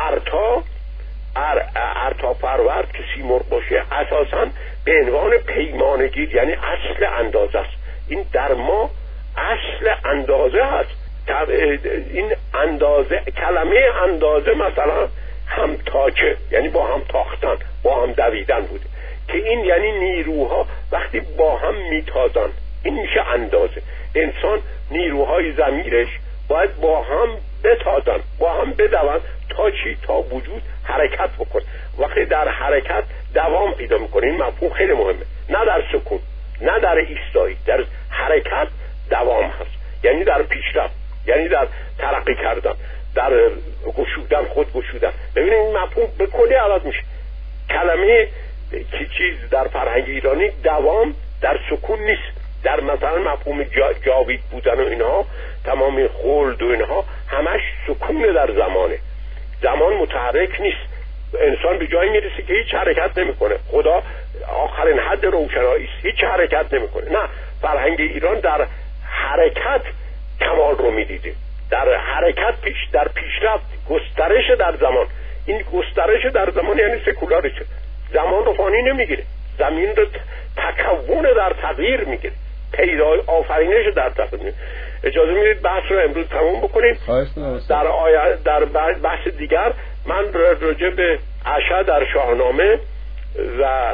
ارتا پرورد که سیمرغ باشه اساساً به عنوان پیمانگیر، یعنی اصل اندازه است. این در ما اصل اندازه هست. این اندازه، کلمه اندازه مثلا همتاچه، یعنی با هم تاختن، با هم دویدن بوده، که این یعنی نیروها وقتی با هم میتازن، این میشه اندازه. انسان نیروهای ضمیرش باید با هم بتازن، با هم بدون تا چی؟ تا وجود حرکت بکن. وقتی در حرکت دوام پیدا میکنه، این مفهوم خیلی مهمه، نه در سکون، نه در ایستایی، در حرکت دوام هست، یعنی در پیشرفت، یعنی در ترقی کردن، در گشودن، خود گشودن. ببینید این مفهوم به کلی عوض میشه. کلمه که چیز در فرهنگ ایرانی دوام در سکون نیست. در مثلا مفهوم جاوید بودن و اینها، تمام خلد و اینها همش سکون در زمانه. زمان متحرک نیست، انسان به جایی میرسه که هیچ حرکت نمیکنه. خدا آخرین حد روشنایی است، هیچ حرکت نمیکنه. نه، فرهنگ ایران در حرکت کمال رو میدیده، در حرکت در پیشرفت، گسترش در زمان. این گسترش در زمان یعنی سکولاریته، زمان رو فانی نمیگیره، زمین رو تکون در تغییر میگیره، پیدا آفرینش در تغییر. اجازه میدید بحث رو امروز تموم بکنیم. در بحث دیگر من راجع به عشا در شاهنامه و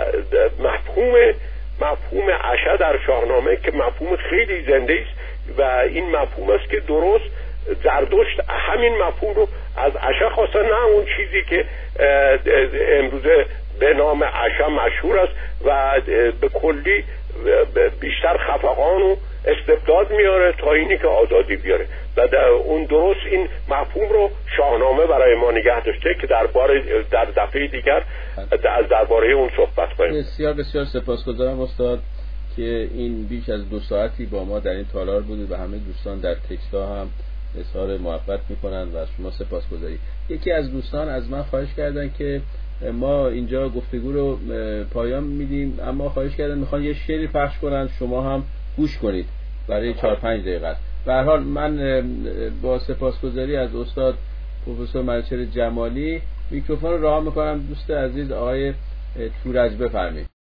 مفهوم عشا در شاهنامه که مفهوم خیلی زنده است و این مفهوم است که درست زردشت همین مفهوم رو از عشا خواسته، نه اون چیزی که امروزه به نام عشا مشهور است و به کلی بیشتر خفقان و استبداد میاره تا اینی که آزادی بیاره. و اون درست این مفهوم رو شاهنامه برای ما نگه داشته که در دفعه دیگر از درباره اون صحبت کنیم. بسیار بسیار سپاسگزارم استاد که این بیش از 2 ساعتی با ما در این تالار بودید و همه دوستان در تکستا هم اظهار محبت میکنن و از شما سپاسگزاری. یکی از دوستان از من خواهش کردن که ما اینجا گفتگو رو پایان میدیم، اما خواهش کردم میخوان یه شعری پخش کنن، شما هم گوش کنید برای 4-5 دقیقه است. به هر حال من با سپاسگزاری از استاد پروفسور منوچهر جمالی میکروفون رو رها میکنم. دوست عزیز آقای تورج بفرمایید.